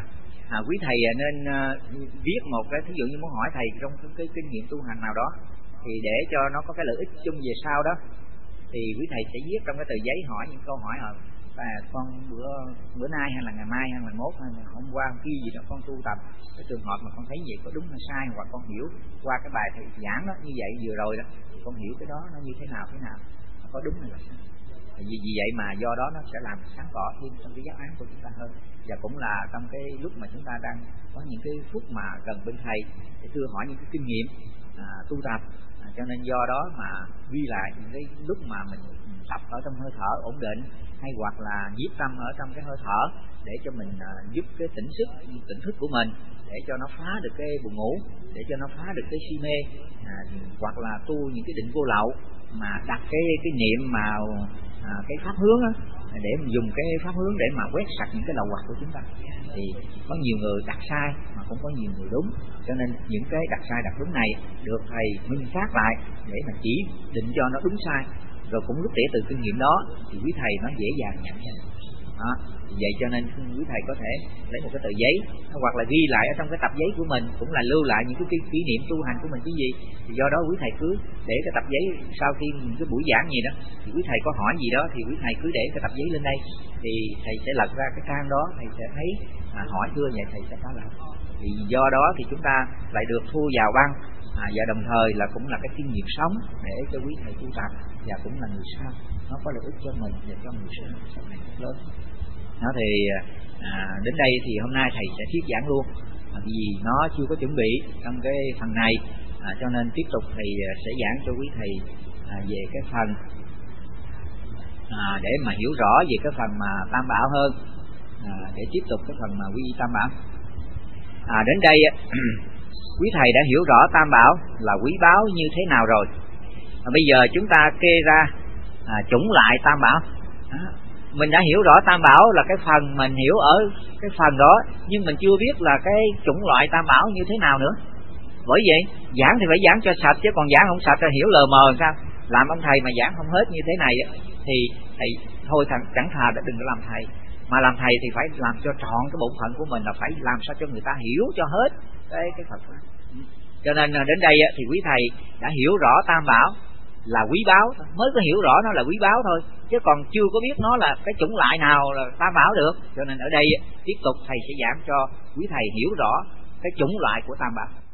à, quý thầy nên uh, viết một cái, thí dụ như muốn hỏi thầy trong cái, cái kinh nghiệm tu hành nào đó, thì để cho nó có cái lợi ích chung về sau đó, thì quý thầy sẽ viết trong cái tờ giấy hỏi những câu hỏi ở và con bữa bữa nay hay là ngày mai hay là mốt hay là hôm qua hôm kia gì đó con tu tập cái trường hợp mà con thấy vậy có đúng hay sai, hoặc con hiểu qua cái bài thầy giảng đó như vậy vừa rồi đó, con hiểu cái đó nó như thế nào thế nào, nó có đúng hay là sai. Vì, vì vậy mà do đó nó sẽ làm sáng tỏ thêm trong cái giáo án của chúng ta hơn, và cũng là trong cái lúc mà chúng ta đang có những cái phút mà gần bên thầy để thưa hỏi những cái kinh nghiệm à, tu tập, à, cho nên do đó mà ghi lại những cái lúc mà mình tập ở trong hơi thở ổn định, hay hoặc là nhiếp tâm ở trong cái hơi thở để cho mình à, giúp cái tỉnh sức tỉnh thức của mình, để cho nó phá được cái buồn ngủ, để cho nó phá được cái si mê, à, hoặc là tu những cái định vô lậu mà đặt cái cái niệm mà à, cái pháp hướng á, để mình dùng cái pháp hướng để mà quét sạch những cái lậu hoặc của chúng ta. Thì có nhiều người đặt sai mà cũng có nhiều người đúng, cho nên những cái đặt sai đặt đúng này được thầy minh phát lại để mà chỉ định cho nó đúng sai, rồi cũng lúc để từ kinh nghiệm đó thì quý thầy nó dễ dàng nhận ra. Đó, vậy cho nên quý thầy có thể lấy một cái tờ giấy hoặc là ghi lại ở trong cái tập giấy của mình, cũng là lưu lại những cái kỷ niệm tu hành của mình cái gì. Thì do đó quý thầy cứ để cái tập giấy, sau khi những cái buổi giảng gì đó thì quý thầy có hỏi gì đó thì quý thầy cứ để cái tập giấy lên đây, thì thầy sẽ lật ra cái trang đó, thầy sẽ thấy à, hỏi thưa vậy thầy sẽ trả lời. Thì do đó thì chúng ta lại được thu vào băng, à, và đồng thời là cũng là cái kinh nghiệm sống để cho quý thầy tu tập, và cũng là người sau nó có lợi ích cho mình và cho người sau sau này rất lớn. Đó thì à, đến đây thì hôm nay thầy sẽ thuyết giảng luôn, à, vì nó chưa có chuẩn bị trong cái phần này, à, cho nên tiếp tục thầy sẽ giảng cho quý thầy à, về cái phần à, để mà hiểu rõ về cái phần mà tam bảo hơn, à, để tiếp tục cái phần mà quy y tam bảo. À, đến đây quý thầy đã hiểu rõ tam bảo là quý báu như thế nào rồi. À, bây giờ chúng ta kê ra à, chủng lại tam bảo. À, mình đã hiểu rõ tam bảo là cái phần mình hiểu ở cái phần đó, nhưng mình chưa biết là cái chủng loại tam bảo như thế nào nữa. Bởi vậy giảng thì phải giảng cho sạch, chứ còn giảng không sạch là hiểu lờ mờ làm sao. Làm ông thầy mà giảng không hết như thế này thì thầy thôi thằng chẳng thà đã đừng có làm thầy, mà làm thầy thì phải làm cho trọn cái bổn phận của mình, là phải làm sao cho người ta hiểu cho hết cái cái Phật pháp. Cho nên đến đây thì quý thầy đã hiểu rõ tam bảo là quý báu, mới có hiểu rõ nó là quý báu thôi, chứ còn chưa có biết nó là cái chủng loại nào là tam bảo được. Cho nên ở đây tiếp tục thầy sẽ giảng cho quý thầy hiểu rõ cái chủng loại của tam bảo.